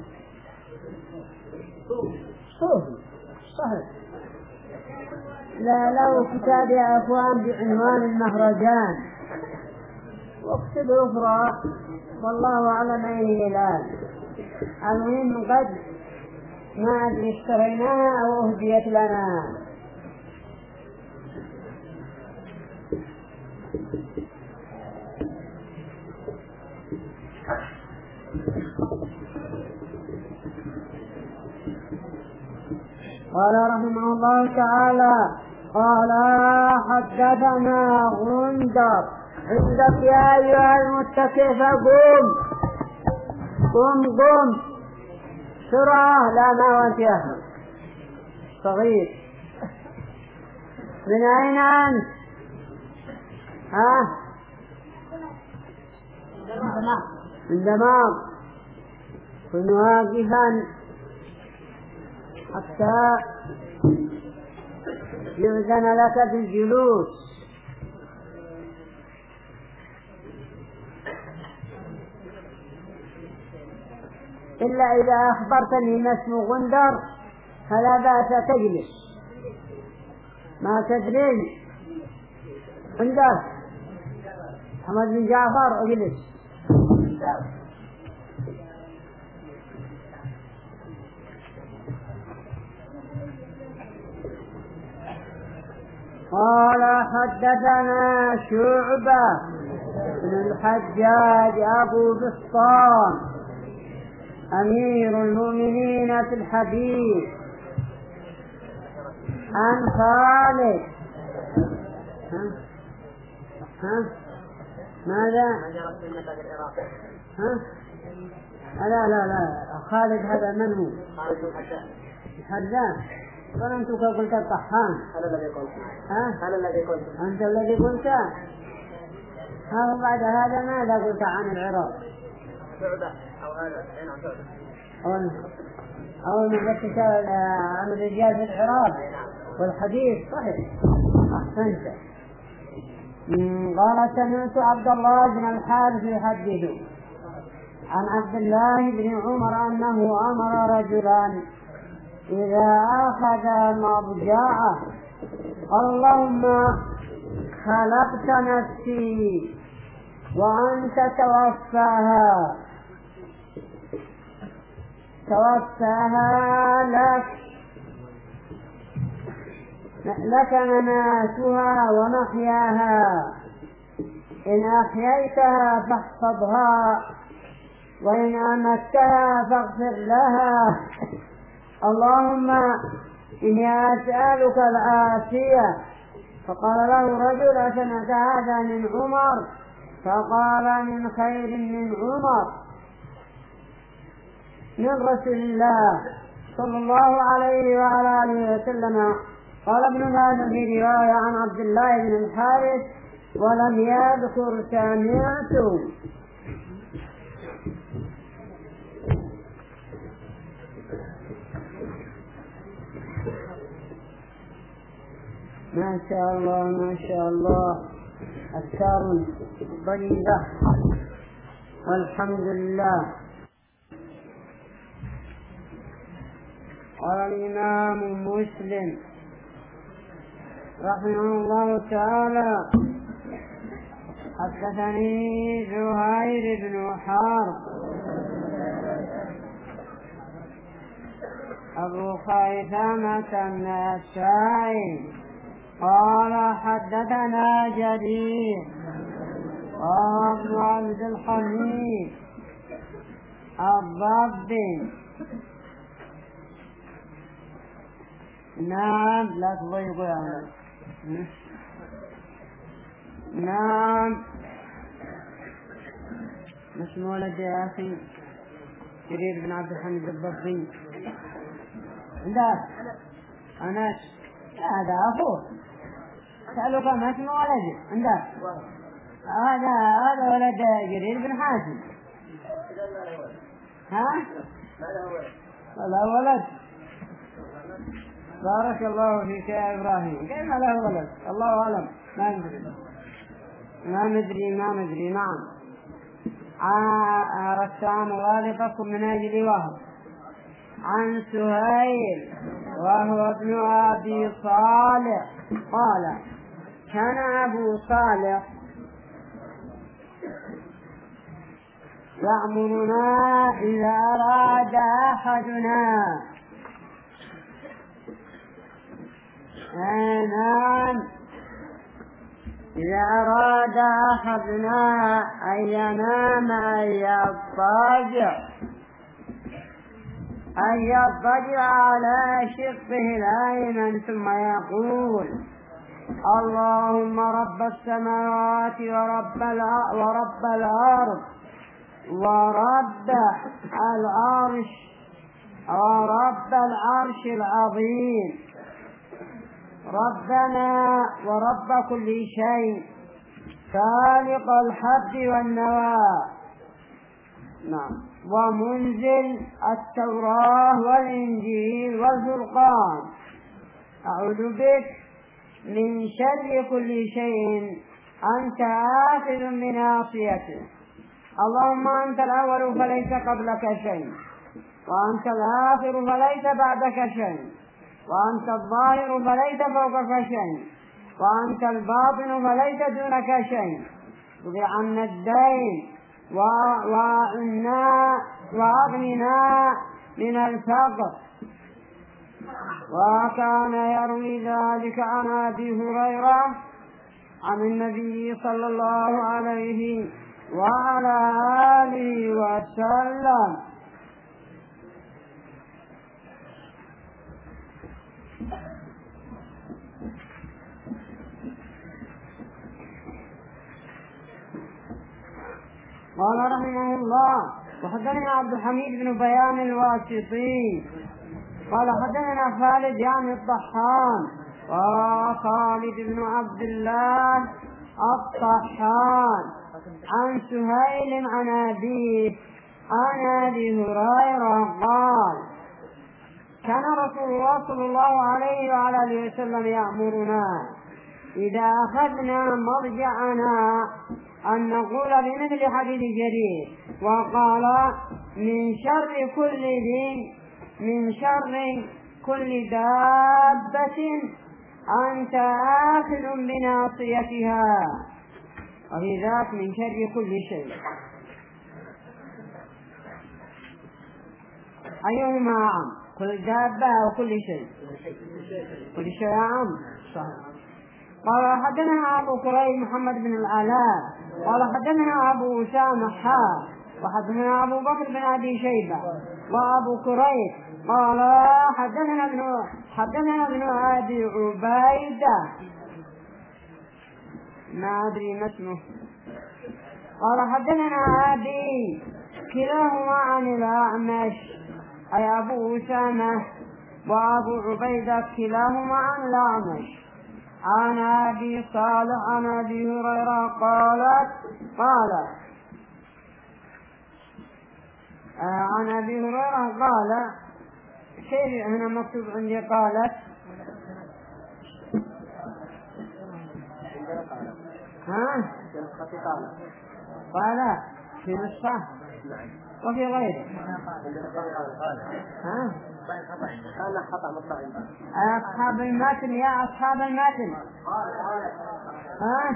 صوفي صحيح. لا لو كتاب يا أخوان بعنوان المهرجان واكتب أخرى والله أعلم أين الآن. المهم قد ما أدري اشتريناها أو أهديت لنا. قال رحمه الله تعالى قال حدثنا غندر. عندك يا أيها المتكئ فقم قم قم سرعة. لا ما وانت يا أخي صغير. من أين أنت؟ ها من دماغ. كن واقفا حتى يؤذن لك بالجلوس. إلا إذا أخبرتني ما اسمه غندر فلا بأس تجلس. ما تدرين غندر محمد بن جعفر اجلس. قال حدثنا شعبة بن الحجاج أبو بسطام أمير المؤمنين في الحديث عن خالد. ها؟ ها؟ ماذا؟ ها؟ لا لا لا خالد هذا من هو؟ خالد الحجاج. الحجاج فأنت قلت الطحان. أنا الذي قلت. ها؟ أنا الذي قلت. أنت الذي قلت. ها بعد هذا ماذا قلت عن العراق؟ شعبة أو هذا أين عن شعبة؟ أول أول من ذكرت عن الرجال في العراق والحديث صحيح. أحسنت. قال سمعت عبد الله بن الحارث يحدث عن عبد الله بن عمر أنه أمر رجلا إذا أخذ مضجعه اللهم خلقت نفسي وأنت توفاها توفاها لك لك مماتها ومحياها إن أحييتها فاحفظها وإن أمتها فاغفر لها اللهم إني أسألك العافية. فقال له رجل أسمعت هذا من عمر؟ فقال من خير من عمر من رسول الله صلى الله عليه وعلى آله وسلم. قال ابن ماجه في رواية عن عبد الله بن الحارث ولم يذكر سمعت. ما شاء الله ما شاء الله أذكار طيبة والحمد لله. قال الإمام مسلم رحمه الله تعالى حدثني زهير بن حرب أبو خيثمة النسائي قال حدثنا جرير قال ابن عبد الحميد الضبي نعم لا تضيقوا يعني نعم مش مولد يا أخي جرير بن عبد الحميد الضبي عندك أنس هذا أخوه سألوك ما اسمه ولد عندك هذا هذا ولد جرير بن حازم. ها لا ولد بارك الله فيك يا إبراهيم كيف له ولد الله أعلم ما ندري ما ندري ما ندري نعم أردت أن أغالطكم من أجل وهو عن سهيل وهو ابن أبي صالح قال كان أبو صالح يأمرنا إذا أراد أحدنا نعم إذا أراد أحدنا أن ينام أن يضطجع أن يضطجع على شقه الأيمن ثم يقول اللهم رب السماوات ورب ورب الأرض ورب العرش ورب العرش العظيم ربنا ورب كل شيء خالق الحب والنوى نعم ومنزل التوراة والإنجيل والفرقان أعوذ بك من شر كل شيء أنت آخذ بناصيته اللهم أنت الأول فليس قبلك شيء وأنت الآخر فليس بعدك شيء وأنت الظاهر فليس فوقك شيء وأنت الباطن فليس دونك شيء اقض عنا الدين وأعنا وأغننا من الفقر. وكان يروي ذلك عن أبي هريرة عن النبي صلى الله عليه وعلى آله وسلم. قال رحمه الله وحدثنا عبد الحميد بن بيان الواسطي قال حدثنا خالد يعني الطحان وخالد بن عبد الله الطحان عن سهيل عن أبيه عن أبي هريرة قال كان رسول الله صلى الله عليه وعلى آله وسلم يأمرنا إذا أخذنا مرجعنا أن نقول بمثل حديث جرير وقال من شر كل ذي من شر كل دابة أنت آخذ بناصيتها وفي ذاك من شر كل شيء. أيهما عام؟ كل دابة وكل شيء كل شيء عام صحيح. قال حدثنا أبو كريم محمد بن العلاء قال حدثنا أبو أسامة حا وحدثنا أبو بكر بن أبي شيبة وأبو كريم قال حدثنا ابن حدثنا ابن أبي عبيدة ما أدري ما اسمه قال حدثنا أبي كلاهما عن الأعمش أي أبو أسامة وأبو عبيدة كلاهما عن الأعمش عن أبي صالح عن أبي هريرة قالت قالت آه عن أبي هريرة قال شيء هنا مكتوب عندي قالت ها قال في نصفه وفي غيره ها أنا خطأ مطلع أصحاب الماتن يا أصحاب الماتن ها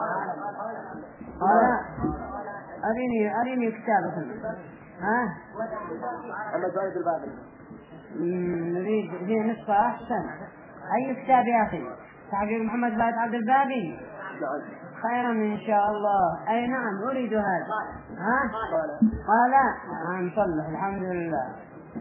قال أريني أريني كتابكم ها أنا زايد الباب نريد في نصفه أحسن. أي كتاب يا أخي؟ تحقيق محمد زايد عبد البابي خيرا إن شاء الله. أي نعم أريد هذا. ها قال نعم صلح الحمد لله.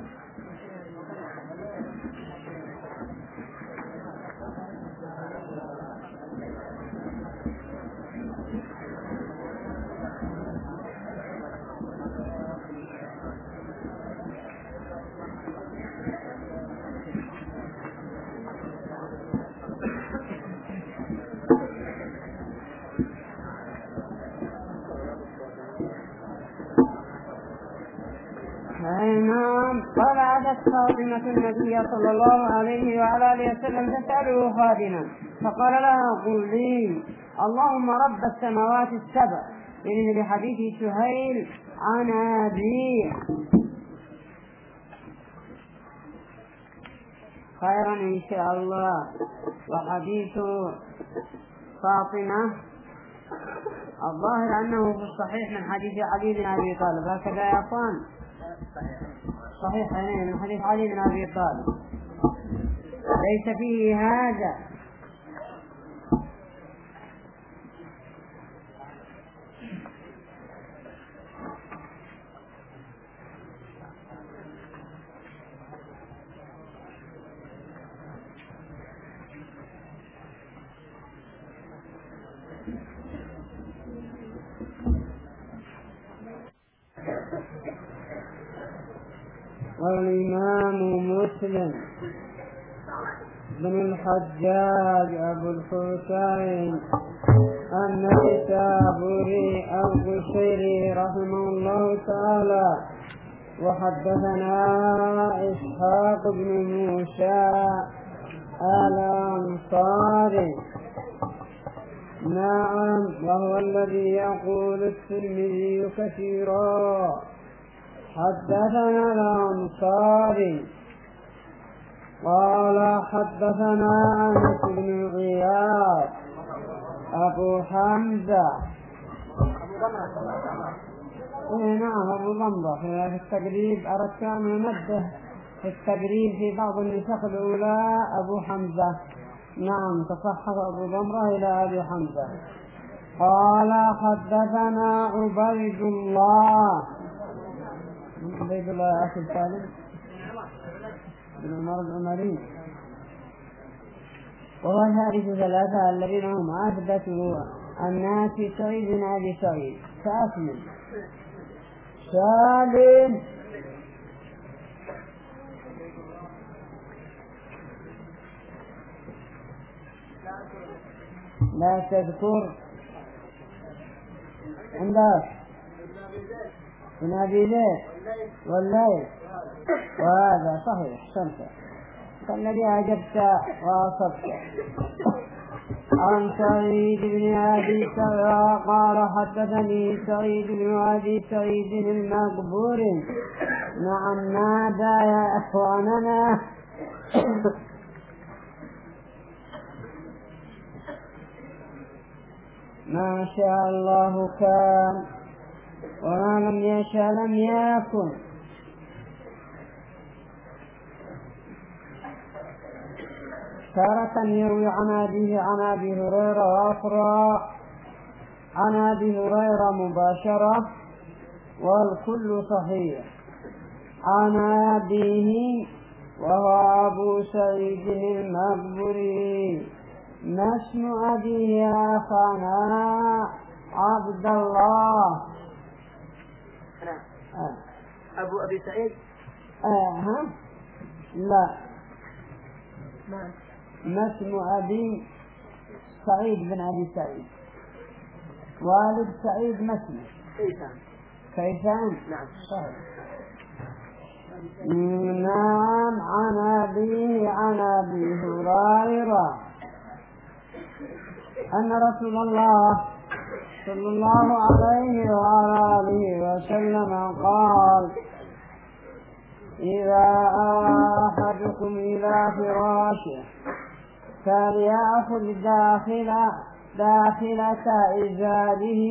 نعم. قال عادت فاطمة النبي صلى الله عليه وعلى آله وسلم تسأله خادما فقال لها قل لي اللهم رب السماوات السبع بمثل حديث سهيل عن أبيه خيرا إن شاء الله. وحديث فاطمة الظاهر أنه في الصحيح من حديث علي بن أبي طالب هكذا يا أخوان صحيح من حديث علي بن أبي طالب ليس فيه هذا. والإمام مسلم بن الحجاج أبو الحسين النيسابوري القشيري رحمه الله تعالى وحدثنا إسحاق بن موسى الأنصاري نعم وهو الذي يقول الترمذي كثيرا حدثنا الأنصاري قال حدثنا أنس بن غياث أبو حمزة نعم أبو ضمرة في التقريب أردت أن أنبه في التقريب في بعض النسخ الأولى أبو حمزة نعم تصحف أبو ضمرة إلى أبي حمزة. قال حدثنا عبيد الله عبيد الله أخي الثالث بن عمر العمري وهو ثالث ثلاثة الذين هم أثبتوا الناس سعيد بن أبي سعيد فأكمل سالم لا تذكر عندك ابن أبي زيد والليل، وهذا صحيح سمت فالذي أجبت واصبت. عن سعيد بن أبي سعيد قال حدثني سعيد بن أبي سعيد المقبور. نعم ماذا يا أخواننا؟ ما شاء الله كان وما لم يشاء لم يكن. تارة يروي عن أبيه عن أبي هريرة وأخرى عن أبي هريرة مباشرة والكل صحيح. عن أبيه وهو أبو سعيد المقبري. ما اسم أبيه يا أخانا؟ عبد الله. آه. أبو أبي سعيد؟ آه ها؟ لا. ما ما اسم أبي سعيد بن أبي سعيد؟ والد سعيد ما اسمه؟ كيسان. كيسان؟ نعم. صحيح. نعم. عن أبيه عن أبي هريرة أن رسول الله صلى الله عليه وعلى آله وسلم قال: إذا أحدكم إلى فراشه فليأخذ داخل داخلة إزاره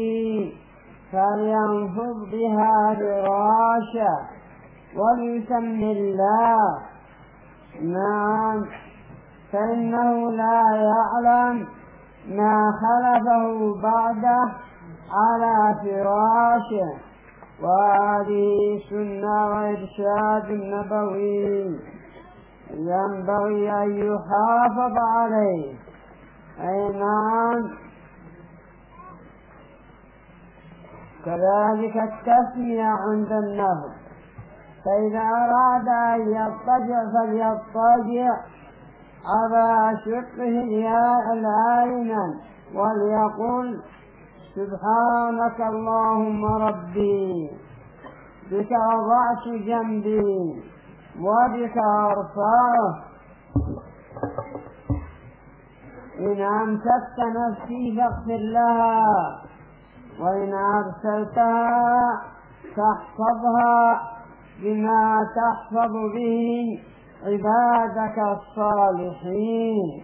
فلينفض بها فراشا وليسمي الله. نعم، فإنه لا يعلم ما خلفه بعده على فراشه. وهذه سنة وإرشاد نبوي ينبغي أن يحافظ عليه. أي نعم. كذلك التسمية عند النهر، فإذا أراد أن يضطجع فليضطجع على شقه الأيمن وليقل: سبحانك اللهم ربي، بك وضعت جنبي وبك أرفعه. إن أمسكت نفسي فاغفر لها، وإن أرسلتها فاحفظها بما تحفظ به عبادك الصالحين.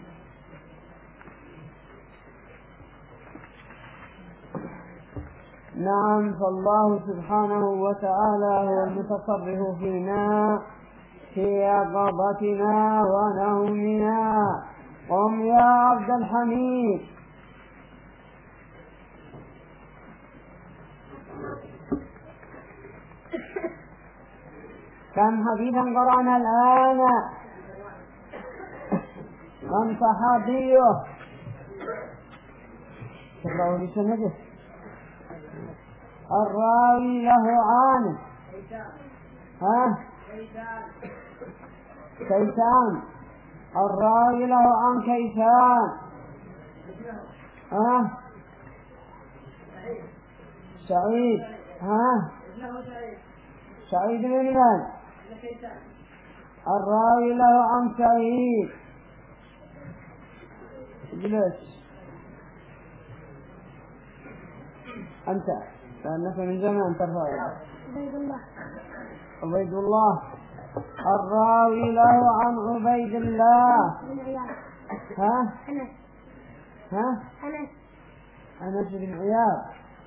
نعم، فالله سبحانه وتعالى هو المتصرف فينا في يقظتنا ونومنا. قم يا عبد الحميد. كم حديثا قرأنا الآن؟ من صحابيه؟ تقرأوا بسنده. الراوي له عن ها كيسان. الراوي له عن كيسان. ها سعيد. ها سعيد بن من؟ الراوي له عن سعيد. اجلس أنت، لأنك من زمان ترفع. عبيد الله. عبيد الله. الراوي له عن عبيد الله. ها أنس. ها أنس. أنس بن عياض.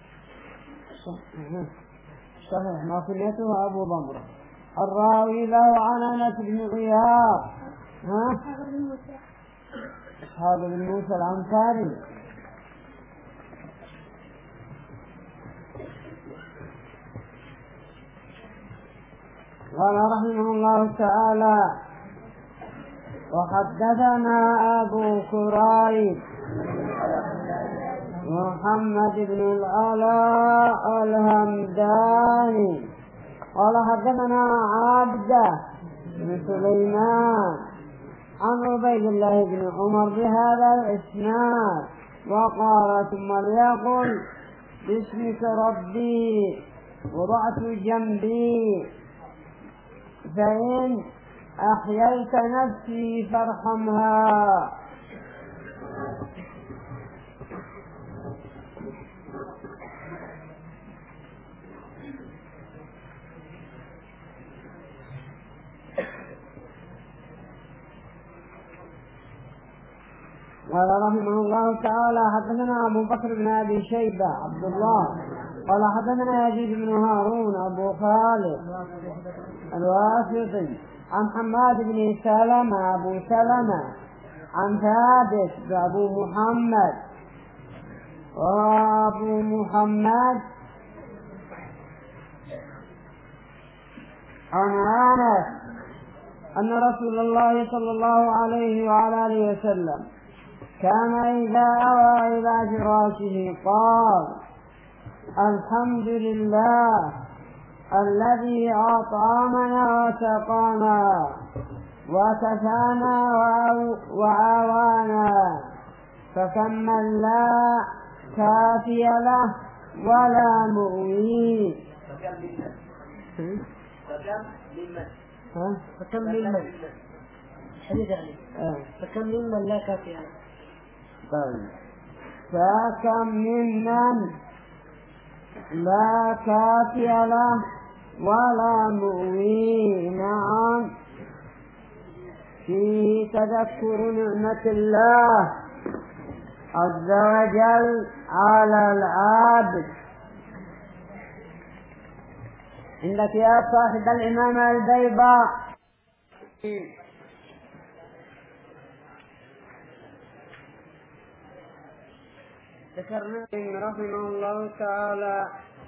صحيح، ما كنيته أبو ضمرة. الراوي له عن أنس بن عياض. ها أصحاب بن موسى الأنصاري. قال رحمه الله تعالى: وحدثنا أبو كريب محمد بن العلاء الهمداني قال حدثنا عبده بن سليمان عن عبيد الله بن عمر بهذا الإسناد وقال ثم ليقل باسمك ربي وضعت جنبي فإن أحييت نفسي فارحمها. قال رحمه الله تعالى حدثنا أبو بكر بن أبي شيبة عبد الله قال حدثنا يزيد بن هارون أبو خالد الواسطي عن حماد بن سلمة أبو سلمة عن ثابت أبو محمد وأبو محمد عن أنس أن رسول الله صلى الله عليه وعلى آله وسلم كان إذا أوى إلى فراشه قال الحمد لله الذي أطعمنا وسقانا وكفانا وعاوانا فكم من لا كافي له ولا مؤوي. فكم ممن حديث يعني فكم ممن لا كافي له. طيب فكم ممن لا كافي له ولا مؤوي. نعم فيه تذكر نعمة الله عز وجل على العابد. عندك يا صاحب الإمام البيضاء ذكرنا رحمه الله تعالى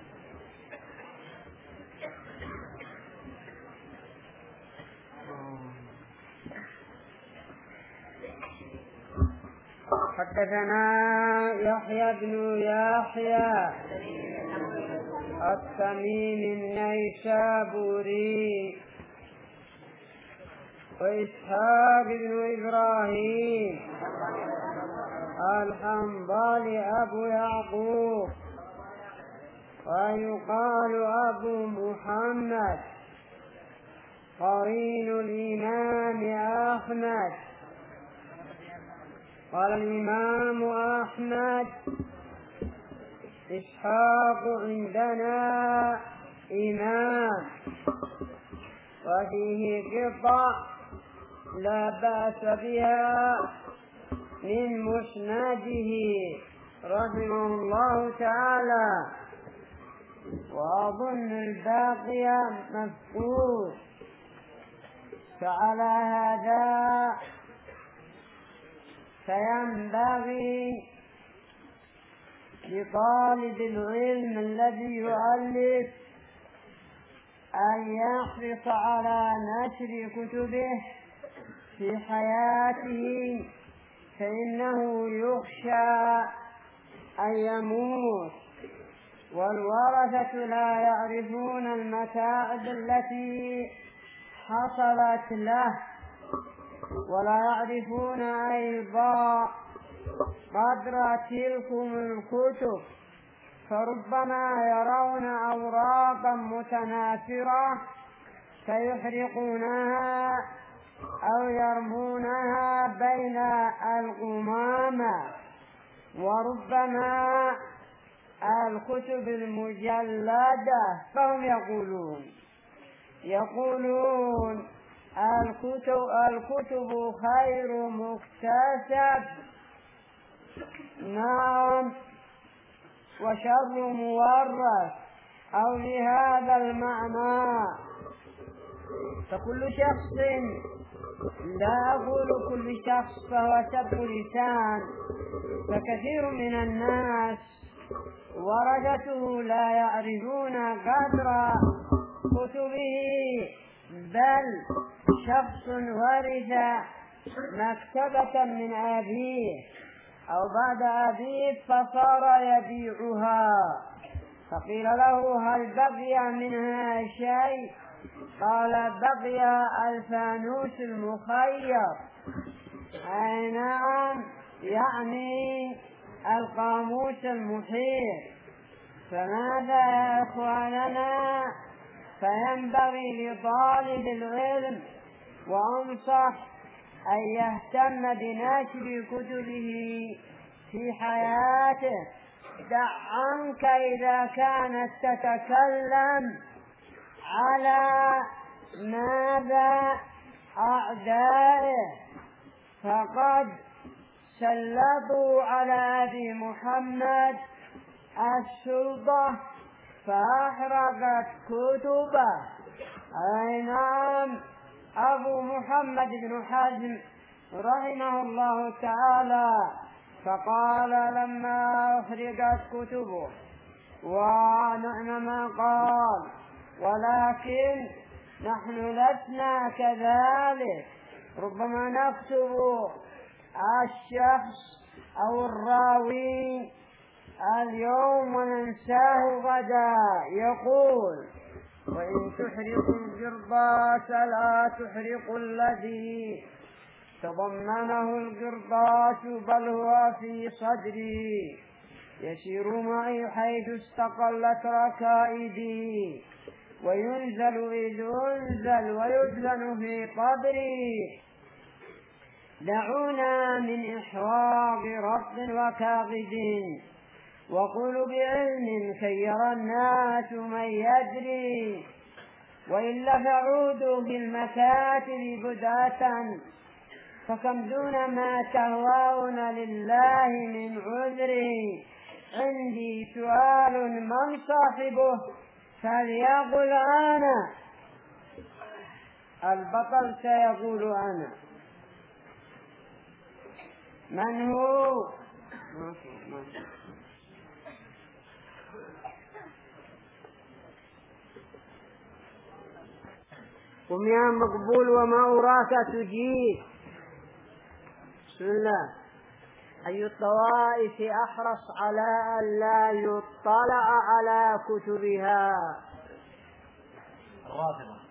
حدثنا يحيى بن يحيى التميمي النيسابوري وإسحاق بن إبراهيم الحنظلي أبو يعقوب ويقال أبو محمد قرين الإمام أحمد. قال الإمام أحمد إسحاق عندنا إمام وفيه قطع لا بأس بها من مسنده رحمه الله تعالى، وأظن الباقي مفقود. فعلى هذا فينبغي لطالب العلم الذي يؤلف أن يحرص على نشر كتبه في حياته، فإنه يخشى أن يموت والورثة لا يعرفون المتاعب التي حصلت له، ولا يعرفون أيضا قدر تلكم الكتب، فربما يرون أوراقا متناثرة فيحرقونها أو يرمونها بين الغمامة، وربما الكتب المجلدة فهم يقولون يقولون الكتب, الكتب خير مكتسب، نعم، وشر مورث، أو لهذا المعنى. فكل شخص، لا أقول كل شخص فهو سب لسان، فكثير من الناس ورثته لا يعرفون قدر كتبه، بل شخص ورث مكتبة من أبيه أو بعد أبيه فصار يبيعها، فقيل له هل بقي منها شيء؟ قال بقي الفانوس المخير. أي نعم، يعني القاموس المحيط. فماذا يا إخواننا؟ فينبغي لطالب العلم وأنصح أن يهتم بنشر كتبه في حياته. دع عنك إذا كانت تتكلم على ماذا أعدائه، فقد سلطوا على أبي محمد السلطة فأحرقت كتبه. أي نعم، أبو محمد بن حزم رحمه الله تعالى فقال لما أحرقت كتبه، ونعم ما قال، ولكن نحن لسنا كذلك، ربما نكتب الشخص أو الراوي اليوم وننساه غدا. يقول: وإن تحرق القرطاس لا تحرق الذي تضمنه القرطاس، بل هو في صدري يسير معي حيث استقلت ركائدي، وينزل إذ أنزل ويدفن في قبري. دعونا من إحراق رب وكاغد، وقولوا بعلم كي يرى الناس من يدري، وإلا فعودوا بالمكاتب بداة، فكم دون ما تهواون لله من عذري. عندي سؤال من صاحبه فليقل أنا. البطل سيقول أنا. من هو؟ قم يا مقبول وما أراك تجيب. بسم الله. أي الطوائف أحرص على أن لا يطلع على كتبها؟ الرافضة.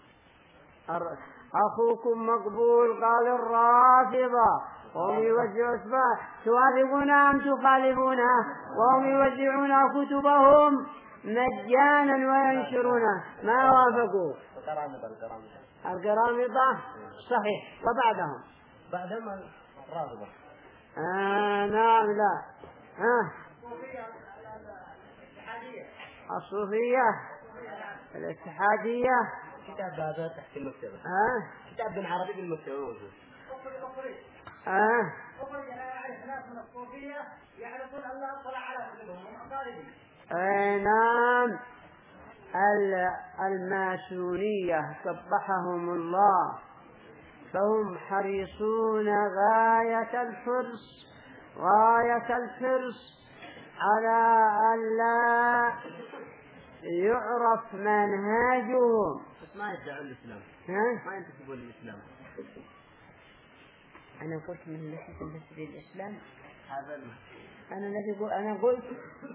أخوكم مقبول قال الرافضة، وهم يوزعون أسماء. توافقون أم تخالفون؟ وهم يوزعون كتبهم مجانا وينشرونه. ما وافقوا؟ القرامطة. القرامطة القرامطة صحيح. وبعدهم بعدهم الرافضة. آه نعم. لا ها الصوفية الاتحادية. كتاب هذا تحت المكتبة. ها كتاب بالعربي بالمكتبة موجود. اه يعرفون الله اطلع على كتبهم. آه نعم. الماسونية قبحهم الله، فهم حريصون غاية الحرص غاية الحرص على أن لا يعرف منهجهم. ما يدعون الإسلام. ها؟ ما ينتسبون للإسلام. أنا قلت من النسبة للإسلام. هذا أنا الذي قلت. أنا قلت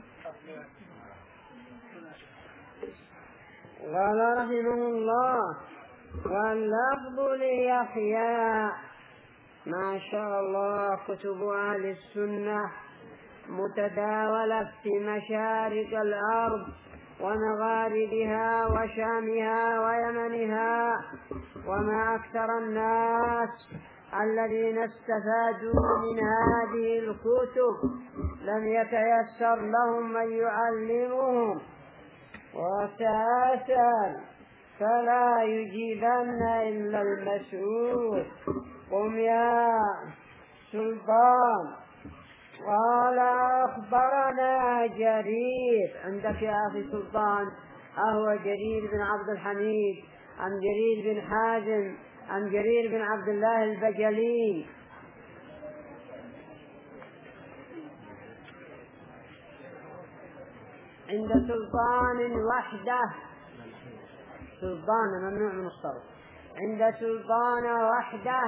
قال رحمه الله: واللفظ ليحيى. ما شاء الله كتب أهل السنة متداولة في مشارق الأرض ومغاربها وشامها ويمنها، وما أكثر الناس الذين استفادوا من هذه الكتب لم يتيسر لهم من يعلمهم. وسأسأل فلا يجيبن إلا المسؤول. قم يا سلطان. قال: أخبرنا جرير. عندك يا أخي سلطان أهو جرير بن عبد الحميد أم جرير بن حازم أم جرير بن عبد الله البجلي؟ عند سلطان وحده. سلطان ممنوع من الصرف. عند سلطان وحده.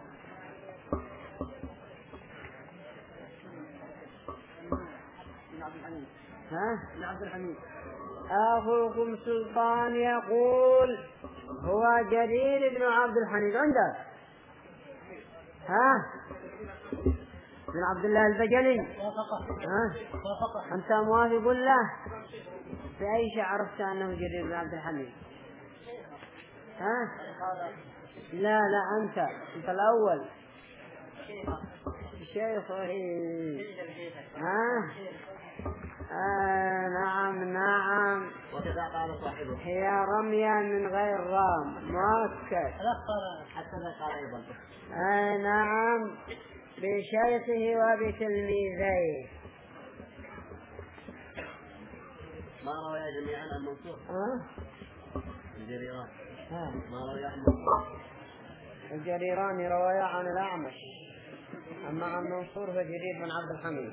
ها؟ عبد الحميد. أخوكم سلطان يقول هو جرير بن عبد الحميد. عندك؟ ها؟ بن عبد الله البجلي. ها؟ أنت موافق له؟ في أي شيء عرفت أنه جرير بن عبد الحميد؟ ها؟ لا لا أنت أنت الأول. شيخ. ها؟ آه نعم نعم. وكذا قال صاحبه هي رمية من غير رام مؤكد. حتى قال أيضا. آه نعم بشيخه وبتلميذيه. ما روى جميعا عن منصور. ها؟ الجريران. ها؟ ما روى عن منصور. الجريران رواية عن الأعمش، أما عن منصور فجرير بن عبد الحميد.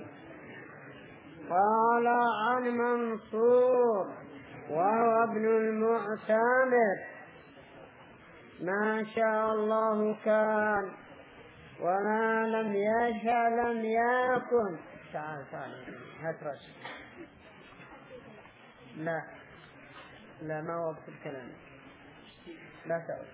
قال عن منصور وهو ابن المعتمر ما شاء الله كان وما لم يشاء لم يكن. تعال تعال هترش. لا لا ما هو وقت الكلام. لا تعال.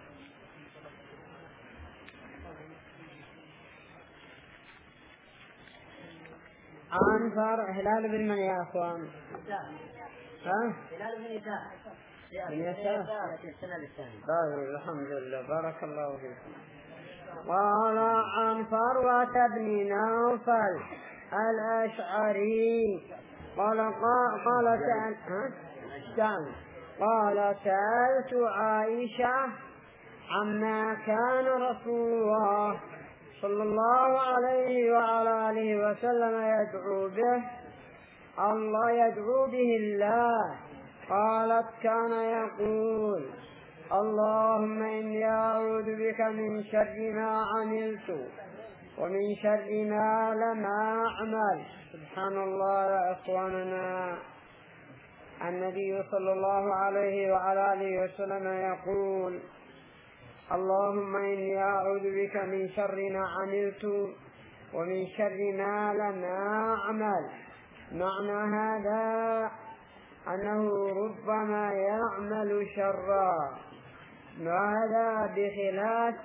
عن فرع هلال بن من يا أخوان؟ ها؟ هلال بن يسار. بن يسار. طيب الحمد لله بارك الله فيكم. قال عن فروة بن نوفل الأشعري قال قال سأل ها؟ قال سألت عائشة عما كان رسول الله صلى الله عليه وعلى آله وسلم يدعو به الله يدعو به الله. قالت كان يقول اللهم إني أعوذ بك من شر ما عملت ومن شر ما لم أعمل. سبحان الله يا إخواننا. النبي صلى الله عليه وعلى آله وسلم يقول اللهم إني أعوذ بك من شر ما عملت ومن شر ما لم أعمل. معنى هذا أنه ربما يعمل شرا، وهذا بخلاف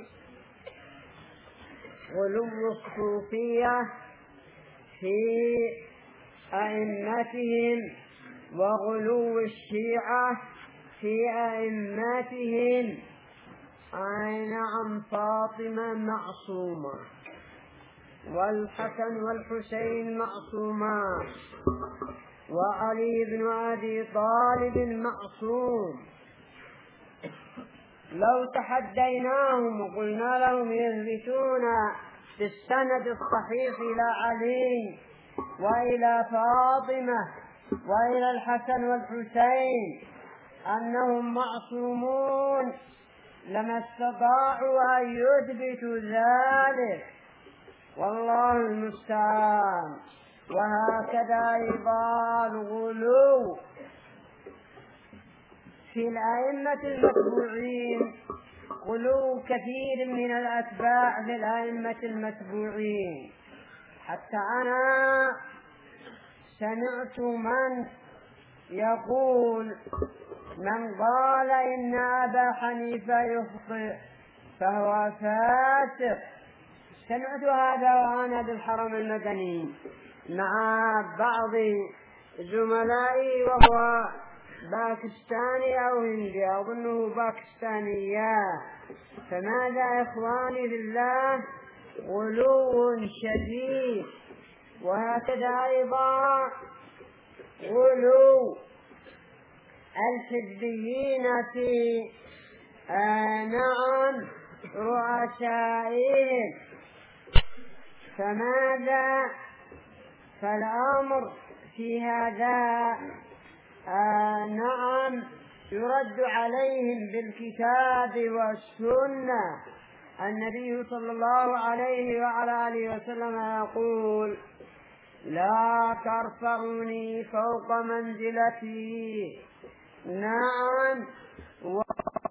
غلو الصوفية في أئمتهم وغلو الشيعة في أئمتهم. أي نعم فاطمة معصومة والحسن والحسين معصومان وعلي بن أبي طالب معصوم. لو تحديناهم وقلنا لهم يثبتون بالسند الصحيح إلى علي وإلى فاطمة وإلى الحسن والحسين أنهم معصومون لما استطاعوا أن يثبتوا ذلك، والله المستعان. وهكذا أيضا الغلو في الأئمة المتبوعين، غلو كثير من الأتباع في الأئمة المتبوعين. حتى أنا سمعت من يقول من قال إن أبا حنيفة يخطئ فهو فاسق. سمعت هذا وأنا بالحرم المدني مع بعض زملائي وهو باكستاني أو هندي، أظنه باكستانيا. فماذا إخواني بالله؟ غلو شديد. وهكذا أيضا غلو الحزبيين في آه نعم رؤسائهم. فماذا؟ فالأمر في هذا آه نعم يرد عليهم بالكتاب والسنة. النبي صلى الله عليه وعلى آله وسلم يقول لا ترفعوني فوق منزلتي. نعم.